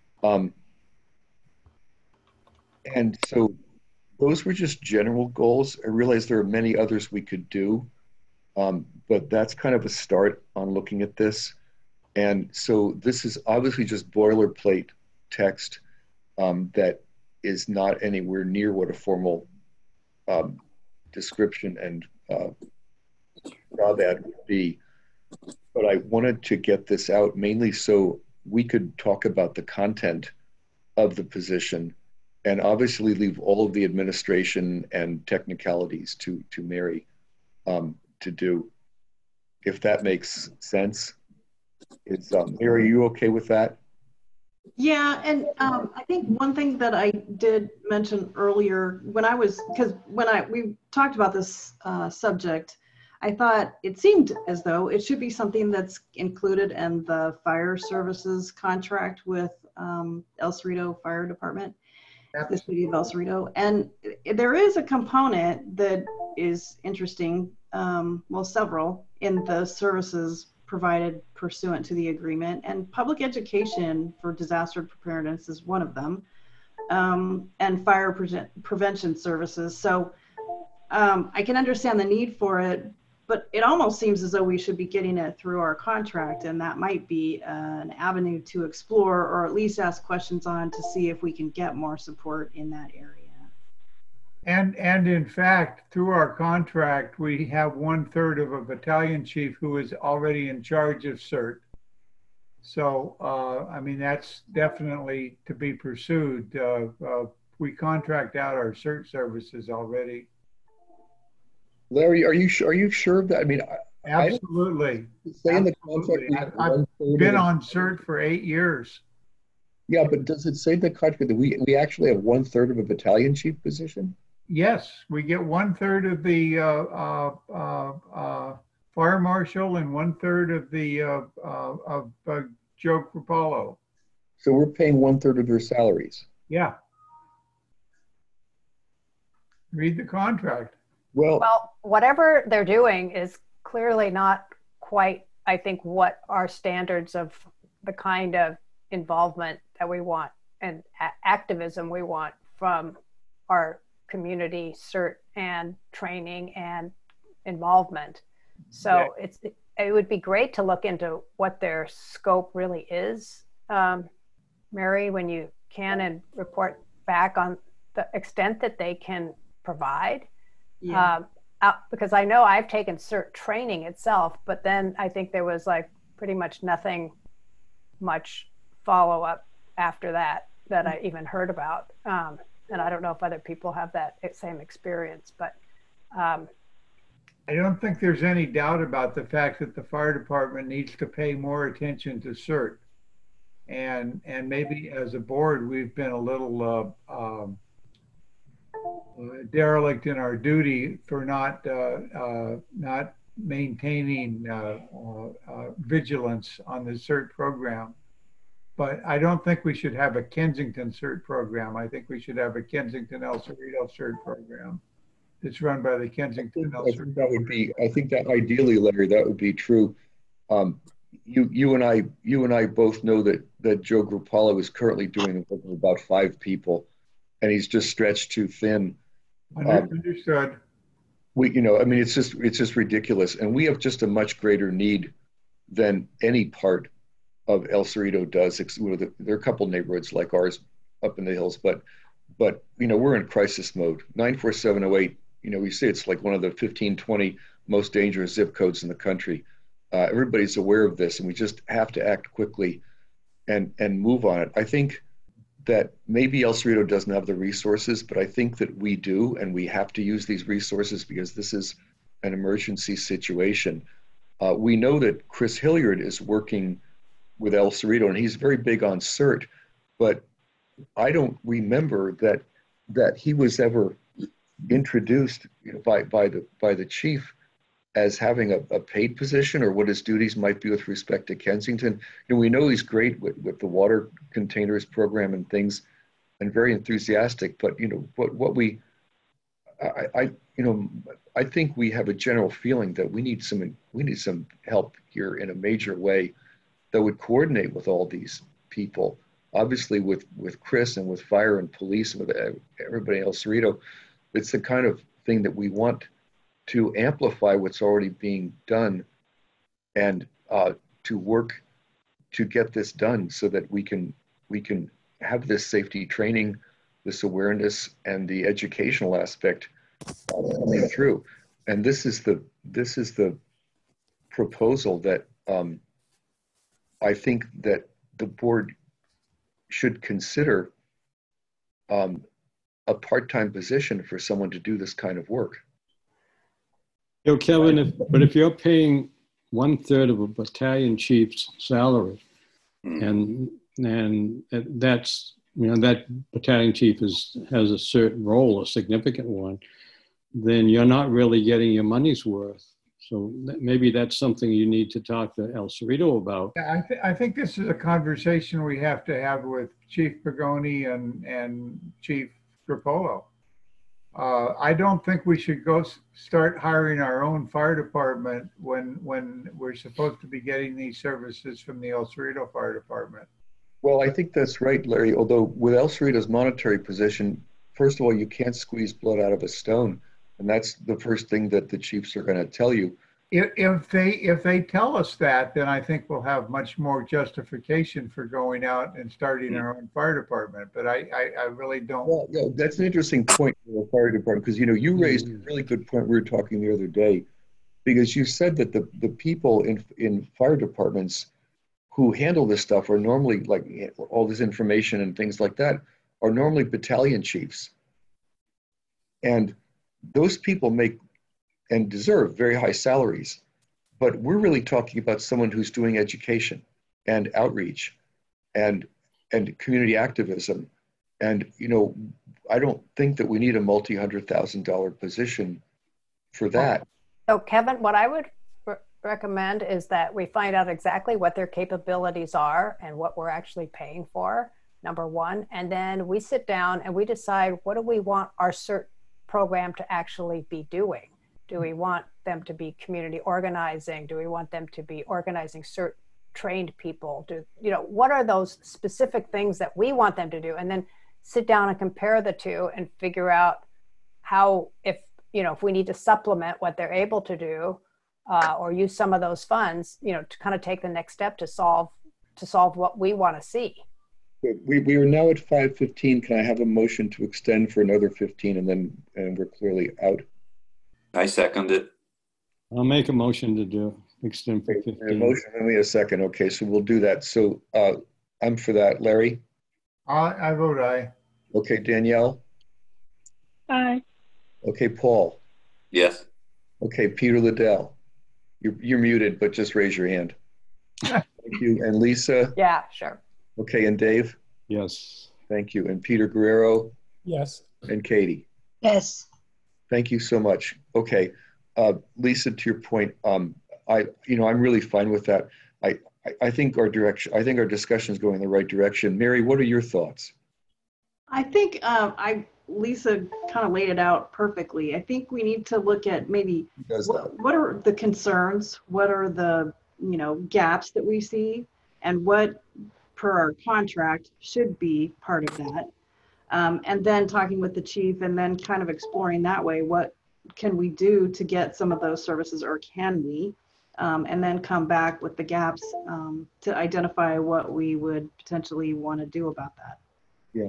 Speaker 3: And so those were just general goals. I realize there are many others we could do, but that's kind of a start on looking at this. And so this is obviously just boilerplate text that is not anywhere near what a formal description and job ad would be. But I wanted to get this out mainly so we could talk about the content of the position, and obviously leave all of the administration and technicalities to Mary to do, if that makes sense. Is Mary, are you okay with that?
Speaker 5: Yeah, and I think one thing that I did mention earlier, we talked about this subject, I thought it seemed as though it should be something that's included in the fire services contract with El Cerrito Fire Department, the city of El Cerrito. And there is a component that is interesting, well, several, in the services provided pursuant to the agreement, and public education for disaster preparedness is one of them, and fire prevention services. So I can understand the need for it, but it almost seems as though we should be getting it through our contract, and that might be an avenue to explore, or at least ask questions on, to see if we can get more support in that area.
Speaker 4: And in fact, through our contract, we have 1/3 of a battalion chief who is already in charge of CERT. So, I mean, that's definitely to be pursued. We contract out our CERT services already.
Speaker 3: Larry, are you sure of that? I mean,
Speaker 4: absolutely.
Speaker 3: Say in the contract,
Speaker 4: I've been on CERT for 8 years.
Speaker 3: Yeah, but does it say in the contract that we actually have 1/3 of a battalion chief position?
Speaker 4: Yes, we get 1/3 of the fire marshal and 1/3 of the Joe Cropolo.
Speaker 3: So we're paying 1/3 of their salaries.
Speaker 4: Yeah. Read the contract.
Speaker 10: Well, whatever they're doing is clearly not quite, I think, what our standards of the kind of involvement that we want and activism we want from our community CERT and training and involvement. So yeah. It would be great to look into what their scope really is, Mary, when you can, and report back on the extent that they can provide. Yeah. Because I know I've taken CERT training itself, but then I think there was like pretty much nothing much follow-up after that I even heard about. And I don't know if other people have that same experience, but.
Speaker 4: I don't think there's any doubt about the fact that the fire department needs to pay more attention to CERT. And maybe as a board, we've been a little derelict in our duty for not maintaining vigilance on the CERT program. But I don't think we should have a Kensington CERT program. I think we should have a Kensington El Cerrito CERT program that's run by the Kensington El Cerrito.
Speaker 3: That would be, I think that ideally, Larry, that would be true. You and I both know that Joe Cropolo is currently doing the work of about 5 people, and he's just stretched too thin.
Speaker 4: Understood.
Speaker 3: I mean, it's just ridiculous, and we have just a much greater need than any part of El Cerrito does. There are a couple neighborhoods like ours up in the hills, but we're in crisis mode. 94708, we say it's like one of the 15, 20 most dangerous zip codes in the country. Everybody's aware of this, and we just have to act quickly and move on it. I think that maybe El Cerrito doesn't have the resources, but I think that we do, and we have to use these resources because this is an emergency situation. We know that Chris Hilliard is working with El Cerrito, and he's very big on CERT, but I don't remember that he was ever introduced by the chief as having a paid position, or what his duties might be with respect to Kensington. We know he's great with the water containers program and things, and very enthusiastic. But I think we have a general feeling that we need some help here in a major way that would coordinate with all these people. Obviously, with Chris and with fire and police and with everybody else, Cerrito, it's the kind of thing that we want to amplify what's already being done, and to work to get this done so that we can have this safety training, this awareness, and the educational aspect coming through. And this is the proposal that I think that the board should consider a part-time position for someone to do this kind of work.
Speaker 8: Kevin, if you're paying 1/3 of a battalion chief's salary, and that's, that battalion chief has a certain role, a significant one, then you're not really getting your money's worth So maybe that's something you need to talk to El Cerrito about.
Speaker 4: Yeah, I think this is a conversation we have to have with Chief Pagoni and Chief Grappolo. I don't think we should start hiring our own fire department when we're supposed to be getting these services from the El Cerrito Fire Department.
Speaker 3: Well, I think that's right, Larry. Although with El Cerrito's monetary position, first of all, you can't squeeze blood out of a stone. And that's the first thing that the chiefs are going to tell you.
Speaker 4: If they tell us that, then I think we'll have much more justification for going out and starting our own fire department. But I really don't.
Speaker 3: Well, yeah, that's an interesting point for the fire department, because you raised a really good point. We were talking the other day, because you said that the people in fire departments who handle this stuff are normally, like all this information and things like that, are normally battalion chiefs. And those people make and deserve very high salaries, but we're really talking about someone who's doing education and outreach and community activism. And, I don't think that we need a multi-$100,000 position for that.
Speaker 10: So Kevin, what I would recommend is that we find out exactly what their capabilities are and what we're actually paying for, number one. And then we sit down and we decide, what do we want our CERT program to actually be doing? Do we want them to be community organizing? Do we want them to be organizing CERT trained people? What are those specific things that we want them to do? And then sit down and compare the two and figure out how, if we need to supplement what they're able to do, or use some of those funds, to kind of take the next step to solve what we want to see.
Speaker 3: We are now at 5:15. Can I have a motion to extend for another 15, and we're clearly out?
Speaker 6: I second it.
Speaker 8: I'll make a motion to extend for 15.
Speaker 3: A motion, and we a second. Okay, so we'll do that. So I'm for that. Larry?
Speaker 4: I vote aye.
Speaker 3: Okay, Danielle?
Speaker 7: Aye.
Speaker 3: Okay, Paul?
Speaker 6: Yes.
Speaker 3: Okay, Peter Liddell? You're muted, but just raise your hand. Thank you. And Lisa?
Speaker 10: Yeah, sure.
Speaker 3: Okay, and Dave?
Speaker 8: Yes.
Speaker 3: Thank you. And Peter Guerrero?
Speaker 1: Yes.
Speaker 3: And Katie?
Speaker 12: Yes.
Speaker 3: Thank you so much. Okay, Lisa, to your point, I'm really fine with that. I think our discussion is going in the right direction. Mary, what are your thoughts?
Speaker 5: I think Lisa kind of laid it out perfectly. I think we need to look at maybe what are the concerns, what are the gaps that we see, and what per our contract should be part of that. And then talking with the chief and then kind of exploring that way, what can we do to get some of those services, or can we? And then come back with the gaps to identify what we would potentially want to do about that.
Speaker 3: Yeah,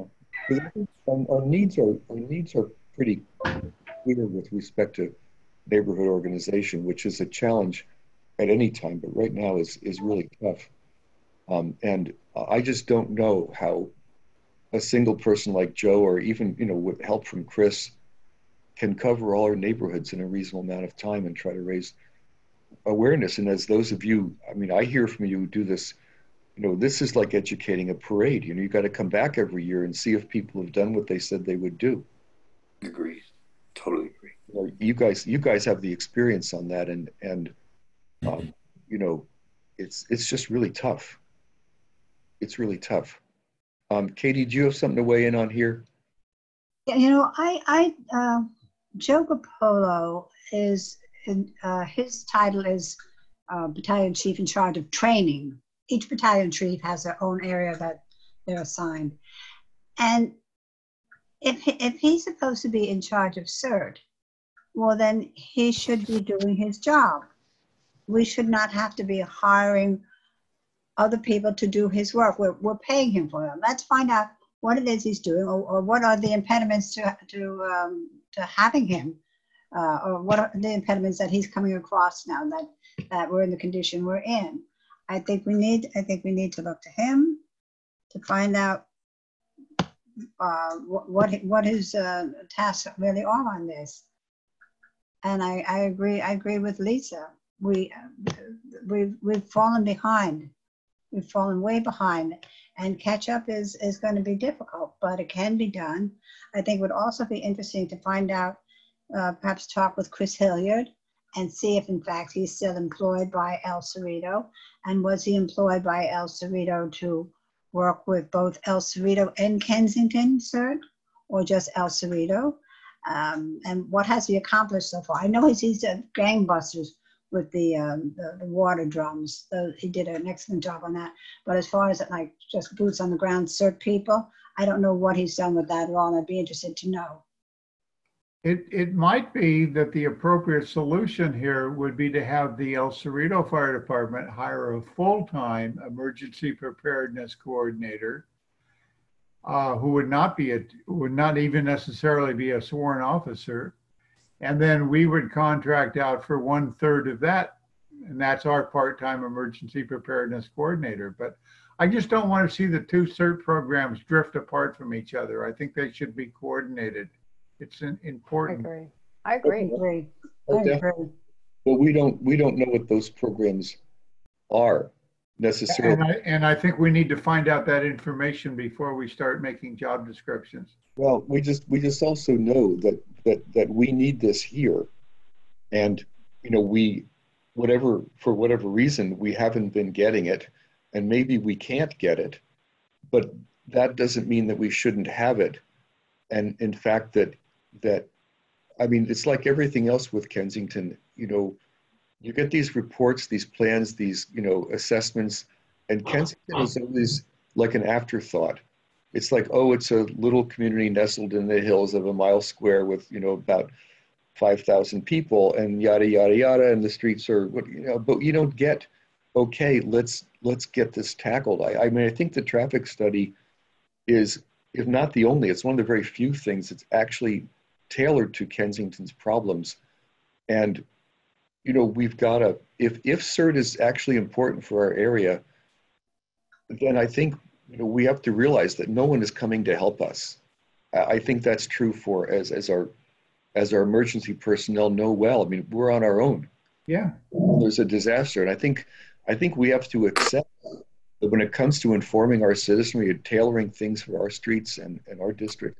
Speaker 3: our needs are pretty clear with respect to neighborhood organization, which is a challenge at any time, but right now is really tough. And I just don't know how a single person like Joe, or even with help from Chris, can cover all our neighborhoods in a reasonable amount of time and try to raise awareness. And as those of you, I hear from you who do this, this is like educating a parade. You got to come back every year and see if people have done what they said they would do.
Speaker 6: Agree. Totally agree.
Speaker 3: You guys have the experience on that, and it's just really tough. It's really tough. Katie, do you have something to weigh in on here?
Speaker 12: Yeah, Joe Grappolo is, his title is battalion chief in charge of training. Each battalion chief has their own area that they're assigned. And if he's supposed to be in charge of CERT, well, then he should be doing his job. We should not have to be hiring other people to do his work. We're paying him for them. Let's find out what it is he's doing, or what are the impediments to having him, or what are the impediments that he's coming across now that we're in the condition we're in. I think we need to look to him to find out what his tasks really are on this. And I agree with Lisa. We've fallen behind. We've fallen way behind, and catch up is going to be difficult, but it can be done. I think it would also be interesting to find out, perhaps talk with Chris Hilliard and see if in fact he's still employed by El Cerrito. And was he employed by El Cerrito to work with both El Cerrito and Kensington, CERT, or just El Cerrito? And what has he accomplished so far? I know he's gangbusters with the water drums. So he did an excellent job on that. But as far as like just boots on the ground CERT people, I don't know what he's done with that at all, and I'd be interested to know.
Speaker 4: It might be that the appropriate solution here would be to have the El Cerrito Fire Department hire a full-time emergency preparedness coordinator who would not even necessarily be a sworn officer. And then we would contract out for 1/3 of that. And that's our part-time emergency preparedness coordinator. But I just don't want to see the two CERT programs drift apart from each other. I think they should be coordinated. It's important.
Speaker 10: I agree.
Speaker 12: I agree.
Speaker 3: But we don't know what those programs are necessarily.
Speaker 4: And I think we need to find out that information before we start making job descriptions.
Speaker 3: Well, we just also know that we need this here, and you know, for whatever reason we haven't been getting it, and maybe we can't get it, but that doesn't mean that we shouldn't have it. And in fact, that I mean, it's like everything else with Kensington. You know, you get these reports, these plans, these assessments, and Kensington is always like an afterthought. It's like, oh, it's a little community nestled in the hills of a mile square with about 5,000 people and yada yada yada, and the streets are but you don't get, okay, let's get this tackled. I mean, I think the traffic study is, if not the only, it's one of the very few things that's actually tailored to Kensington's problems. And we've got to, if CERT is actually important for our area, then I think we have to realize that no one is coming to help us. I think that's true for as our emergency personnel know well. I mean, we're on our own.
Speaker 4: Yeah.
Speaker 3: There's a disaster, and I think we have to accept that when it comes to informing our citizenry and tailoring things for our streets and our district,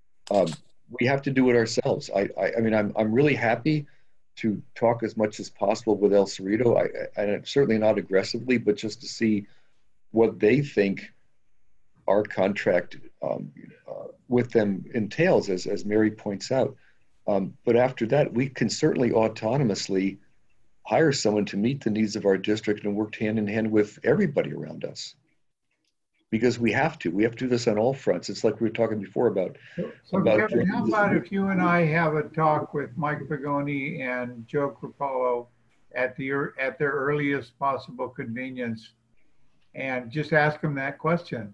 Speaker 3: we have to do it ourselves. I mean, I'm really happy to talk as much as possible with El Cerrito, and certainly not aggressively, but just to see what they think our contract with them entails, as Mary points out. But after that, we can certainly autonomously hire someone to meet the needs of our district and work hand in hand with everybody around us. Because we have to do this on all fronts. It's like we were talking before about.
Speaker 4: So Kevin, how about if you and I have a talk with Mike Pagoni and Joe Cropolo at their earliest possible convenience, and just ask them that question: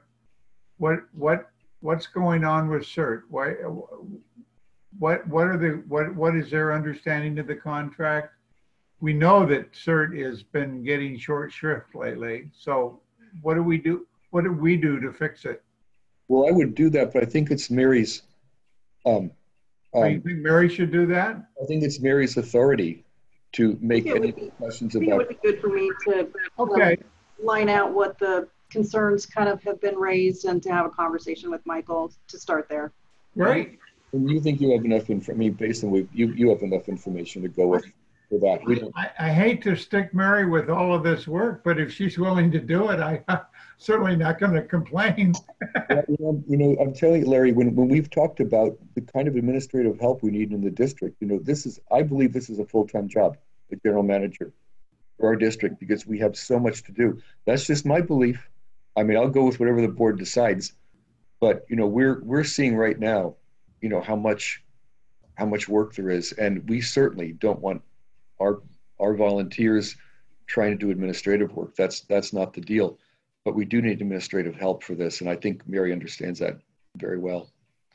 Speaker 4: what's going on with CERT? What is their understanding of the contract? We know that CERT has been getting short shrift lately. So what do we do? What do we do to fix it?
Speaker 3: Well, I would do that, but I think it's Mary's.
Speaker 4: You think Mary should do that?
Speaker 3: I think it's Mary's authority to make any questions about.
Speaker 5: It would be good for me to line out what the concerns kind of have been raised and to have a conversation with Michael to start there.
Speaker 4: Right.
Speaker 3: And you think you have enough information? I mean, based on you have enough information to go with for that. We don't.
Speaker 4: I hate to stick Mary with all of this work, but if she's willing to do it, I'm certainly not going to complain.
Speaker 3: I'm telling you, Larry, when we've talked about the kind of administrative help we need in the district, I believe this is a full-time job, the general manager for our district, because we have so much to do. That's just my belief. I mean, I'll go with whatever the board decides, but we're seeing right now, how much work there is, and we certainly don't want our volunteers trying to do administrative work. That's not the deal, but we do need administrative help for this, and I think Mary understands that very well.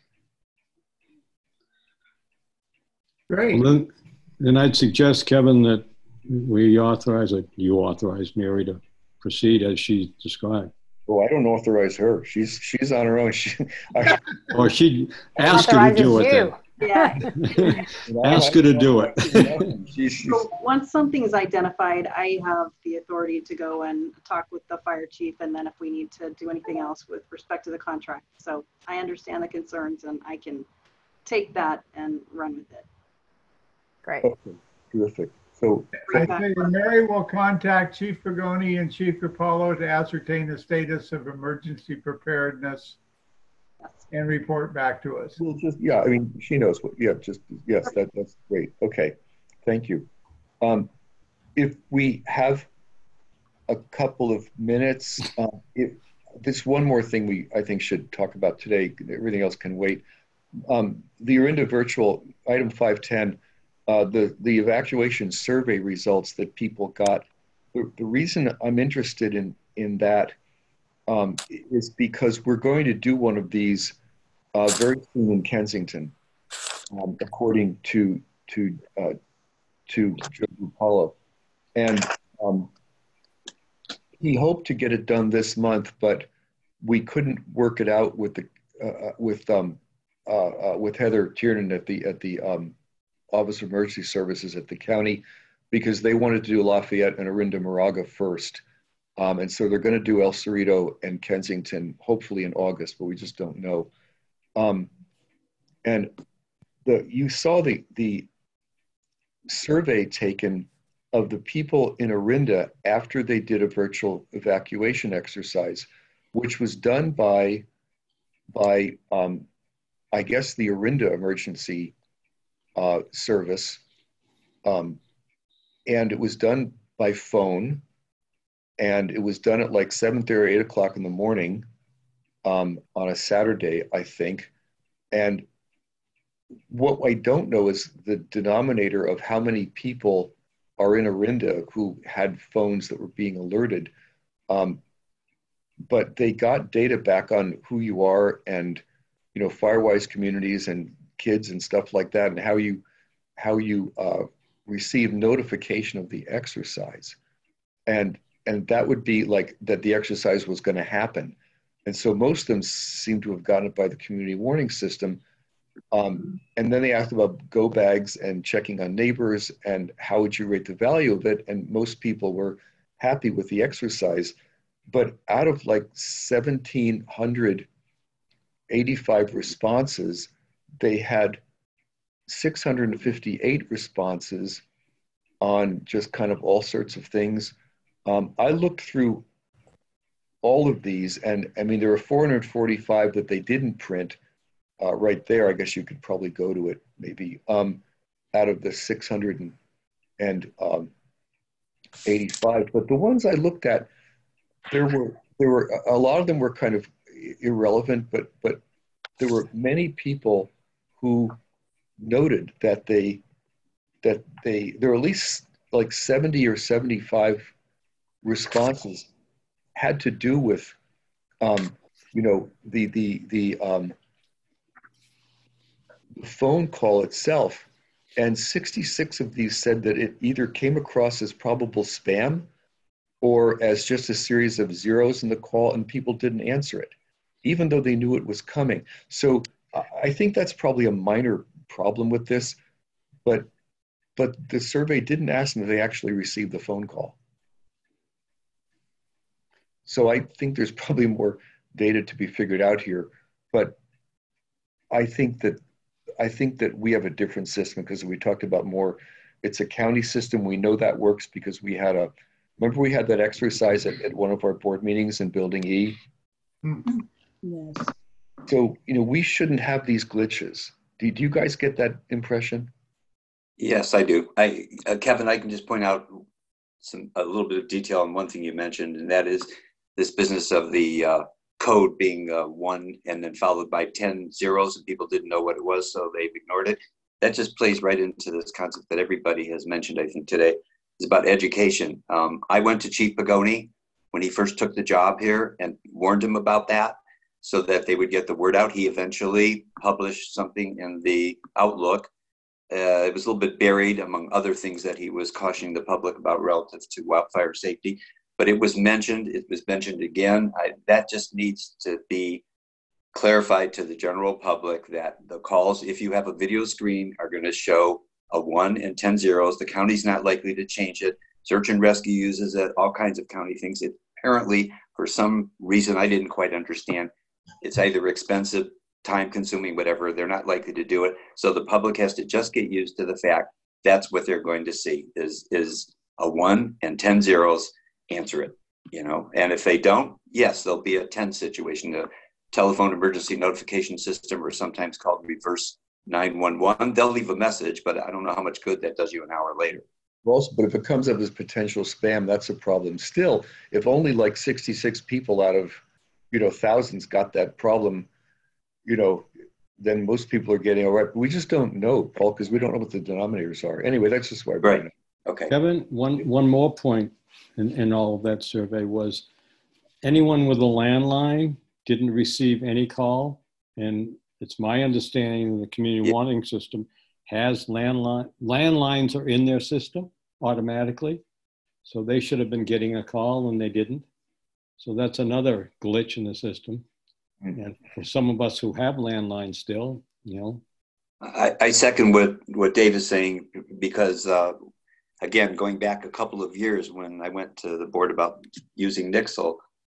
Speaker 4: Great.
Speaker 8: Well, then I'd suggest, Kevin, that you authorize Mary to proceed as she described.
Speaker 3: Oh, I don't authorize her. She's on her own.
Speaker 8: Or she'd ask her to do it then.
Speaker 5: Yeah.
Speaker 8: Ask her to do it.
Speaker 5: So once something is identified, I have the authority to go and talk with the fire chief, and then if we need to do anything else with respect to the contract. So I understand the concerns, and I can take that and run with it.
Speaker 10: Great.
Speaker 3: Okay. Terrific. So
Speaker 4: I think Mary will contact Chief Pagoni and Chief Capallo to ascertain the status of emergency preparedness and report back to us.
Speaker 3: we'll just, yeah, I mean, she knows what, yeah, just, yes, that's great. Okay, thank you. If we have a couple of minutes, if there's one more thing I think should talk about today, everything else can wait. The Orinda virtual item 510, the evacuation survey results that people got. The reason I'm interested in that is because we're going to do one of these very soon in Kensington, according to Joe Paulo, and he hoped to get it done this month, but we couldn't work it out with Heather Tiernan at the Office of Emergency Services at the county, because they wanted to do Lafayette and Orinda Moraga first. And so they're going to do El Cerrito and Kensington, hopefully in August, but we just don't know. And you saw the survey taken of the people in Orinda after they did a virtual evacuation exercise, which was done by I guess the Orinda Emergency Service, and it was done by phone, and it was done at like 7:30 or 8 o'clock in the morning on a Saturday, I think. And what I don't know is the denominator of how many people are in Orinda who had phones that were being alerted. But they got data back on who you are and, you know, Firewise communities and kids and stuff like that, and how you receive notification of the exercise. And that would be like that the exercise was going to happen. And so most of them seem to have gotten it by the community warning system. And then they asked about go bags and checking on neighbors and how would you rate the value of it. And most people were happy with the exercise. But out of like 1,785 responses, they had 658 responses on just kind of all sorts of things. I looked through all of these, and I mean, there were 445 that they didn't print. Right there, I guess you could probably go to it maybe, out of the 685. But the ones I looked at, there were a lot of them were kind of irrelevant, but there were many people who noted that there were at least like 70 or 75 responses had to do with you know, the phone call itself, and 66 of these said that it either came across as probable spam or as just a series of zeros in the call, and people didn't answer it, even though they knew it was coming. So I think that's probably a minor problem with this, but the survey didn't ask them if they actually received the phone call. So I think there's probably more data to be figured out here, but I think that we have a different system because we talked about more. It's a county system. We know that works because remember we had that exercise at one of our board meetings in Building E?
Speaker 12: Mm-hmm. Yes.
Speaker 3: So, you know, we shouldn't have these glitches. Do you guys get that impression?
Speaker 6: Yes, I do. Kevin, I can just point out a little bit of detail on one thing you mentioned, and that is this business of the code being 1 and then followed by 10 zeros, and people didn't know what it was, so they've ignored it. That just plays right into this concept that everybody has mentioned, I think, today. It's about education. I went to Chief Pagoni when he first took the job here and warned him about that so that they would get the word out. He eventually published something in the Outlook. It was a little bit buried among other things that he was cautioning the public about relative to wildfire safety. But it was mentioned. It was mentioned again. That just needs to be clarified to the general public that the calls, if you have a video screen, are going to show a 1 and 10 zeros. The county's not likely to change it. Search and Rescue uses it, all kinds of county things. It apparently, for some reason I didn't quite understand, it's either expensive, time consuming, whatever. They're not likely to do it. So the public has to just get used to the fact that's what they're going to see is a 1 and 10 zeros, answer it, you know. And if they don't, yes, there'll be a 10 situation, a telephone emergency notification system, or sometimes called reverse 911. They'll leave a message, but I don't know how much good that does you an hour later.
Speaker 3: Also, but if it comes up as potential spam, that's a problem. Still, if only like 66 people out of, you know, thousands got that problem, you know, then most people are getting all right. But we just don't know, Paul, because we don't know what the denominators are. Anyway, that's just why.
Speaker 6: Right. Okay.
Speaker 8: Kevin, one more point in all of that survey was anyone with a landline didn't receive any call. And it's my understanding the community warning system has landlines are in their system automatically. So they should have been getting a call and they didn't. So that's another glitch in the system. And for some of us who have landlines still, you know.
Speaker 6: I second what Dave is saying, because again, going back a couple of years when I went to the board about using Nixle,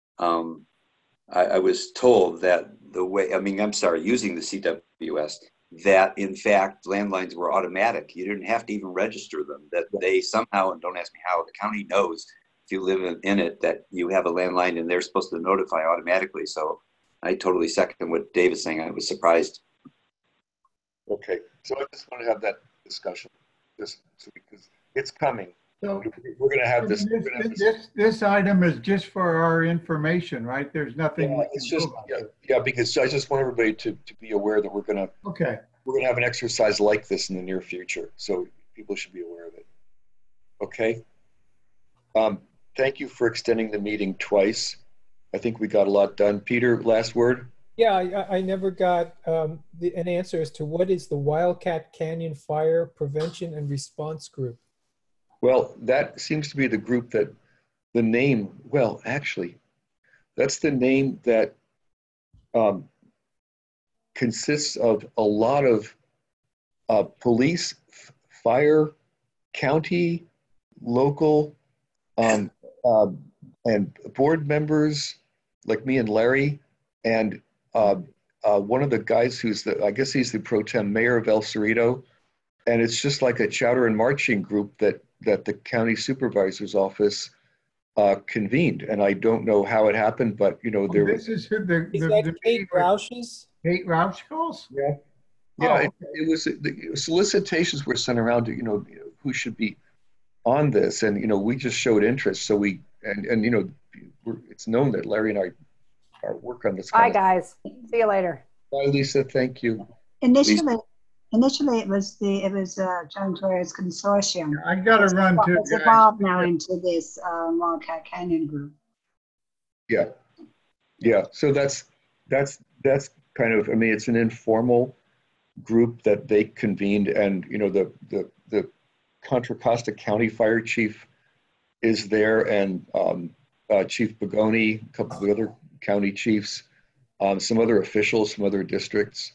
Speaker 6: I was told that using the CWS, that in fact landlines were automatic. You didn't have to even register them, that they somehow, and don't ask me how, the county knows if you live in it that you have a landline and they're supposed to notify automatically. So I totally second what Dave is saying. I was surprised.
Speaker 3: Okay, so I just want to have that discussion, just because it's coming.
Speaker 4: So
Speaker 3: we're going to have this.
Speaker 4: This item is just for our information, right? There's nothing.
Speaker 3: Yeah, it's just because I just want everybody to be aware that we're going to have an exercise like this in the near future, so people should be aware of it. Okay. Thank you for extending the meeting twice. I think we got a lot done. Peter, last word.
Speaker 1: Yeah, I never got an answer as to what is the Wildcat Canyon Fire Prevention and Response Group.
Speaker 3: Well, that seems to be the group that the name, well, actually, that's the name that consists of a lot of police, fire, county, local, and board members like me and Larry, and one of the guys who's I guess he's the pro tem mayor of El Cerrito. And it's just like a chowder and marching group that the county supervisor's office convened. And I don't know how it happened, but you know, there
Speaker 4: this is
Speaker 1: that Kate Roush's?
Speaker 4: Kate Roush calls?
Speaker 3: Yeah. Yeah, it was, the solicitations were sent around to, you know, who should be on this. And, you know, we just showed interest. So we, and you know, it's known that Larry and I are work on this.
Speaker 10: Bye, guys. See you later.
Speaker 3: Bye, Lisa. Thank you.
Speaker 12: Initially, it was John Torres Consortium.
Speaker 4: I got to run too.
Speaker 12: It's evolved now into this Wildcat Canyon group.
Speaker 3: Yeah, yeah. So that's kind of. I mean, it's an informal group that they convened, and you know, the Contra Costa County Fire Chief is there, and Chief Bagoni, a couple of the other county chiefs, some other officials, some other districts.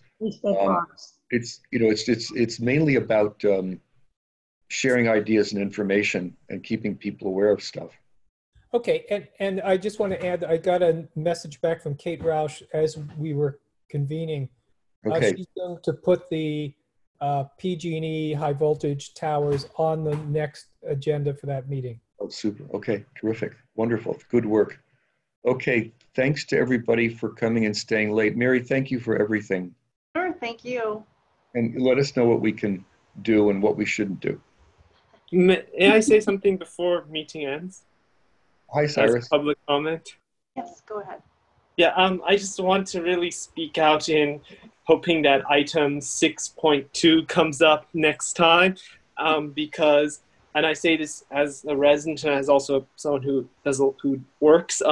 Speaker 3: It's, you know, it's mainly about sharing ideas and information and keeping people aware of stuff.
Speaker 1: Okay, and I just want to add that I got a message back from Kate Roush as we were convening.
Speaker 3: Okay.
Speaker 1: She's going to put the PG&E high voltage towers on the next agenda for that meeting.
Speaker 3: Oh, super. Okay, terrific. Wonderful. Good work. Okay, thanks to everybody for coming and staying late. Mary, thank you for everything.
Speaker 5: Sure, thank you.
Speaker 3: And let us know what we can do and what we shouldn't do.
Speaker 11: May I say something before meeting ends?
Speaker 3: Hi, Cyrus.
Speaker 11: As public comment?
Speaker 5: Yes, go ahead.
Speaker 11: Yeah, I just want to really speak out in hoping that item 6.2 comes up next time, because, and I say this as a resident and as also someone who works,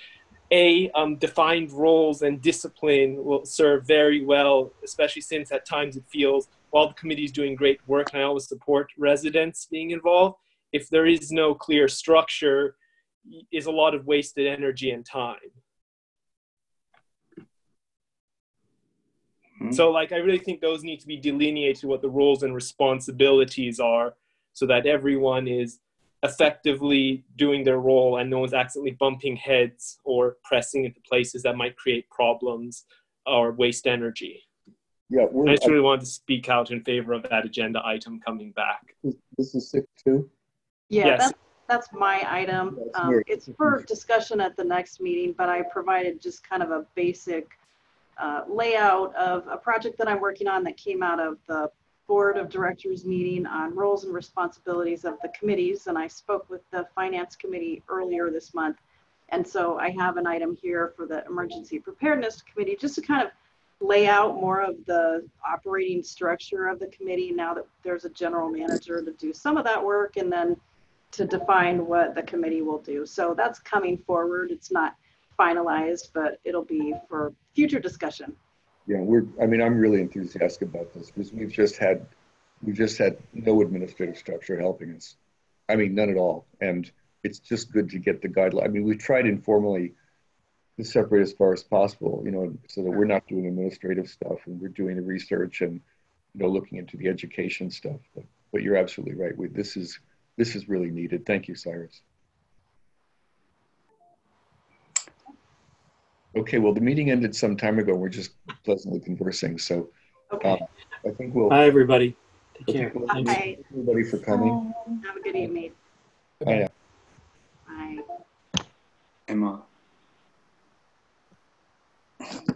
Speaker 11: defined roles and discipline will serve very well, especially since at times it feels, while the committee is doing great work, and I always support residents being involved, if there is no clear structure, is a lot of wasted energy and time. So like, I really think those need to be delineated, what the roles and responsibilities are, so that everyone is effectively doing their role and no one's accidentally bumping heads or pressing into places that might create problems or waste energy.
Speaker 3: Yeah,
Speaker 11: I just really wanted to speak out in favor of that agenda item coming back.
Speaker 3: this is 6-2.
Speaker 5: Yeah,
Speaker 11: Yes.
Speaker 5: that's my item.
Speaker 3: That's weird.
Speaker 5: It's for discussion at the next meeting, but I provided just kind of a basic layout of a project that I'm working on that came out of the Board of Directors meeting on roles and responsibilities of the committees. And I spoke with the Finance Committee earlier this month. And so I have an item here for the Emergency Preparedness Committee, just to kind of lay out more of the operating structure of the committee now that there's a general manager to do some of that work, and then to define what the committee will do. So that's coming forward. It's not finalized, but it'll be for future discussion.
Speaker 3: Yeah, I'm really enthusiastic about this because we've just had no administrative structure helping us. I mean, none at all. And it's just good to get the guideline. I mean, we've tried informally to separate as far as possible, so that we're not doing administrative stuff and we're doing the research and, looking into the education stuff. But you're absolutely right. This is really needed. Thank you, Cyrus. Okay, well, the meeting ended some time ago. We're just pleasantly conversing. So
Speaker 5: Okay.
Speaker 3: I think we'll.
Speaker 2: Bye, everybody. Take care.
Speaker 5: Bye.
Speaker 3: Thank you, everybody, for coming.
Speaker 5: Have a good evening.
Speaker 3: Bye now.
Speaker 5: Bye.
Speaker 6: Emma.